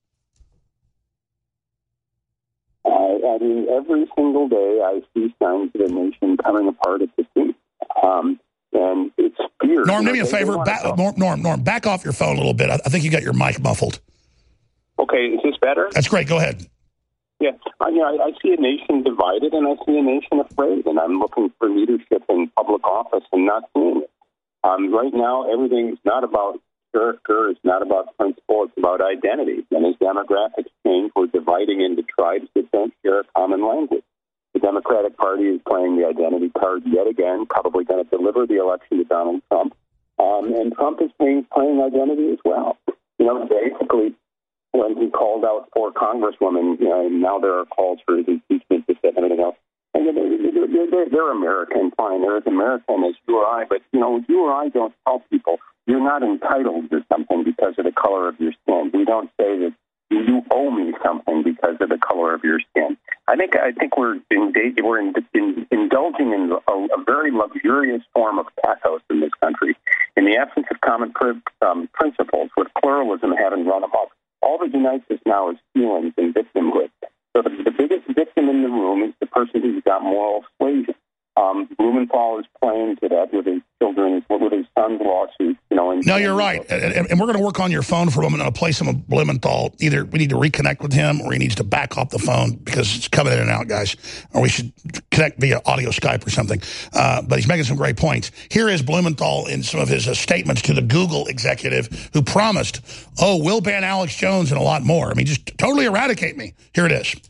Uh, I mean, every single day I see signs of the nation coming apart at the seams. Um, and it's fear. Norm, do me a favor. Back, Norm, Norm, Norm, back off your phone a little bit. I, I think you got your mic muffled. Okay, is this better? That's great. Go ahead. Yeah, I, you know, I, I see a nation divided, and I see a nation afraid, and I'm looking for leadership in public office and not seeing it. Um, right now, everything's not about character, it's not about principle, it's about identity. And as demographics change, we're dividing into tribes that don't share a common language. The Democratic Party is playing the identity card yet again, probably going to deliver the election to Donald Trump. Um, and Trump is playing, playing identity as well. You know, basically, when he called out four congresswomen, you know, and now there are calls for his impeachment and everything else. And they're, they're, they're American, fine. They're as American as you or I. But, you know, you or I don't tell people you're not entitled to something because of the color of your skin. We don't say that you owe me something because of the color of your skin. I think I think we're in, we're in, in, indulging in a, a very luxurious form of pathos in this country. In the absence of common um, principles, with pluralism having run amok, all that unites us now is feelings and victimhood. So the, the biggest victim in the room is the person who's got moral suasion. Um, Blumenthal is playing to that with his children, with his son's lawsuit. You know, and, no, you're right. And, and we're going to work on your phone for a moment. I'll play some of Blumenthal. Either we need to reconnect with him or he needs to back off the phone because it's coming in and out, guys. Or we should connect via audio Skype or something. Uh, but he's making some great points. Here is Blumenthal in some of his uh, statements to the Google executive who promised, oh, we'll ban Alex Jones and a lot more. I mean, just totally eradicate me. Here it is.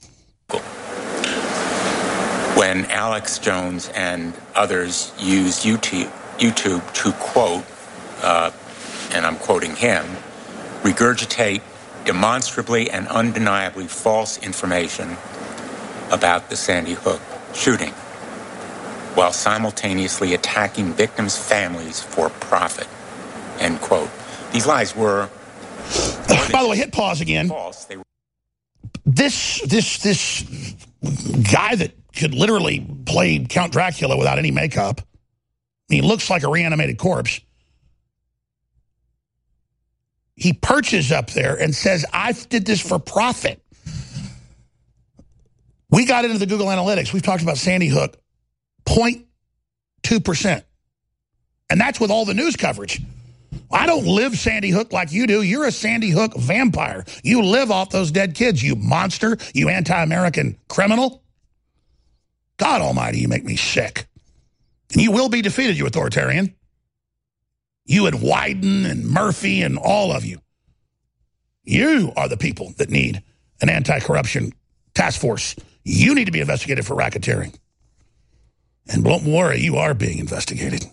When Alex Jones and others used YouTube, YouTube to quote, uh, and I'm quoting him, regurgitate demonstrably and undeniably false information about the Sandy Hook shooting, while simultaneously attacking victims' families for profit, end quote. These lies were... By the way, hit pause again. False. They were this, this, this guy that could literally play Count Dracula without any makeup. I mean, he looks like a reanimated corpse. He perches up there and says, I did this for profit. We got into the Google Analytics. We've talked about Sandy Hook, zero point two percent. And that's with all the news coverage. I don't live Sandy Hook like you do. You're a Sandy Hook vampire. You live off those dead kids, you monster, you anti-American criminal. God almighty, you make me sick. And you will be defeated, you authoritarian. You and Wyden and Murphy and all of you. You are the people that need an anti-corruption task force. You need to be investigated for racketeering. And don't worry, you are being investigated.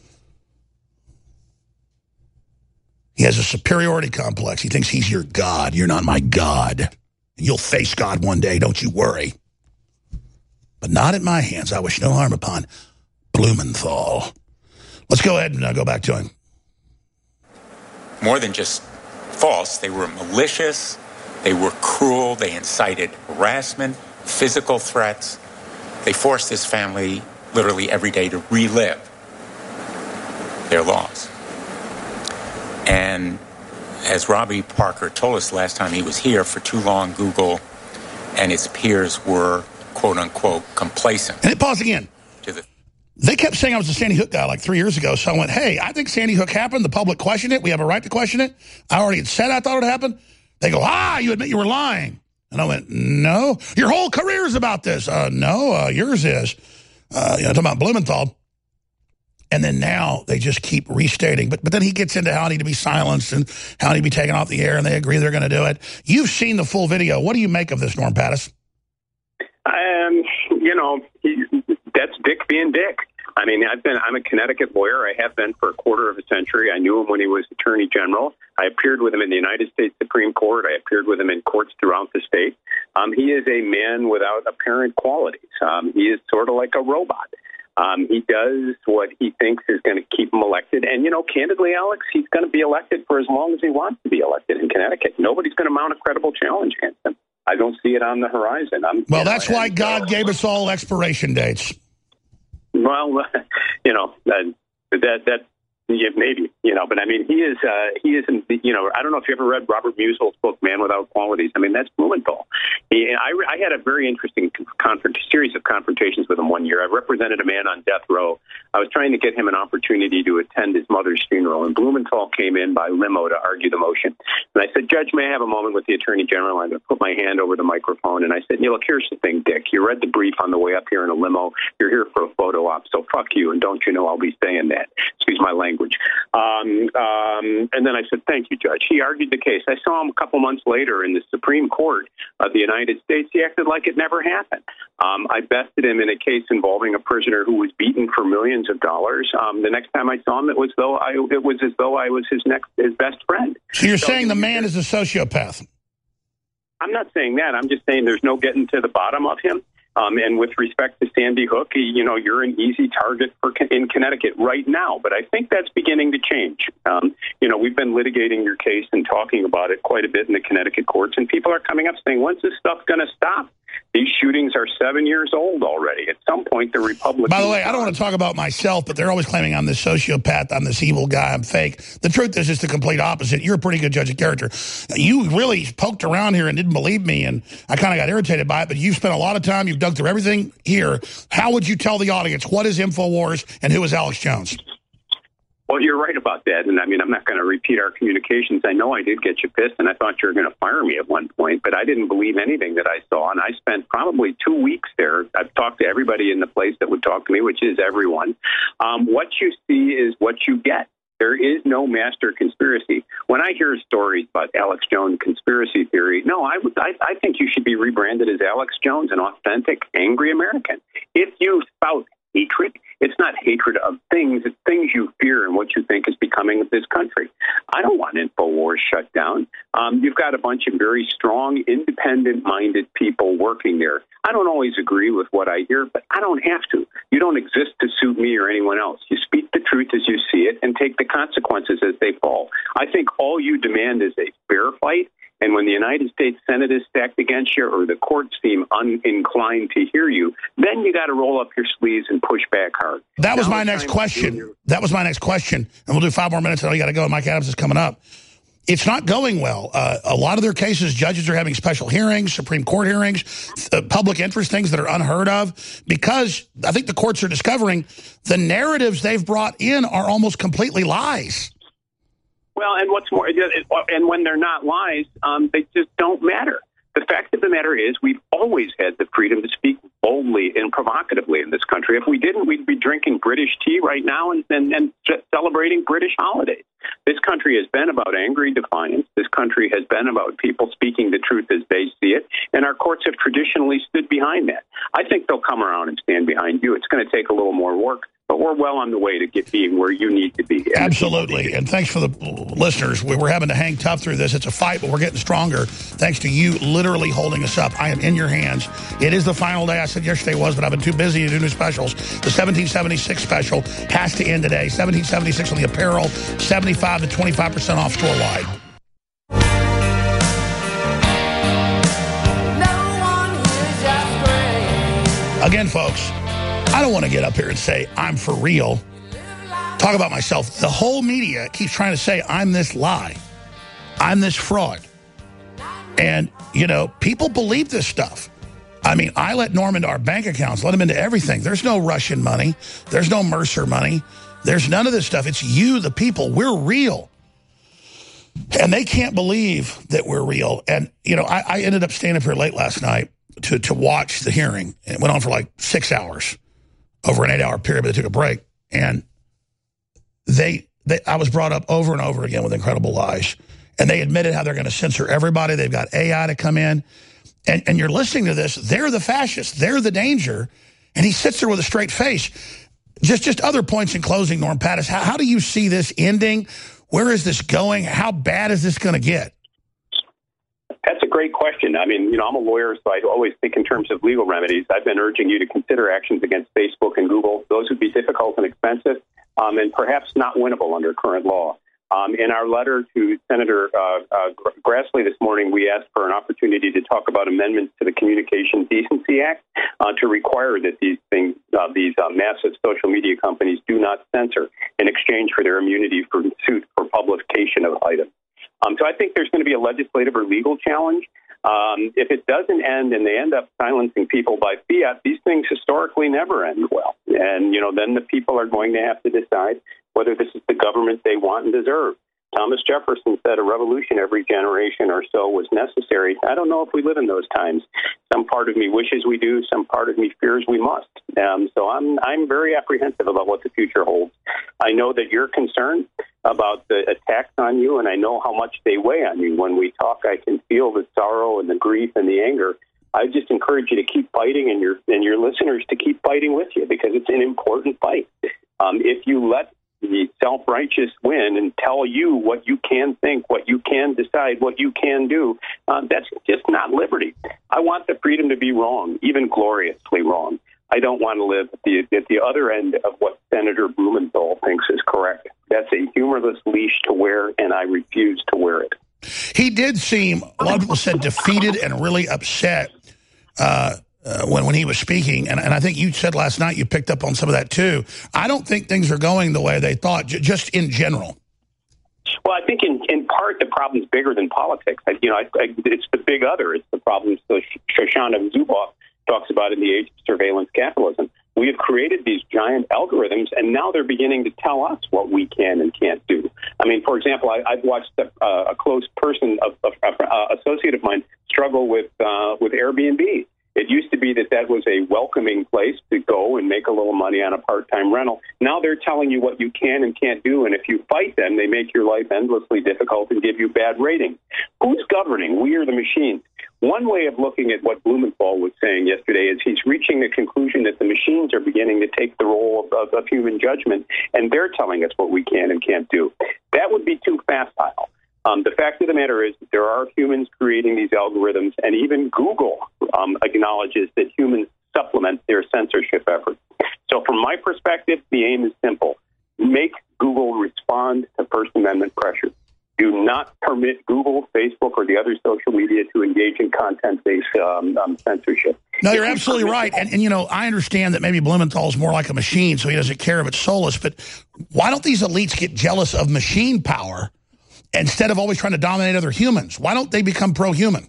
He has a superiority complex. He thinks he's your God. You're not my God. You'll face God one day, don't you worry. But not at my hands. I wish no harm upon Blumenthal. Let's go ahead and uh, go back to him. more than just false. They were malicious. They were cruel. They incited harassment, physical threats. They forced this family literally every day to relive their loss. And as Robbie Parker told us last time he was here, for too long, Google and its peers were, quote unquote, complacent. And it paused again. To the They kept saying I was a Sandy Hook guy like three years ago. So I went, hey, I think Sandy Hook happened. The public questioned it. We have a right to question it. I already had said I thought it happened. They go, ah, you admit you were lying. And I went, no. Your whole career is about this. Uh, no, uh, yours is. Uh, you know, talking about Blumenthal. And then now they just keep restating. But but then he gets into how I need to be silenced and how I need to be taken off the air, and they agree they're going to do it. You've seen the full video. What do you make of this, Norm Pattis? Um, you know, he, that's Dick being Dick. I mean, I've been, I'm a Connecticut lawyer. I have been for a quarter of a century. I knew him when he was Attorney General. I appeared with him in the United States Supreme Court. I appeared with him in courts throughout the state. Um, he is a man without apparent qualities. Um, he is sort of like a robot. Um, he does what he thinks is going to keep him elected. And, you know, candidly, Alex, he's going to be elected for as long as he wants to be elected in Connecticut. Nobody's going to mount a credible challenge against him. I don't see it on the horizon. I'm, well, you know, that's why and, God uh, gave us all expiration dates. Well, you know, uh, that, that, yeah, maybe, you know, but I mean, he is, uh, he isn't, you know, I don't know if you ever read Robert Musil's book, Man Without Qualities. I mean, that's Blumenthal. He, I, I had a very interesting confront, series of confrontations with him one year. I represented a man on death row. I was trying to get him an opportunity to attend his mother's funeral, and Blumenthal came in by limo to argue the motion. And I said, Judge, may I have a moment with the Attorney General? I'm going to put my hand over the microphone. And I said, you know, look, here's the thing, Dick. You read the brief on the way up here in a limo. You're here for a photo op. swap, so fuck you, and don't you know I'll be saying that. Excuse my language. Um, um, and then I said, thank you, Judge. He argued the case. I saw him a couple months later in the Supreme Court of the United States. He acted like it never happened. Um, I bested him in a case involving a prisoner who was beaten for millions of dollars. Um, the next time I saw him, it was though I it was as though I was his next his best friend. So you're so, saying the man is a sociopath? I'm not saying that. I'm just saying there's no getting to the bottom of him. Um, and with respect to Sandy Hook, you know, you're an easy target for in Connecticut right now. But I think that's beginning to change. Um, you know, we've been litigating your case and talking about it quite a bit in the Connecticut courts, and people are coming up saying, when's this stuff going to stop? These shootings are seven years old already. At some point, the Republicans... By the way, I don't want to talk about myself, but they're always claiming I'm this sociopath, I'm this evil guy, I'm fake. The truth is, it's the complete opposite. You're a pretty good judge of character. You really poked around here and didn't believe me, and I kind of got irritated by it, but you've spent a lot of time, you've dug through everything here. How would you tell the audience what is InfoWars and who is Alex Jones? Well, you're right about that. And I mean, I'm not going to repeat our communications. I know I did get you pissed, and I thought you were going to fire me at one point, but I didn't believe anything that I saw. And I spent probably two weeks there. I've talked to everybody in the place that would talk to me, which is everyone. Um, what you see is what you get. There is no master conspiracy. When I hear stories about Alex Jones conspiracy theory, no, I, would, I, I think you should be rebranded as Alex Jones, an authentic, angry American. If you spout hatred, it's not hatred of things, it's things you fear and what you think is becoming of this country. I don't want InfoWars shut down. Um, you've got a bunch of very strong, independent-minded people working there. I don't always agree with what I hear, but I don't have to. You don't exist to suit me or anyone else. You speak the truth as you see it and take the consequences as they fall. I think all you demand is a fair fight. And when the United States Senate is stacked against you or the courts seem uninclined to hear you, then you got to roll up your sleeves and push back hard. That was now my next question. Your... That was my next question. And we'll do five more minutes. I know you got to go. And Mike Adams is coming up. It's not going well. Uh, a lot of their cases, judges are having special hearings, Supreme Court hearings, uh, public interest things that are unheard of, because I think the courts are discovering the narratives they've brought in are almost completely lies. Well, and what's more, and when they're not lies, um, they just don't matter. The fact of the matter is we've always had the freedom to speak boldly and provocatively in this country. If we didn't, we'd be drinking British tea right now and, and, and celebrating British holidays. This country has been about angry defiance. This country has been about people speaking the truth as they see it, and our courts have traditionally stood behind that. I think they'll come around and stand behind you. It's going to take a little more work, but we're well on the way to get being where you need to be. Absolutely. And thanks for the listeners. We were having to hang tough through this. It's a fight, but we're getting stronger thanks to you literally holding us up. I am in your hands. It is the final day. I said yesterday was, but I've been too busy to do new specials. The seventeen seventy-six special has to end today. seventeen seventy-six on the apparel, seventy-five to twenty-five percent off store-wide. Again, folks, I don't want to get up here and say I'm for real. Talk about myself. The whole media keeps trying to say I'm this lie. I'm this fraud. And, you know, people believe this stuff. I mean, I let Norm into our bank accounts, let him into everything. There's no Russian money. There's no Mercer money. There's none of this stuff. It's you, the people. We're real. And they can't believe that we're real. And, you know, I, I ended up staying up here late last night to, to watch the hearing. It went on for like six hours over an eight-hour period, but they took a break. And they, they, I was brought up over and over again with incredible lies. And they admitted how they're going to censor everybody. They've got A I to come in. And, and you're listening to this. They're the fascists. They're the danger. And he sits there with a straight face. Just just other points in closing, Norm Pattis. How, how do you see this ending? Where is this going? How bad is this going to get? That's a great question. I mean, you know, I'm a lawyer, so I always think in terms of legal remedies. I've been urging you to consider actions against Facebook and Google. Those would be difficult and expensive, um, and perhaps not winnable under current law. Um, in our letter to Senator uh, uh, Grassley this morning, we asked for an opportunity to talk about amendments to the Communications Decency Act uh, to require that these things, uh, these uh, massive social media companies do not censor in exchange for their immunity from suit for publication of items. Um, so I think there's going to be a legislative or legal challenge. Um, if it doesn't end and they end up silencing people by fiat, these things historically never end well. And, you know, then the people are going to have to decide whether this is the government they want and deserve. Thomas Jefferson said a revolution every generation or so was necessary. I don't know if we live in those times. Some part of me wishes we do. Some part of me fears we must. Um, so I'm I'm very apprehensive about what the future holds. I know that you're concerned about the attacks on you, and I know how much they weigh on you. When we talk, I can feel the sorrow and the grief and the anger. I just encourage you to keep fighting, and your and your listeners to keep fighting with you, because it's an important fight. Um, if you let the self-righteous win and tell you what you can think, what you can decide, what you can do, uh, that's just not liberty. I want the freedom to be wrong, even gloriously wrong. I don't want to live at the, at the other end of what Senator Blumenthal thinks is correct. That's a humorless leash to wear, and I refuse to wear it. He did seem, a lot of people said, defeated and really upset uh, uh, when, when he was speaking. And, and I think you said last night you picked up on some of that, too. I don't think things are going the way they thought, j just in general. Well, I think in, in part the problem's bigger than politics. I, you know, I, I, it's the big other. It's the problems that Shoshana Zuboff talks about in The Age of Surveillance Capitalism. We have created these giant algorithms, and now they're beginning to tell us what we can and can't do. I mean, for example, I, I've watched a, uh, a close person, a, a, a associate of mine, struggle with uh, with Airbnb. It used to be that that was a welcoming place to go and make a little money on a part-time rental. Now they're telling you what you can and can't do, and if you fight them, they make your life endlessly difficult and give you bad ratings. Who's governing? We or the machines? One way of looking at what Blumenthal was saying yesterday is he's reaching the conclusion that the machines are beginning to take the role of, of, of human judgment, and they're telling us what we can and can't do. That would be too facile. Um, the fact of the matter is that there are humans creating these algorithms, and even Google um, acknowledges that humans supplement their censorship efforts. So from my perspective, the aim is simple. Make Google respond to First Amendment pressure. Do not permit Google, Facebook, or the other social media to engage in content-based um, um, censorship. No, you're absolutely right. And, and, you know, I understand that maybe Blumenthal is more like a machine, so he doesn't care if it's soulless. But why don't these elites get jealous of machine power instead of always trying to dominate other humans? Why don't they become pro-human?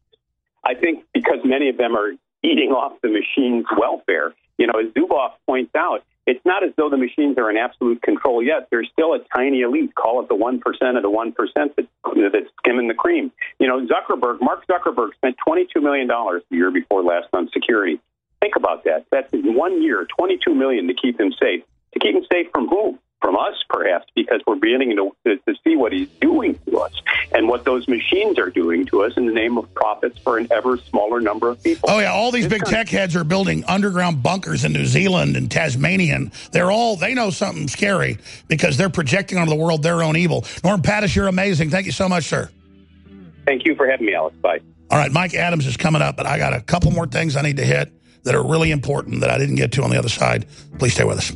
I think because many of them are eating off the machine's welfare. You know, as Zuboff points out, it's not as though the machines are in absolute control yet. There's still a tiny elite, call it the one percent of the one percent that, that's skimming the cream. You know, Zuckerberg, Mark Zuckerberg spent twenty-two million dollars the year before last on security. Think about that. That's in one year, twenty-two million dollars to keep him safe. To keep him safe from whom? From us, perhaps, because we're beginning to, to, to see what he's doing to us and what those machines are doing to us in the name of profits for an ever smaller number of people. Oh, yeah, all these big tech heads are building underground bunkers in New Zealand and Tasmania. They're all, they know something scary because they're projecting onto the world their own evil. Norm Pattis, you're amazing. Thank you so much, sir. Thank you for having me, Alex. Bye. All right, Mike Adams is coming up, but I got a couple more things I need to hit that are really important that I didn't get to on the other side. Please stay with us.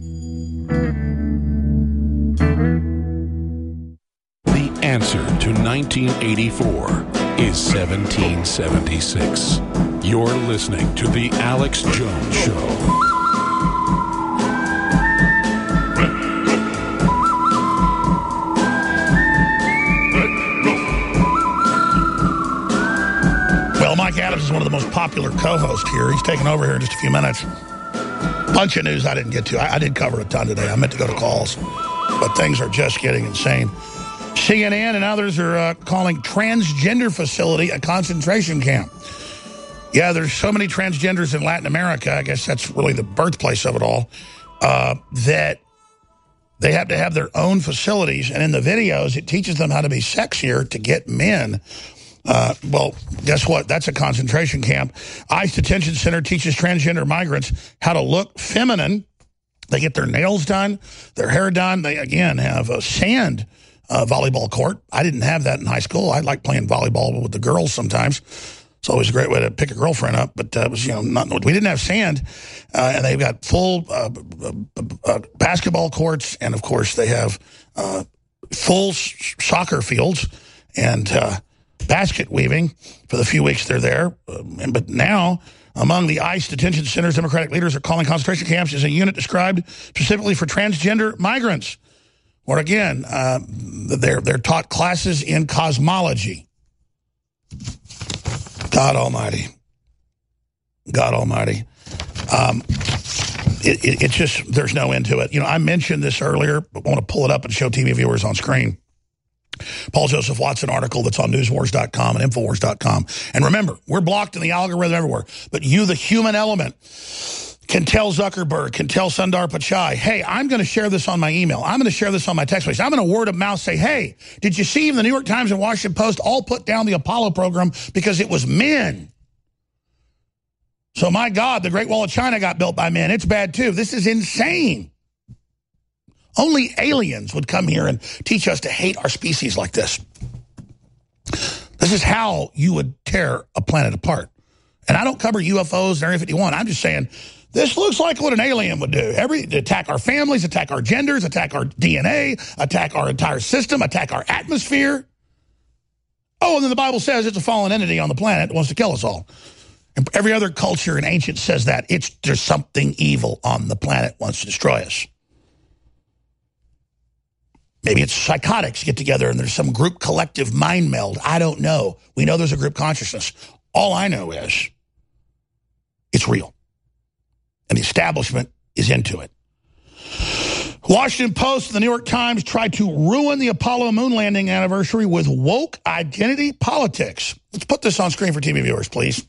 The answer to nineteen eighty-four is seventeen seventy-six. You're listening to The Alex Jones Show. Well, Mike Adams is one of the most popular co-hosts here. He's taking over here in just a few minutes. Bunch of news I didn't get to. I, I did cover a ton today. I meant to go to calls, but things are just getting insane. C N N and others are uh, calling transgender facility a concentration camp. Yeah, there's so many transgenders in Latin America, I guess that's really the birthplace of it all, uh, that they have to have their own facilities. And in the videos, it teaches them how to be sexier to get men. Uh, well, guess what? That's a concentration camp. ICE Detention Center teaches transgender migrants how to look feminine. They get their nails done, their hair done. They, again, have a sand uh, volleyball court. I didn't have that in high school. I like playing volleyball with the girls sometimes. It's always a great way to pick a girlfriend up, but uh, it was, you know, not, we didn't have sand, uh, and they've got full uh, uh, uh, basketball courts, and of course they have uh, full soccer fields and uh, basket weaving for the few weeks they're there. Uh, and, but now, among the ICE detention centers, Democratic leaders are calling concentration camps is a unit described specifically for transgender migrants. Or again, uh, they're they're taught classes in cosmology. God Almighty. God Almighty. Um, it, it, it's just, there's no end to it. You know, I mentioned this earlier, but I want to pull it up and show T V viewers on screen. Paul Joseph Watson article that's on newswars dot com and infowars dot com. And remember, we're blocked in the algorithm everywhere. But you, the human element, can tell Zuckerberg, can tell Sundar Pichai, hey, I'm going to share this on my email. I'm going to share this on my text message. I'm going to word of mouth say, hey, did you see the New York Times and Washington Post all put down the Apollo program because it was men? So, my God, the Great Wall of China got built by men. It's bad, too. This is insane. Only aliens would come here and teach us to hate our species like this. This is how you would tear a planet apart. And I don't cover U F Os and Area fifty-one. I'm just saying, this looks like what an alien would do. Every attack our families, attack our genders, attack our D N A, attack our entire system, attack our atmosphere. Oh, and then the Bible says it's a fallen entity on the planet that wants to kill us all. And every other culture and ancient says that. It's there's something evil on the planet wants to destroy us. Maybe it's psychotics get together and there's some group collective mind meld. I don't know. We know there's a group consciousness. All I know is it's real. And the establishment is into it. Washington Post and the New York Times tried to ruin the Apollo moon landing anniversary with woke identity politics. Let's put this on screen for T V viewers, please.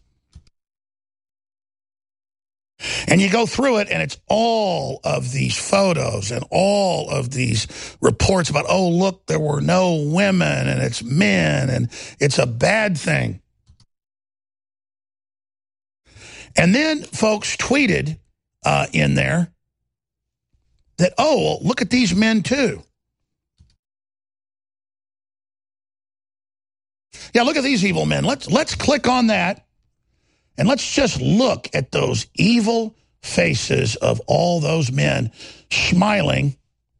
And you go through it, and it's all of these photos and all of these reports about, oh, look, there were no women, and it's men, and it's a bad thing. And then folks tweeted uh, in there that, oh, well, look at these men, too. Yeah, look at these evil men. Let's, let's click on that. And let's just look at those evil faces of all those men smiling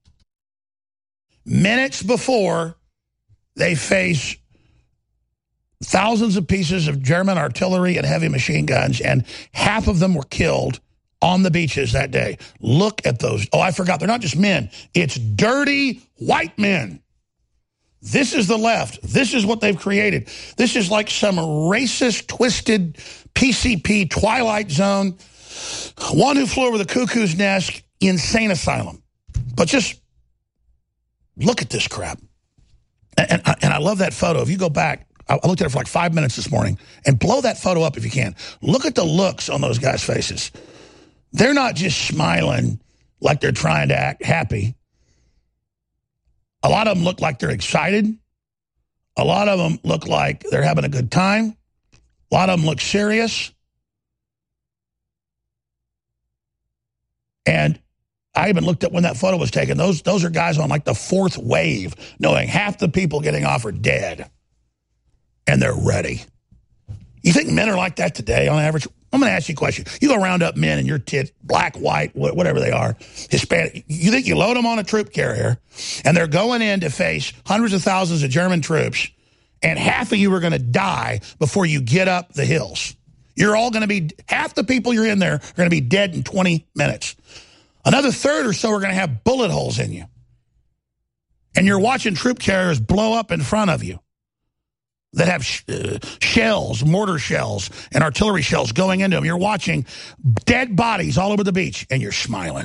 minutes before they face thousands of pieces of German artillery and heavy machine guns, and half of them were killed on the beaches that day. Look at those. Oh, I forgot. They're not just men. It's dirty white men. This is the left. This is what they've created. This is like some racist, twisted P C P Twilight Zone, One Who Flew Over the Cuckoo's Nest, insane asylum. But just look at this crap. And, and, and I love that photo. If you go back, I looked at it for like five minutes this morning, and blow that photo up if you can. Look at the looks on those guys' faces. They're not just smiling like they're trying to act happy. A lot of them look like they're excited. A lot of them look like they're having a good time. A lot of them look serious. And I even looked at when that photo was taken. Those, those are guys on like the fourth wave, knowing half the people getting off are dead. And they're ready. You think men are like that today on average? I'm going to ask you a question. You go round up men in your tit, black, white, whatever they are, Hispanic. You think you load them on a troop carrier, and they're going in to face hundreds of thousands of German troops, and half of you are going to die before you get up the hills. You're all going to be, half the people you're in there are going to be dead in twenty minutes. Another third or so are going to have bullet holes in you. And you're watching troop carriers blow up in front of you that have sh uh, shells, mortar shells, and artillery shells going into them. You're watching dead bodies all over the beach, and you're smiling.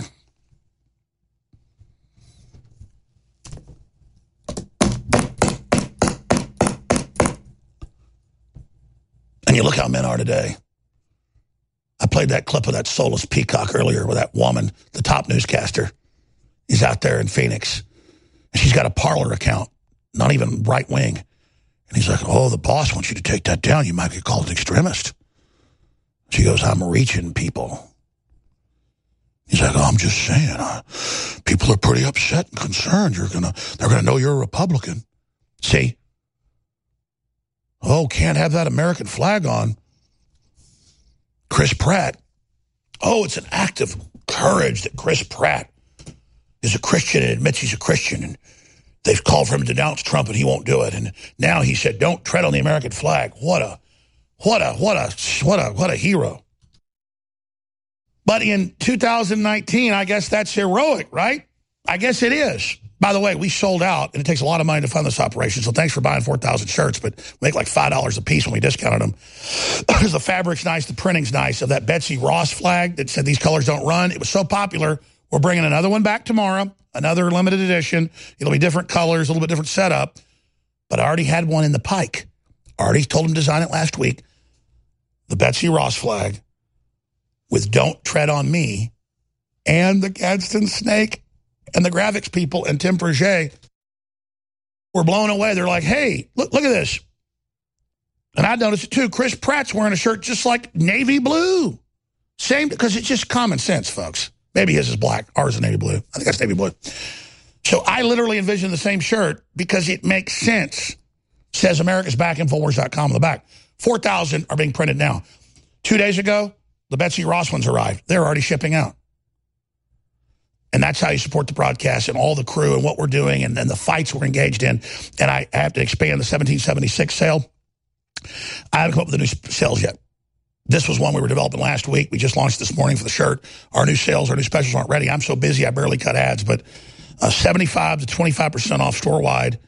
And you look how men are today. I played that clip of that soulless peacock earlier with that woman, the top newscaster. He's out there in Phoenix. And she's got a Parler account, not even right-wing. And he's like, oh, the boss wants you to take that down. You might get called an extremist. She goes, I'm reaching people. He's like, oh, I'm just saying. Uh, people are pretty upset and concerned. You're gonna, they're going to know you're a Republican. See? Oh, can't have that American flag on. Chris Pratt. Oh, it's an act of courage that Chris Pratt is a Christian and admits he's a Christian. And they've called for him to denounce Trump, and he won't do it. And now he said, "Don't tread on the American flag." What a, what a, what a, what a, what a hero! But in two thousand nineteen, I guess that's heroic, right? I guess it is. By the way, we sold out, and it takes a lot of money to fund this operation. So thanks for buying four thousand shirts, but we make like five dollars a piece when we discounted them. Because the fabric's nice, the printing's nice. Of that Betsy Ross flag that said these colors don't run, it was so popular. We're bringing another one back tomorrow. Another limited edition. It'll be different colors, a little bit different setup. but I already had one in the pike. I already told him to design it last week. The Betsy Ross flag with "Don't Tread on Me," and the Gadsden snake, and the graphics people and Tim Perget were blown away. They're like, hey, look, look at this. And I noticed it too. Chris Pratt's wearing a shirt just like navy blue. Same, because it's just common sense, folks. Maybe his is black. Ours is navy blue. I think that's navy blue. So I literally envisioned the same shirt because it makes sense. Says America's Back, Infowars dot com on the back. four thousand are being printed now. Two days ago, the Betsy Ross ones arrived. They're already shipping out. And that's how you support the broadcast and all the crew and what we're doing and, and the fights we're engaged in. And I have to expand the seventeen seventy-six sale. I haven't come up with the new sales yet. This was one we were developing last week. We just launched this morning for the shirt. Our new sales, our new specials aren't ready. I'm so busy I barely cut ads, but uh, seventy-five to twenty-five percent off store-wide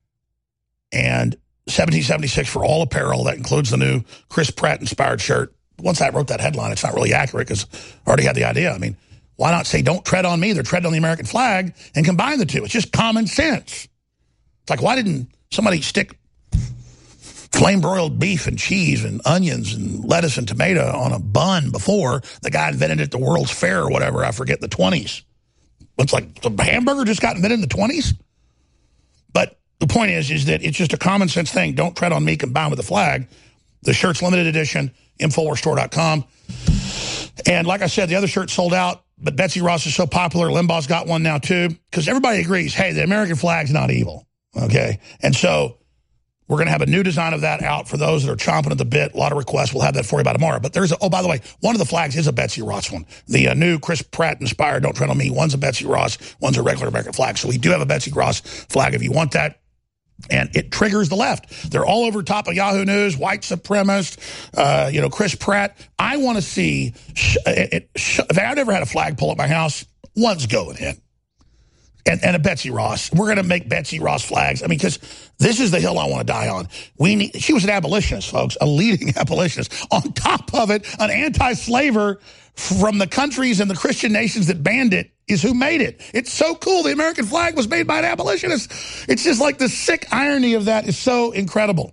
and seventeen seventy-six for all apparel. That includes the new Chris Pratt-inspired shirt. Once I wrote that headline, it's not really accurate because I already had the idea. I mean, why not say, don't tread on me, they're treading on the American flag, and combine the two? It's just common sense. It's like, why didn't somebody stick flame-broiled beef and cheese and onions and lettuce and tomato on a bun before the guy invented it at the World's Fair or whatever, I forget, the twenties? It's like the hamburger just got invented in the twenties? But the point is, is that it's just a common sense thing. Don't tread on me, combined with the flag. The shirt's limited edition, Infowars Store dot com. And like I said, the other shirt sold out, but Betsy Ross is so popular, Limbaugh's got one now too, because everybody agrees, hey, the American flag's not evil, okay? And so we're going to have a new design of that out for those that are chomping at the bit. A lot of requests. We'll have that for you by tomorrow. But there's, a, oh, by the way, one of the flags is a Betsy Ross one. The uh, new Chris Pratt-inspired Don't Tread on Me. One's a Betsy Ross, one's a regular American flag. So we do have a Betsy Ross flag if you want that. And it triggers the left. They're all over top of Yahoo News, white supremacist, uh, you know, Chris Pratt. I want to see, sh it, sh if I've ever had a flag pull up my house, one's going in. And, and a Betsy Ross. We're going to make Betsy Ross flags. I mean, because this is the hill I want to die on. We need, she was an abolitionist, folks, a leading abolitionist. On top of it, an anti-slaver from the countries and the Christian nations that banned it is who made it. It's so cool. The American flag was made by an abolitionist. It's just like the sick irony of that is so incredible.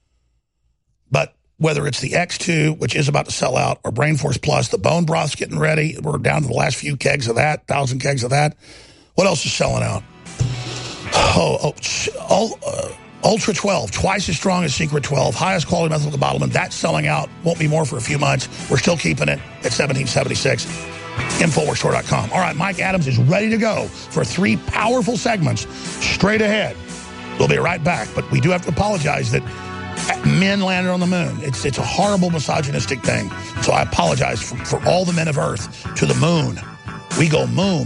But whether it's the X two, which is about to sell out, or Brain Force Plus, the bone broth's getting ready. We're down to the last few kegs of that, thousand kegs of that. What else is selling out? Oh, oh uh, Ultra twelve, twice as strong as Secret twelve, highest quality methyl cobalamin. That's selling out. Won't be more for a few months. We're still keeping it at seventeen seventy-six. Infowars Store dot com. All right, Mike Adams is ready to go for three powerful segments straight ahead. We'll be right back, but we do have to apologize that men landed on the moon. It's it's a horrible misogynistic thing. So I apologize for, for all the men of Earth to the moon. We go moon.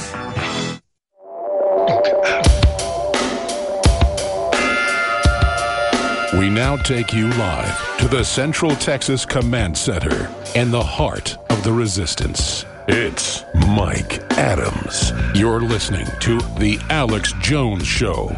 We now take you live to the Central Texas Command Center in the heart of the resistance. It's Mike Adams. You're listening to The Alex Jones Show.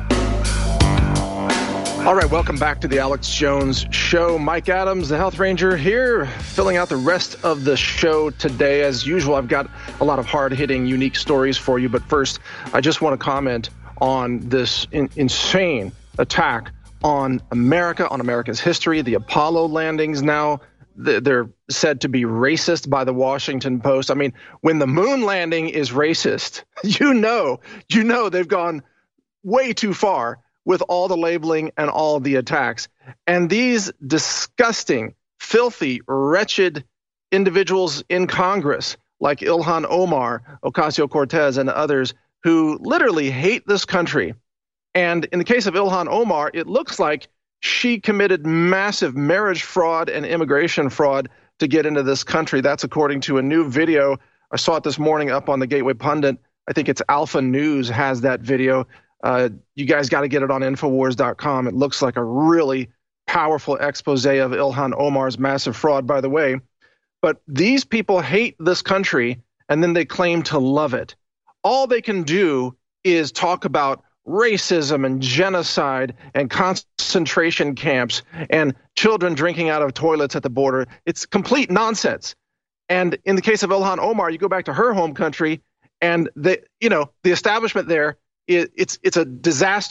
All right, welcome back to The Alex Jones Show. Mike Adams, the Health Ranger, here, filling out the rest of the show today. As usual, I've got a lot of hard-hitting, unique stories for you. But first, I just want to comment on this in- insane attack on America, on America's history. The Apollo landings now, they're said to be racist by the Washington Post. I mean, when the moon landing is racist, you know, you know they've gone way too far with all the labeling and all the attacks. And these disgusting, filthy, wretched individuals in Congress, like Ilhan Omar, Ocasio-Cortez, and others, who literally hate this country. And in the case of Ilhan Omar, it looks like she committed massive marriage fraud and immigration fraud to get into this country. That's according to a new video. I saw it this morning up on the Gateway Pundit. I think it's Alpha News has that video. Uh, you guys got to get it on Infowars dot com. It looks like a really powerful expose of Ilhan Omar's massive fraud, by the way. But these people hate this country, and then they claim to love it. All they can do is talk about racism and genocide and concentration camps and children drinking out of toilets at the border. It's complete nonsense. And in the case of Ilhan Omar, you go back to her home country, and the you know the establishment there, it, it's it's a disaster.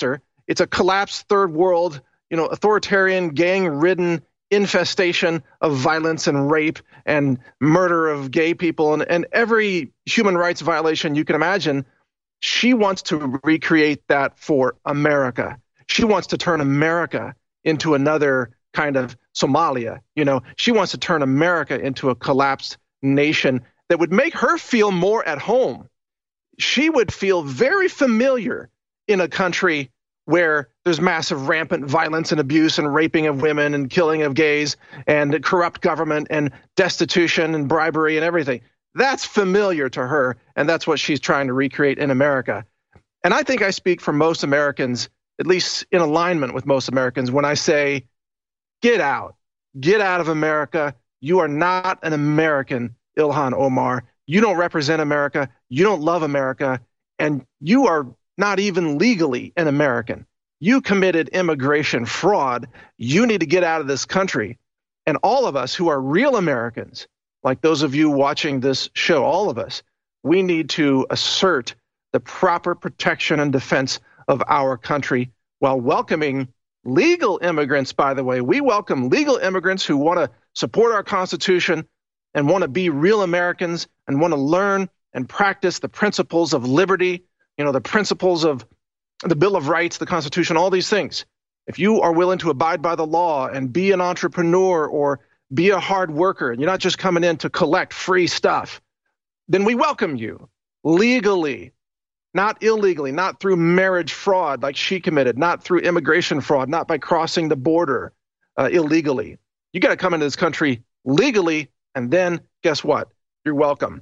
It's a collapsed third world, you know, authoritarian, gang-ridden infestation of violence and rape and murder of gay people and, and every human rights violation you can imagine. She wants to recreate that for America. She wants to turn America into another kind of Somalia. You know, she wants to turn America into a collapsed nation that would make her feel more at home. She would feel very familiar in a country where there's massive rampant violence and abuse and raping of women and killing of gays and a corrupt government and destitution and bribery and everything. That's familiar to her, and that's what she's trying to recreate in America. And I think I speak for most Americans, at least in alignment with most Americans, when I say, get out. Get out of America. You are not an American, Ilhan Omar. You don't represent America. You don't love America. And you are not even legally an American. You committed immigration fraud. You need to get out of this country. And all of us who are real Americans, like those of you watching this show, all of us, we need to assert the proper protection and defense of our country while welcoming legal immigrants, by the way. We welcome legal immigrants who want to support our Constitution and want to be real Americans and want to learn and practice the principles of liberty, you know, the principles of the Bill of Rights, the Constitution, all these things. If you are willing to abide by the law and be an entrepreneur or be a hard worker, and you're not just coming in to collect free stuff, then we welcome you legally, not illegally, not through marriage fraud like she committed, not through immigration fraud, not by crossing the border uh, illegally. You got to come into this country legally, and then guess what? You're welcome.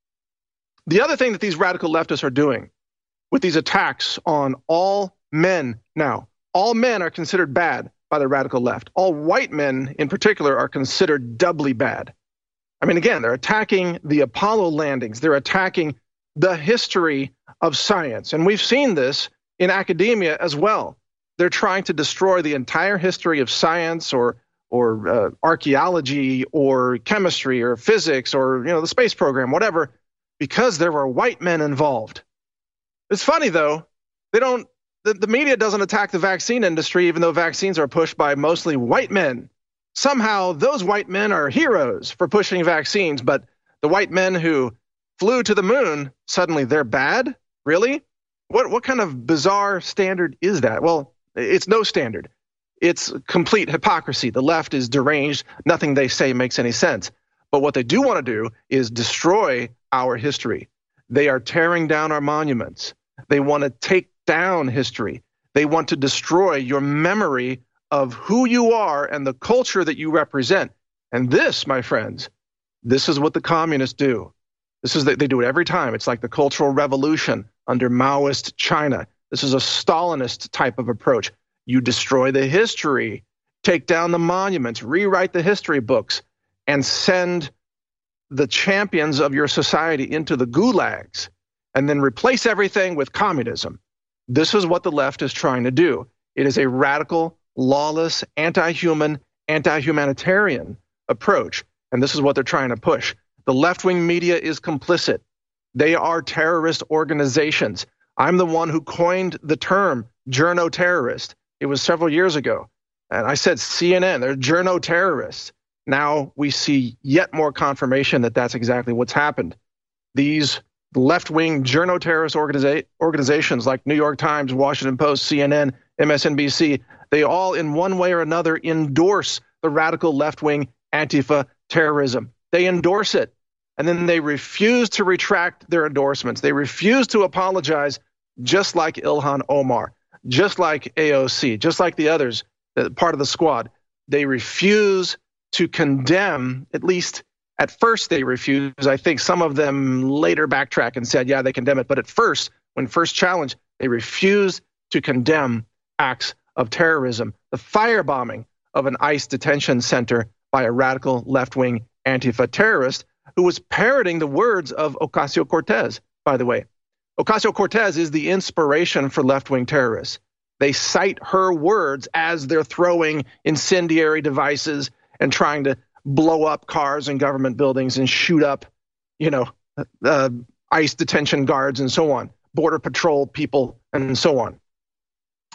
The other thing that these radical leftists are doing with these attacks on all men now, all men are considered bad by the radical left. All white men in particular are considered doubly bad. I mean, again, they're attacking the Apollo landings. They're attacking the history of science. And we've seen this in academia as well. They're trying to destroy the entire history of science or or uh, archaeology or chemistry or physics or, you know, the space program, whatever, because there were white men involved. It's funny, though. They don't, the, the media doesn't attack the vaccine industry, even though vaccines are pushed by mostly white men. Somehow those white men are heroes for pushing vaccines, but the white men who flew to the moon, suddenly they're bad? Really? What what kind of bizarre standard is that? Well, it's no standard. It's complete hypocrisy. The left is deranged. Nothing they say makes any sense. But what they do want to do is destroy our history. They are tearing down our monuments. They want to take down history. They want to destroy your memory of who you are and the culture that you represent. And this, my friends, this is what the communists do. This is they do it every time. It's like the Cultural Revolution under Maoist China. This is a Stalinist type of approach. You destroy the history, take down the monuments, rewrite the history books, and send the champions of your society into the gulags, and then replace everything with communism. This is what the left is trying to do. It is a radical, lawless, anti-human, anti-humanitarian approach, and this is what they're trying to push. The left-wing media is complicit. They are terrorist organizations. I'm the one who coined the term journo-terrorist. It was several years ago. And I said C N N, they're journo-terrorists. Now we see yet more confirmation that that's exactly what's happened. These left-wing journo-terrorist organiza- organizations like New York Times, Washington Post, C N N, M S N B C, they all in one way or another endorse the radical left-wing Antifa terrorism. They endorse it. And then they refuse to retract their endorsements. They refuse to apologize, just like Ilhan Omar, just like A O C, just like the others, part of the squad. They refuse to condemn, at least at first they refuse. I think some of them later backtrack and said, yeah, they condemn it. But at first, when first challenged, they refused to condemn acts of terrorism. The firebombing of an ICE detention center by a radical left-wing Antifa terrorist who was parroting the words of Ocasio-Cortez, by the way. Ocasio-Cortez is the inspiration for left-wing terrorists. They cite her words as they're throwing incendiary devices and trying to blow up cars and government buildings and shoot up, you know, uh, ICE detention guards and so on, Border Patrol people and so on.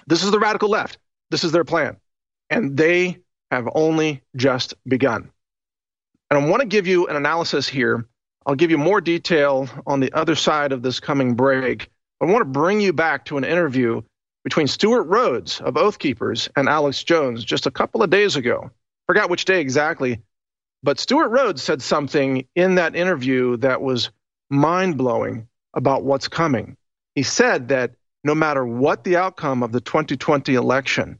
This is the radical left. This is their plan. And they have only just begun. And I want to give you an analysis here. I'll give you more detail on the other side of this coming break. I want to bring you back to an interview between Stewart Rhodes of Oath Keepers and Alex Jones just a couple of days ago. Forgot which day exactly, but Stewart Rhodes said something in that interview that was mind-blowing about what's coming. He said that no matter what the outcome of the twenty twenty election,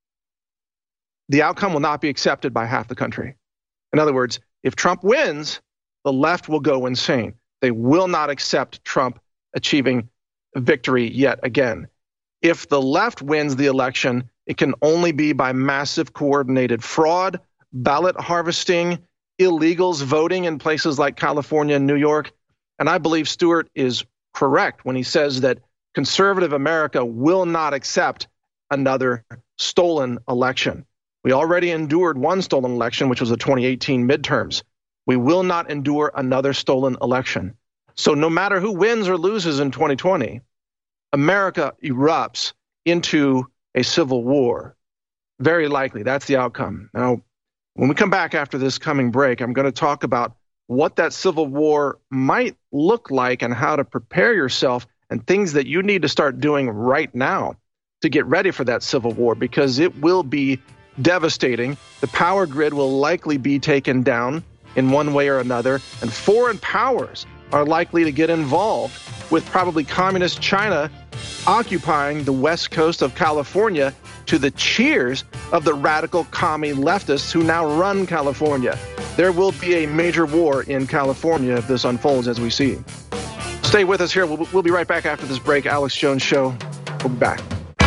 the outcome will not be accepted by half the country. In other words, if Trump wins, the left will go insane. They will not accept Trump achieving victory yet again. If the left wins the election, it can only be by massive coordinated fraud, ballot harvesting, illegals voting in places like California and New York. And I believe Stewart is correct when he says that conservative America will not accept another stolen election. We already endured one stolen election, which was the twenty eighteen midterms. We will not endure another stolen election. So no matter who wins or loses in twenty twenty, America erupts into a civil war. Very likely, that's the outcome. Now, when we come back after this coming break, I'm going to talk about what that civil war might look like and how to prepare yourself and things that you need to start doing right now to get ready for that civil war, because it will be devastating. The power grid will likely be taken down in one way or another, and foreign powers are likely to get involved, with probably communist China occupying the west coast of California to the cheers of the radical commie leftists who now run California. There will be a major war in California if this unfolds as we see. Stay with us here. We'll, we'll be right back after this break. Alex Jones Show. We'll be back.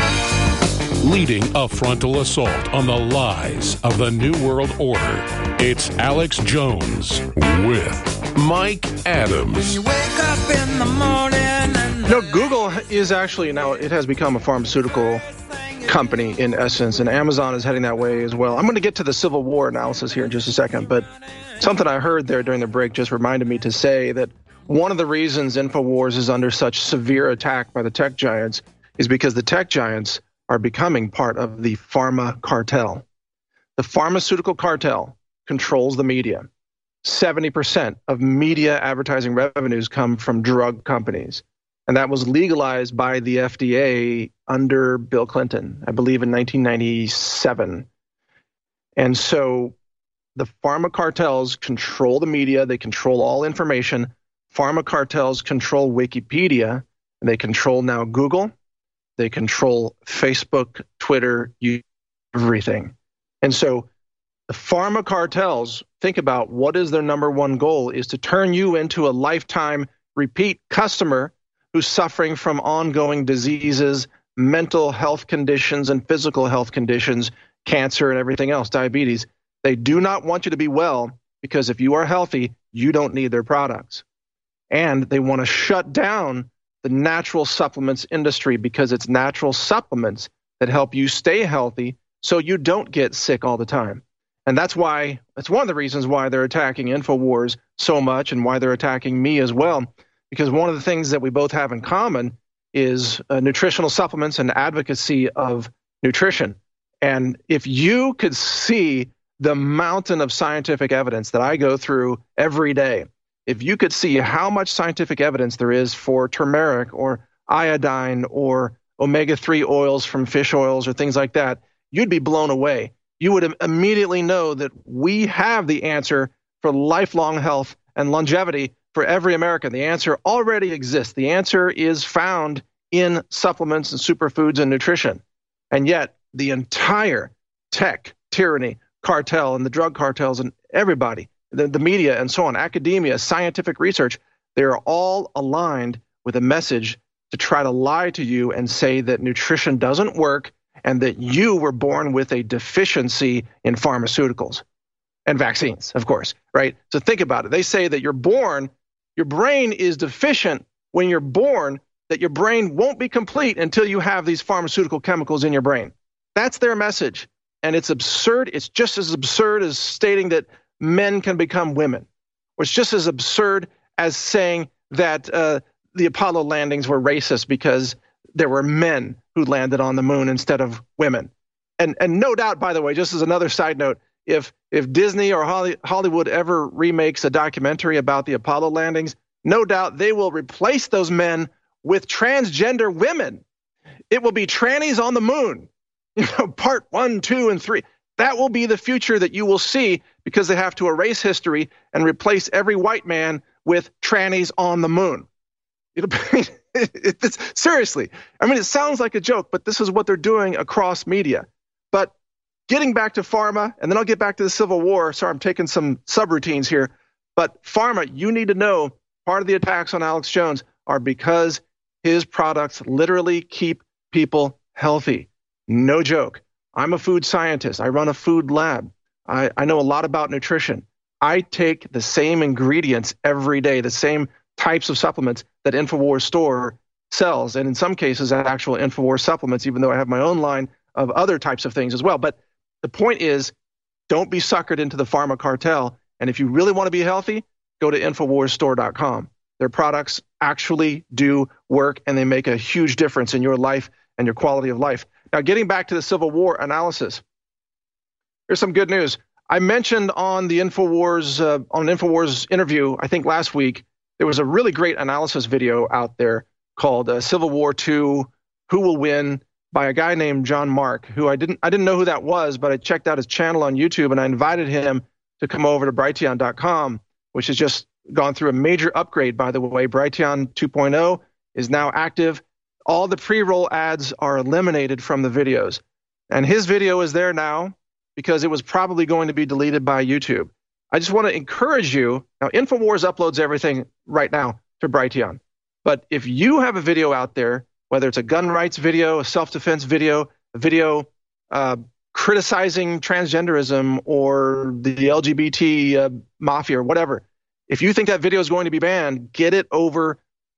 Leading a frontal assault on the lies of the New World Order, it's Alex Jones with Mike Adams. You wake up in the morning and No, Google is actually now, it has become a pharmaceutical company in essence, and Amazon is heading that way as well. I'm going to get to the Civil War analysis here in just a second, but something I heard there during the break just reminded me to say that one of the reasons InfoWars is under such severe attack by the tech giants is because the tech giants are becoming part of the pharma cartel. The pharmaceutical cartel controls the media. seventy percent of media advertising revenues come from drug companies. And that was legalized by the F D A under Bill Clinton, I believe in nineteen ninety-seven. And so the pharma cartels control the media. They control all information. Pharma cartels control Wikipedia. And they control now Google. They control Facebook, Twitter, YouTube, everything. And so the pharma cartels, think about what is their number one goal, is to turn you into a lifetime repeat customer who's suffering from ongoing diseases, mental health conditions, and physical health conditions, cancer and everything else, diabetes. They do not want you to be well, because if you are healthy, you don't need their products. And they want to shut down the natural supplements industry, because it's natural supplements that help you stay healthy so you don't get sick all the time. And that's why, that's one of the reasons why they're attacking InfoWars so much, and why they're attacking me as well. Because one of the things that we both have in common is uh, nutritional supplements and advocacy of nutrition. And if you could see the mountain of scientific evidence that I go through every day, if you could see how much scientific evidence there is for turmeric or iodine or omega three oils from fish oils or things like that, you'd be blown away. You would immediately know that we have the answer for lifelong health and longevity for every American. The answer already exists. The answer is found in supplements and superfoods and nutrition. And yet the entire tech tyranny cartel and the drug cartels and everybody, the, the media and so on, academia, scientific research, they're all aligned with a message to try to lie to you and say that nutrition doesn't work and that you were born with a deficiency in pharmaceuticals and vaccines, of course, right? So think about it. They say that you're born, your brain is deficient when you're born, that your brain won't be complete until you have these pharmaceutical chemicals in your brain. That's their message. And it's absurd. It's just as absurd as stating that men can become women. Or it's just as absurd as saying that uh, the Apollo landings were racist because there were men who landed on the moon instead of women. And and no doubt, by the way, just as another side note, if if Disney or Holly, Hollywood ever remakes a documentary about the Apollo landings, no doubt they will replace those men with transgender women. It will be trannies on the moon, you know, part one, two, and three. That will be the future that you will see because they have to erase history and replace every white man with trannies on the moon. It'll be, it's, seriously, I mean, it sounds like a joke, but this is what they're doing across media. But getting back to pharma, and then I'll get back to the Civil War. Sorry, I'm taking some subroutines here. But pharma, you need to know part of the attacks on Alex Jones are because his products literally keep people healthy. No joke. I'm a food scientist. I run a food lab. I, I know a lot about nutrition. I take the same ingredients every day, the same types of supplements that InfoWars store sells, and in some cases, actual InfoWars supplements, even though I have my own line of other types of things as well. But the point is, don't be suckered into the pharma cartel. And if you really want to be healthy, go to InfoWars Store dot com. Their products actually do work, and they make a huge difference in your life and your quality of life. Now, getting back to the Civil War analysis, here's some good news. I mentioned on the InfoWars uh, on an InfoWars interview, I think last week, there was a really great analysis video out there called uh, Civil War two, Who Will Win, by a guy named John Mark, who I didn't I didn't know who that was, but I checked out his channel on YouTube, and I invited him to come over to Brighteon dot com, which has just gone through a major upgrade, by the way. Brighteon two point oh is now active. All the pre-roll ads are eliminated from the videos. And his video is there now because it was probably going to be deleted by YouTube. I just want to encourage you. Now, InfoWars uploads everything right now to Brighteon. But if you have a video out there, whether it's a gun rights video, a self-defense video, a video uh, criticizing transgenderism or the L G B T uh, mafia or whatever, if you think that video is going to be banned, get it over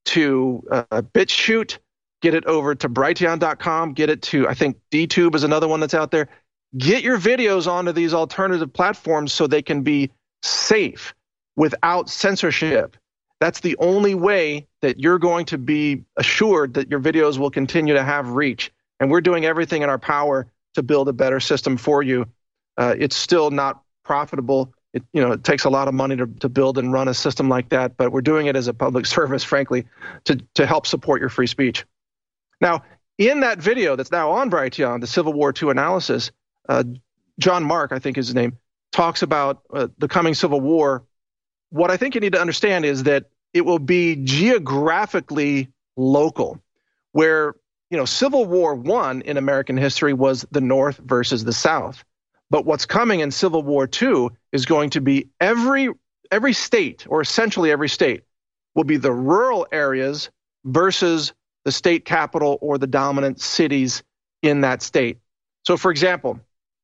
to uh, BitChute, get it over to Brighteon dot com, get it to, I think DTube is another one that's out there. Get your videos onto these alternative platforms so they can be safe without censorship. That's the only way that you're going to be assured that your videos will continue to have reach. And we're doing everything in our power to build a better system for you. Uh, it's still not profitable. It, you know, it takes a lot of money to, to build and run a system like that, but we're doing it as a public service, frankly, to, to help support your free speech. Now, in that video that's now on Brighteon, the Civil War two analysis, uh, John Mark, I think is his name, talks about uh, the coming Civil War. What I think you need to understand is that it will be geographically local, where, you know, Civil War One in American history was the North versus the South. But what's coming in Civil War Two is going to be every every state, or essentially every state, will be the rural areas versus the state capital or the dominant cities in that state. So, for example,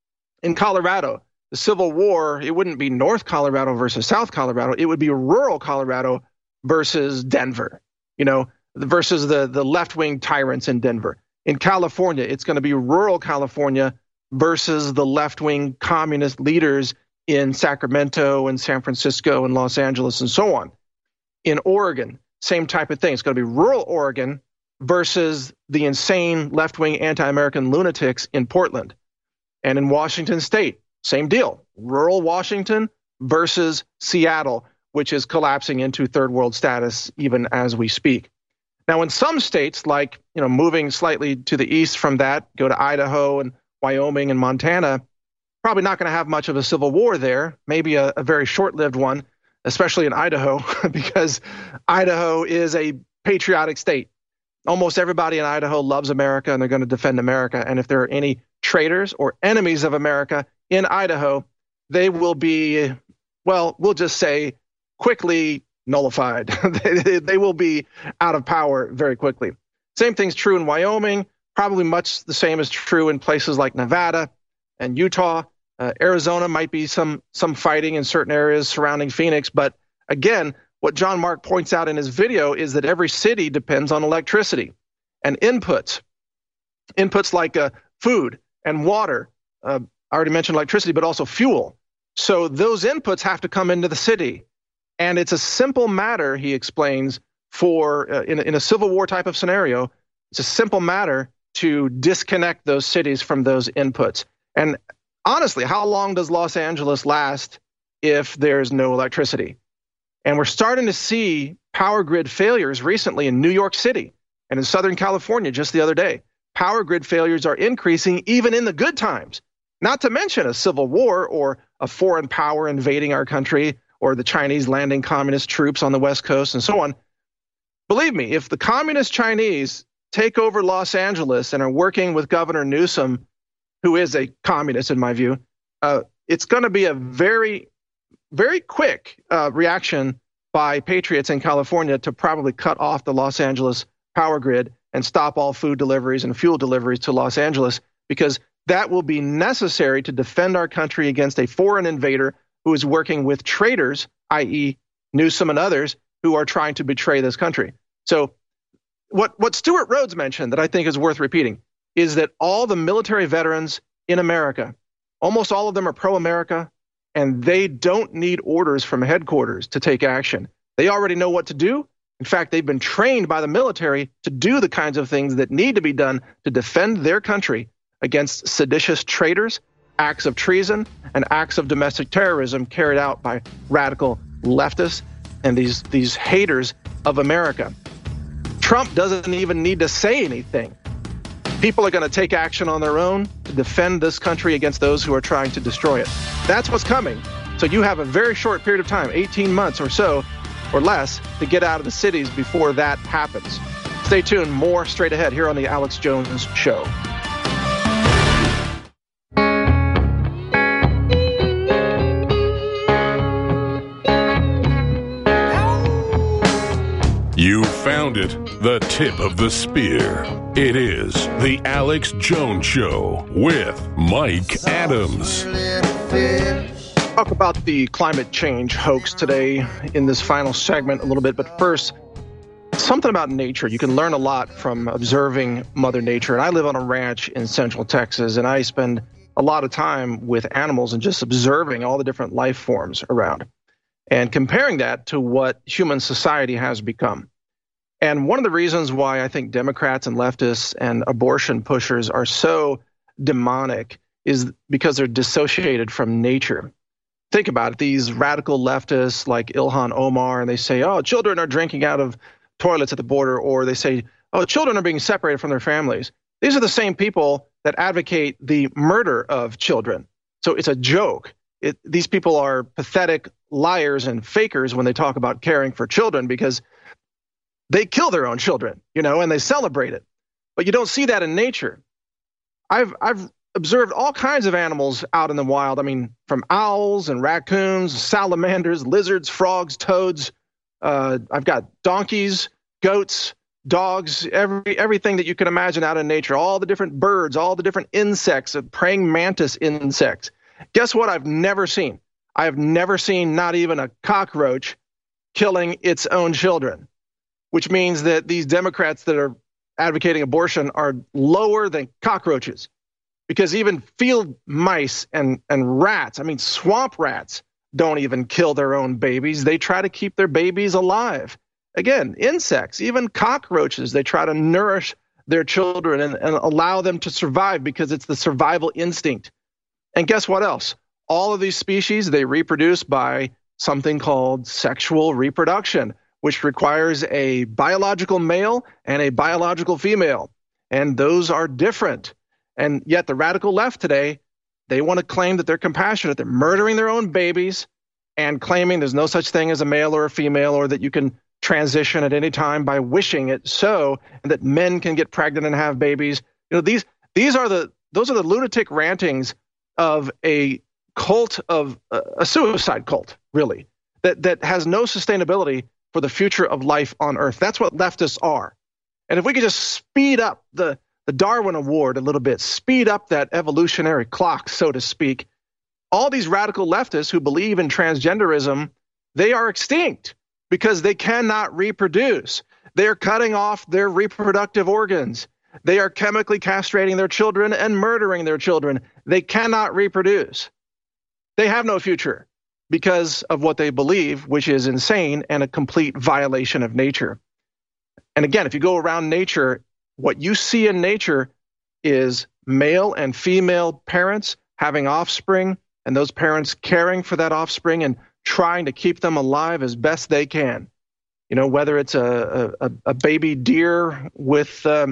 in Colorado, the Civil War, it wouldn't be North Colorado versus South Colorado. It would be rural Colorado versus Denver, you know, versus the, the left-wing tyrants in Denver. In California, it's going to be rural California versus the left-wing communist leaders in Sacramento and San Francisco and Los Angeles and so on. In Oregon, same type of thing. It's going to be rural Oregon versus the insane left-wing anti-American lunatics in Portland. And in Washington State, same deal. Rural Washington versus Seattle, which is collapsing into third world status even as we speak. Now, in some states, like, you know, moving slightly to the east from that, go to Idaho and Wyoming and Montana, probably not going to have much of a civil war there, maybe a, a very short-lived one, especially in Idaho, because Idaho is a patriotic state. Almost everybody in Idaho loves America, and they're going to defend America. And if there are any traitors or enemies of America in Idaho, they will be, well, we'll just say quickly nullified. they, they will be out of power very quickly. Same thing's true in Wyoming. Probably much the same is true in places like Nevada and Utah. Uh, Arizona might be some some fighting in certain areas surrounding Phoenix. But again, what John Mark points out in his video is that every city depends on electricity and inputs. Inputs like uh, food and water. Uh, I already mentioned electricity, but also fuel. So those inputs have to come into the city. And it's a simple matter, he explains, for uh, in, in a Civil War type of scenario, it's a simple matter to disconnect those cities from those inputs. And honestly, how long does Los Angeles last if there's no electricity? And we're starting to see power grid failures recently in New York City and in Southern California just the other day. Power grid failures are increasing even in the good times, not to mention a civil war or a foreign power invading our country or the Chinese landing communist troops on the West Coast and so on. Believe me, if the communist Chinese take over Los Angeles and are working with Governor Newsom, who is a communist in my view, uh, it's going to be a very, very quick uh, reaction by patriots in California to probably cut off the Los Angeles power grid and stop all food deliveries and fuel deliveries to Los Angeles, because that will be necessary to defend our country against a foreign invader who is working with traitors, that is. Newsom and others, who are trying to betray this country. So what, what Stuart Rhodes mentioned that I think is worth repeating is that all the military veterans in America, almost all of them are pro-America, and they don't need orders from headquarters to take action. They already know what to do. In fact, they've been trained by the military to do the kinds of things that need to be done to defend their country against seditious traitors, acts of treason, and acts of domestic terrorism carried out by radical leftists and these, these haters of America. Trump doesn't even need to say anything. People are going to take action on their own to defend this country against those who are trying to destroy it. That's what's coming. So you have a very short period of time, eighteen months or so, or less, to get out of the cities before that happens. Stay tuned. More straight ahead here on the Alex Jones Show. You found it, the tip of the spear. It is the Alex Jones Show with Mike Adams. Talk about the climate change hoax today in this final segment a little bit, but first, something about nature. You can learn a lot from observing Mother Nature. And I live on a ranch in Central Texas, and I spend a lot of time with animals and just observing all the different life forms around and comparing that to what human society has become. And one of the reasons why I think Democrats and leftists and abortion pushers are so demonic is because they're dissociated from nature. Think about it. These radical leftists like Ilhan Omar, and they say, oh, children are drinking out of toilets at the border, or they say, oh, children are being separated from their families. These are the same people that advocate the murder of children. So it's a joke. It, these people are pathetic liars and fakers when they talk about caring for children, because they kill their own children, you know, and they celebrate it. But you don't see that in nature. I've I've observed all kinds of animals out in the wild. I mean, from owls and raccoons, salamanders, lizards, frogs, toads. Uh, I've got donkeys, goats, dogs, every everything that you can imagine out in nature. All the different birds, all the different insects, praying mantis insects. Guess what I've never seen? I have never seen not even a cockroach killing its own children, which means that these Democrats that are advocating abortion are lower than cockroaches, because even field mice and, and rats, I mean, swamp rats, don't even kill their own babies. They try to keep their babies alive. Again, insects, even cockroaches, they try to nourish their children and, and allow them to survive because it's the survival instinct. And guess what else? All of these species, they reproduce by something called sexual reproduction, which requires a biological male and a biological female. And those are different. And yet the radical left today, they want to claim that they're compassionate. They're murdering their own babies and claiming there's no such thing as a male or a female, or that you can transition at any time by wishing it so, and that men can get pregnant and have babies. You know, these these are the those are the lunatic rantings of a cult of uh, a suicide cult, really, that that has no sustainability for the future of life on Earth. That's what leftists are. And if we could just speed up the, the Darwin Award a little bit, speed up that evolutionary clock, so to speak, all these radical leftists who believe in transgenderism, they are extinct because they cannot reproduce. They are cutting off their reproductive organs. They are chemically castrating their children and murdering their children. They cannot reproduce. They have no future because of what they believe, which is insane and a complete violation of nature. And again, if you go around nature, what you see in nature is male and female parents having offspring, and those parents caring for that offspring and trying to keep them alive as best they can. You know, whether it's a a, a baby deer with, um,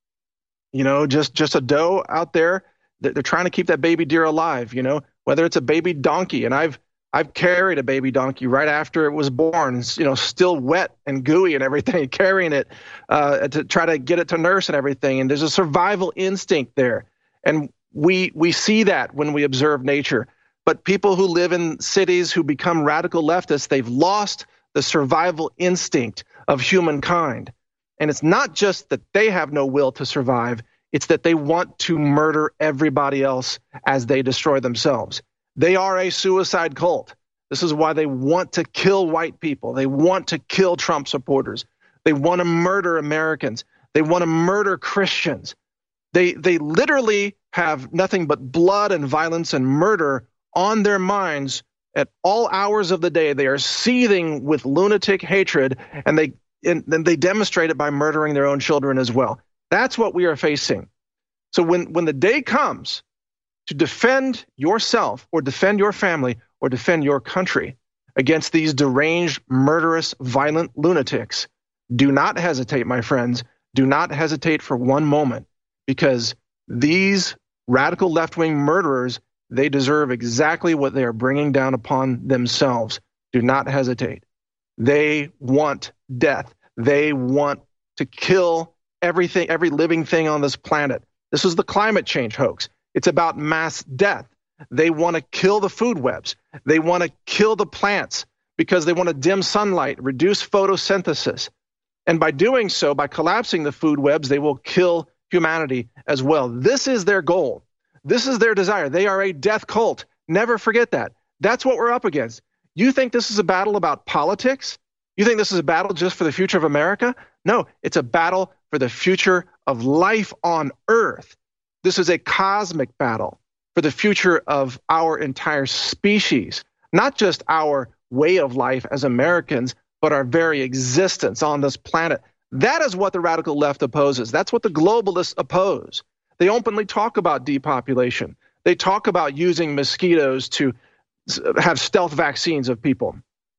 you know, just just a doe out there, they're trying to keep that baby deer alive. You know, whether it's a baby donkey, and I've I've carried a baby donkey right after it was born, you know, still wet and gooey and everything, carrying it uh, to try to get it to nurse and everything. And there's a survival instinct there. And we we see that when we observe nature. But people who live in cities who become radical leftists, they've lost the survival instinct of humankind. And it's not just that they have no will to survive, it's that they want to murder everybody else as they destroy themselves. They are a suicide cult. This is why they want to kill white people. They want to kill Trump supporters. They want to murder Americans. They want to murder Christians. They they literally have nothing but blood and violence and murder on their minds at all hours of the day. They are seething with lunatic hatred, and they and, and they demonstrate it by murdering their own children as well. That's what we are facing. So when when the day comes to defend yourself or defend your family or defend your country against these deranged, murderous, violent lunatics, do not hesitate, my friends. Do not hesitate for one moment, because these radical left-wing murderers, they deserve exactly what they are bringing down upon themselves. Do not hesitate. They want death. They want to kill everything, every living thing on this planet. This is the climate change hoax. It's about mass death. They want to kill the food webs. They want to kill the plants because they want to dim sunlight, reduce photosynthesis. And by doing so, by collapsing the food webs, they will kill humanity as well. This is their goal. This is their desire. They are a death cult. Never forget that. That's what we're up against. You think this is a battle about politics? You think this is a battle just for the future of America? No, it's a battle for the future of life on Earth. This is a cosmic battle for the future of our entire species, not just our way of life as Americans, but our very existence on this planet. That is what the radical left opposes. That's what the globalists oppose. They openly talk about depopulation. They talk about using mosquitoes to have stealth vaccines of people.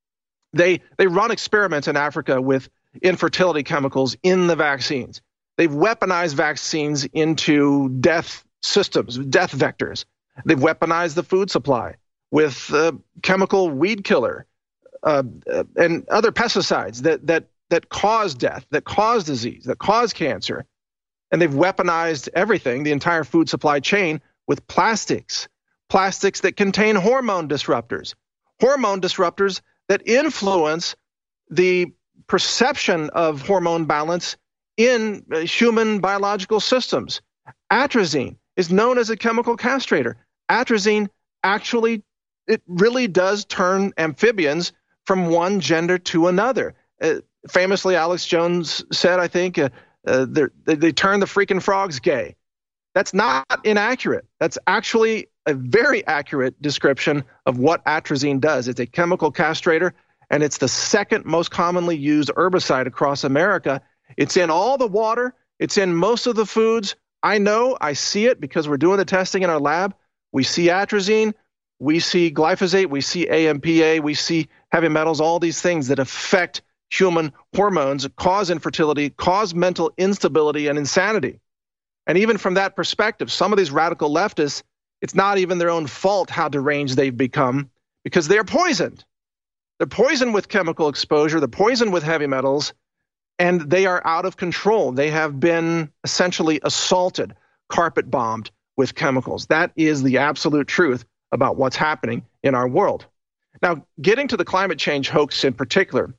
They they run experiments in Africa with infertility chemicals in the vaccines. They've weaponized vaccines into death systems, death vectors. They've weaponized the food supply with uh, chemical weed killer uh, and other pesticides that that that cause death, that cause disease, that cause cancer. And they've weaponized everything, the entire food supply chain, with plastics, plastics that contain hormone disruptors, hormone disruptors that influence the perception of hormone balance in human biological systems. Atrazine is known as a chemical castrator. Atrazine actually, it really does turn amphibians from one gender to another. Uh, famously, Alex Jones said, I think, uh, uh, they, they turn the freaking frogs gay. That's not inaccurate. That's actually a very accurate description of what atrazine does. It's a chemical castrator, and it's the second most commonly used herbicide across America. It's in all the water. It's in most of the foods. I know, I see it because we're doing the testing in our lab. We see atrazine, we see glyphosate, we see A M P A, we see heavy metals, all these things that affect human hormones, cause infertility, cause mental instability and insanity. And even from that perspective, some of these radical leftists, it's not even their own fault how deranged they've become, because they're poisoned. They're poisoned with chemical exposure, they're poisoned with heavy metals, and they are out of control. They have been essentially assaulted, carpet bombed with chemicals. That is the absolute truth about what's happening in our world. Now, getting to the climate change hoax in particular,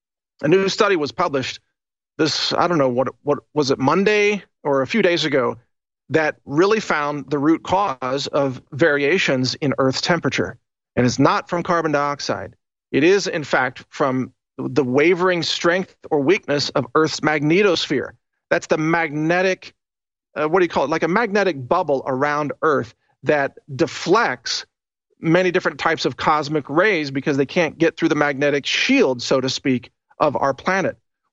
a new study was published this, I don't know, what what was it, Monday or a few days ago, that really found the root cause of variations in Earth's temperature. And it's not from carbon dioxide. It is, in fact, from the wavering strength or weakness of Earth's magnetosphere. That's the magnetic, uh, what do you call it, like a magnetic bubble around Earth that deflects many different types of cosmic rays because they can't get through the magnetic shield, so to speak, of our planet.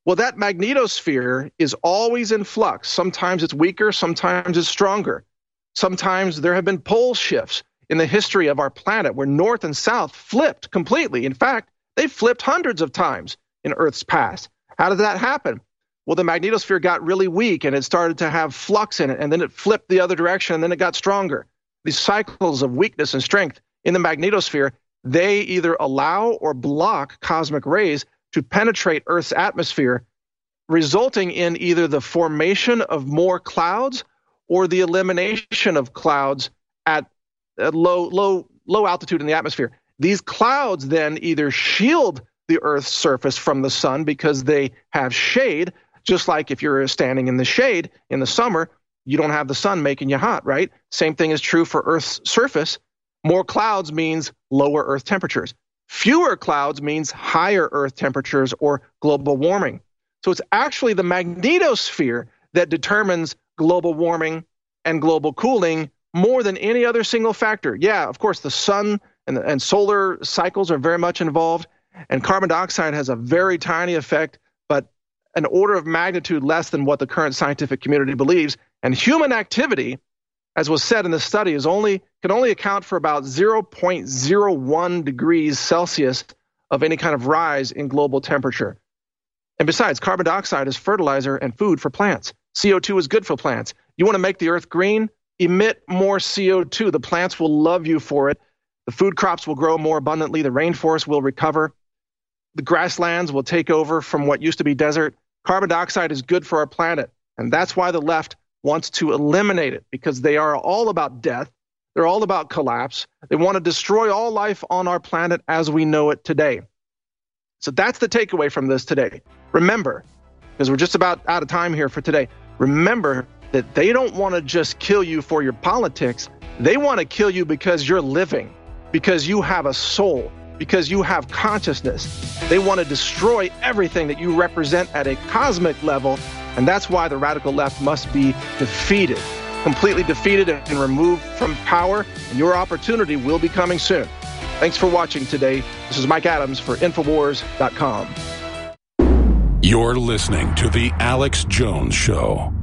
Well, that magnetosphere is always in flux. Sometimes it's weaker, sometimes it's stronger. Sometimes there have been pole shifts in the history of our planet where north and south flipped completely. In fact, they've flipped hundreds of times in Earth's past. How did that happen? Well, the magnetosphere got really weak and it started to have flux in it, and then it flipped the other direction, and then it got stronger. These cycles of weakness and strength in the magnetosphere, they either allow or block cosmic rays to penetrate Earth's atmosphere, resulting in either the formation of more clouds or the elimination of clouds at, at low, low, low altitude in the atmosphere. These clouds then either shield the Earth's surface from the sun because they have shade, just like if you're standing in the shade in the summer, you don't have the sun making you hot, right? Same thing is true for Earth's surface. More clouds means lower Earth temperatures. Fewer clouds means higher Earth temperatures or global warming. So it's actually the magnetosphere that determines global warming and global cooling more than any other single factor. Yeah, of course, the sun and, the, and solar cycles are very much involved, and carbon dioxide has a very tiny effect, but an order of magnitude less than what the current scientific community believes. And human activity, as was said in the study, is only can only account for about zero point zero one degrees Celsius of any kind of rise in global temperature. And besides, carbon dioxide is fertilizer and food for plants. C O two is good for plants. You want to make the earth green? Emit more C O two. The plants will love you for it. The food crops will grow more abundantly. The rainforest will recover. The grasslands will take over from what used to be desert. Carbon dioxide is good for our planet, and that's why the left wants to eliminate it, because they are all about death. They're all about collapse. They want to destroy all life on our planet as we know it today. So that's the takeaway from this today. Remember, because we're just about out of time here for today, remember that they don't want to just kill you for your politics. They want to kill you because you're living, because you have a soul, because you have consciousness. They want to destroy everything that you represent at a cosmic level, and that's why the radical left must be defeated, completely defeated and removed from power, and your opportunity will be coming soon. Thanks for watching today. This is Mike Adams for Infowars dot com. You're listening to The Alex Jones Show.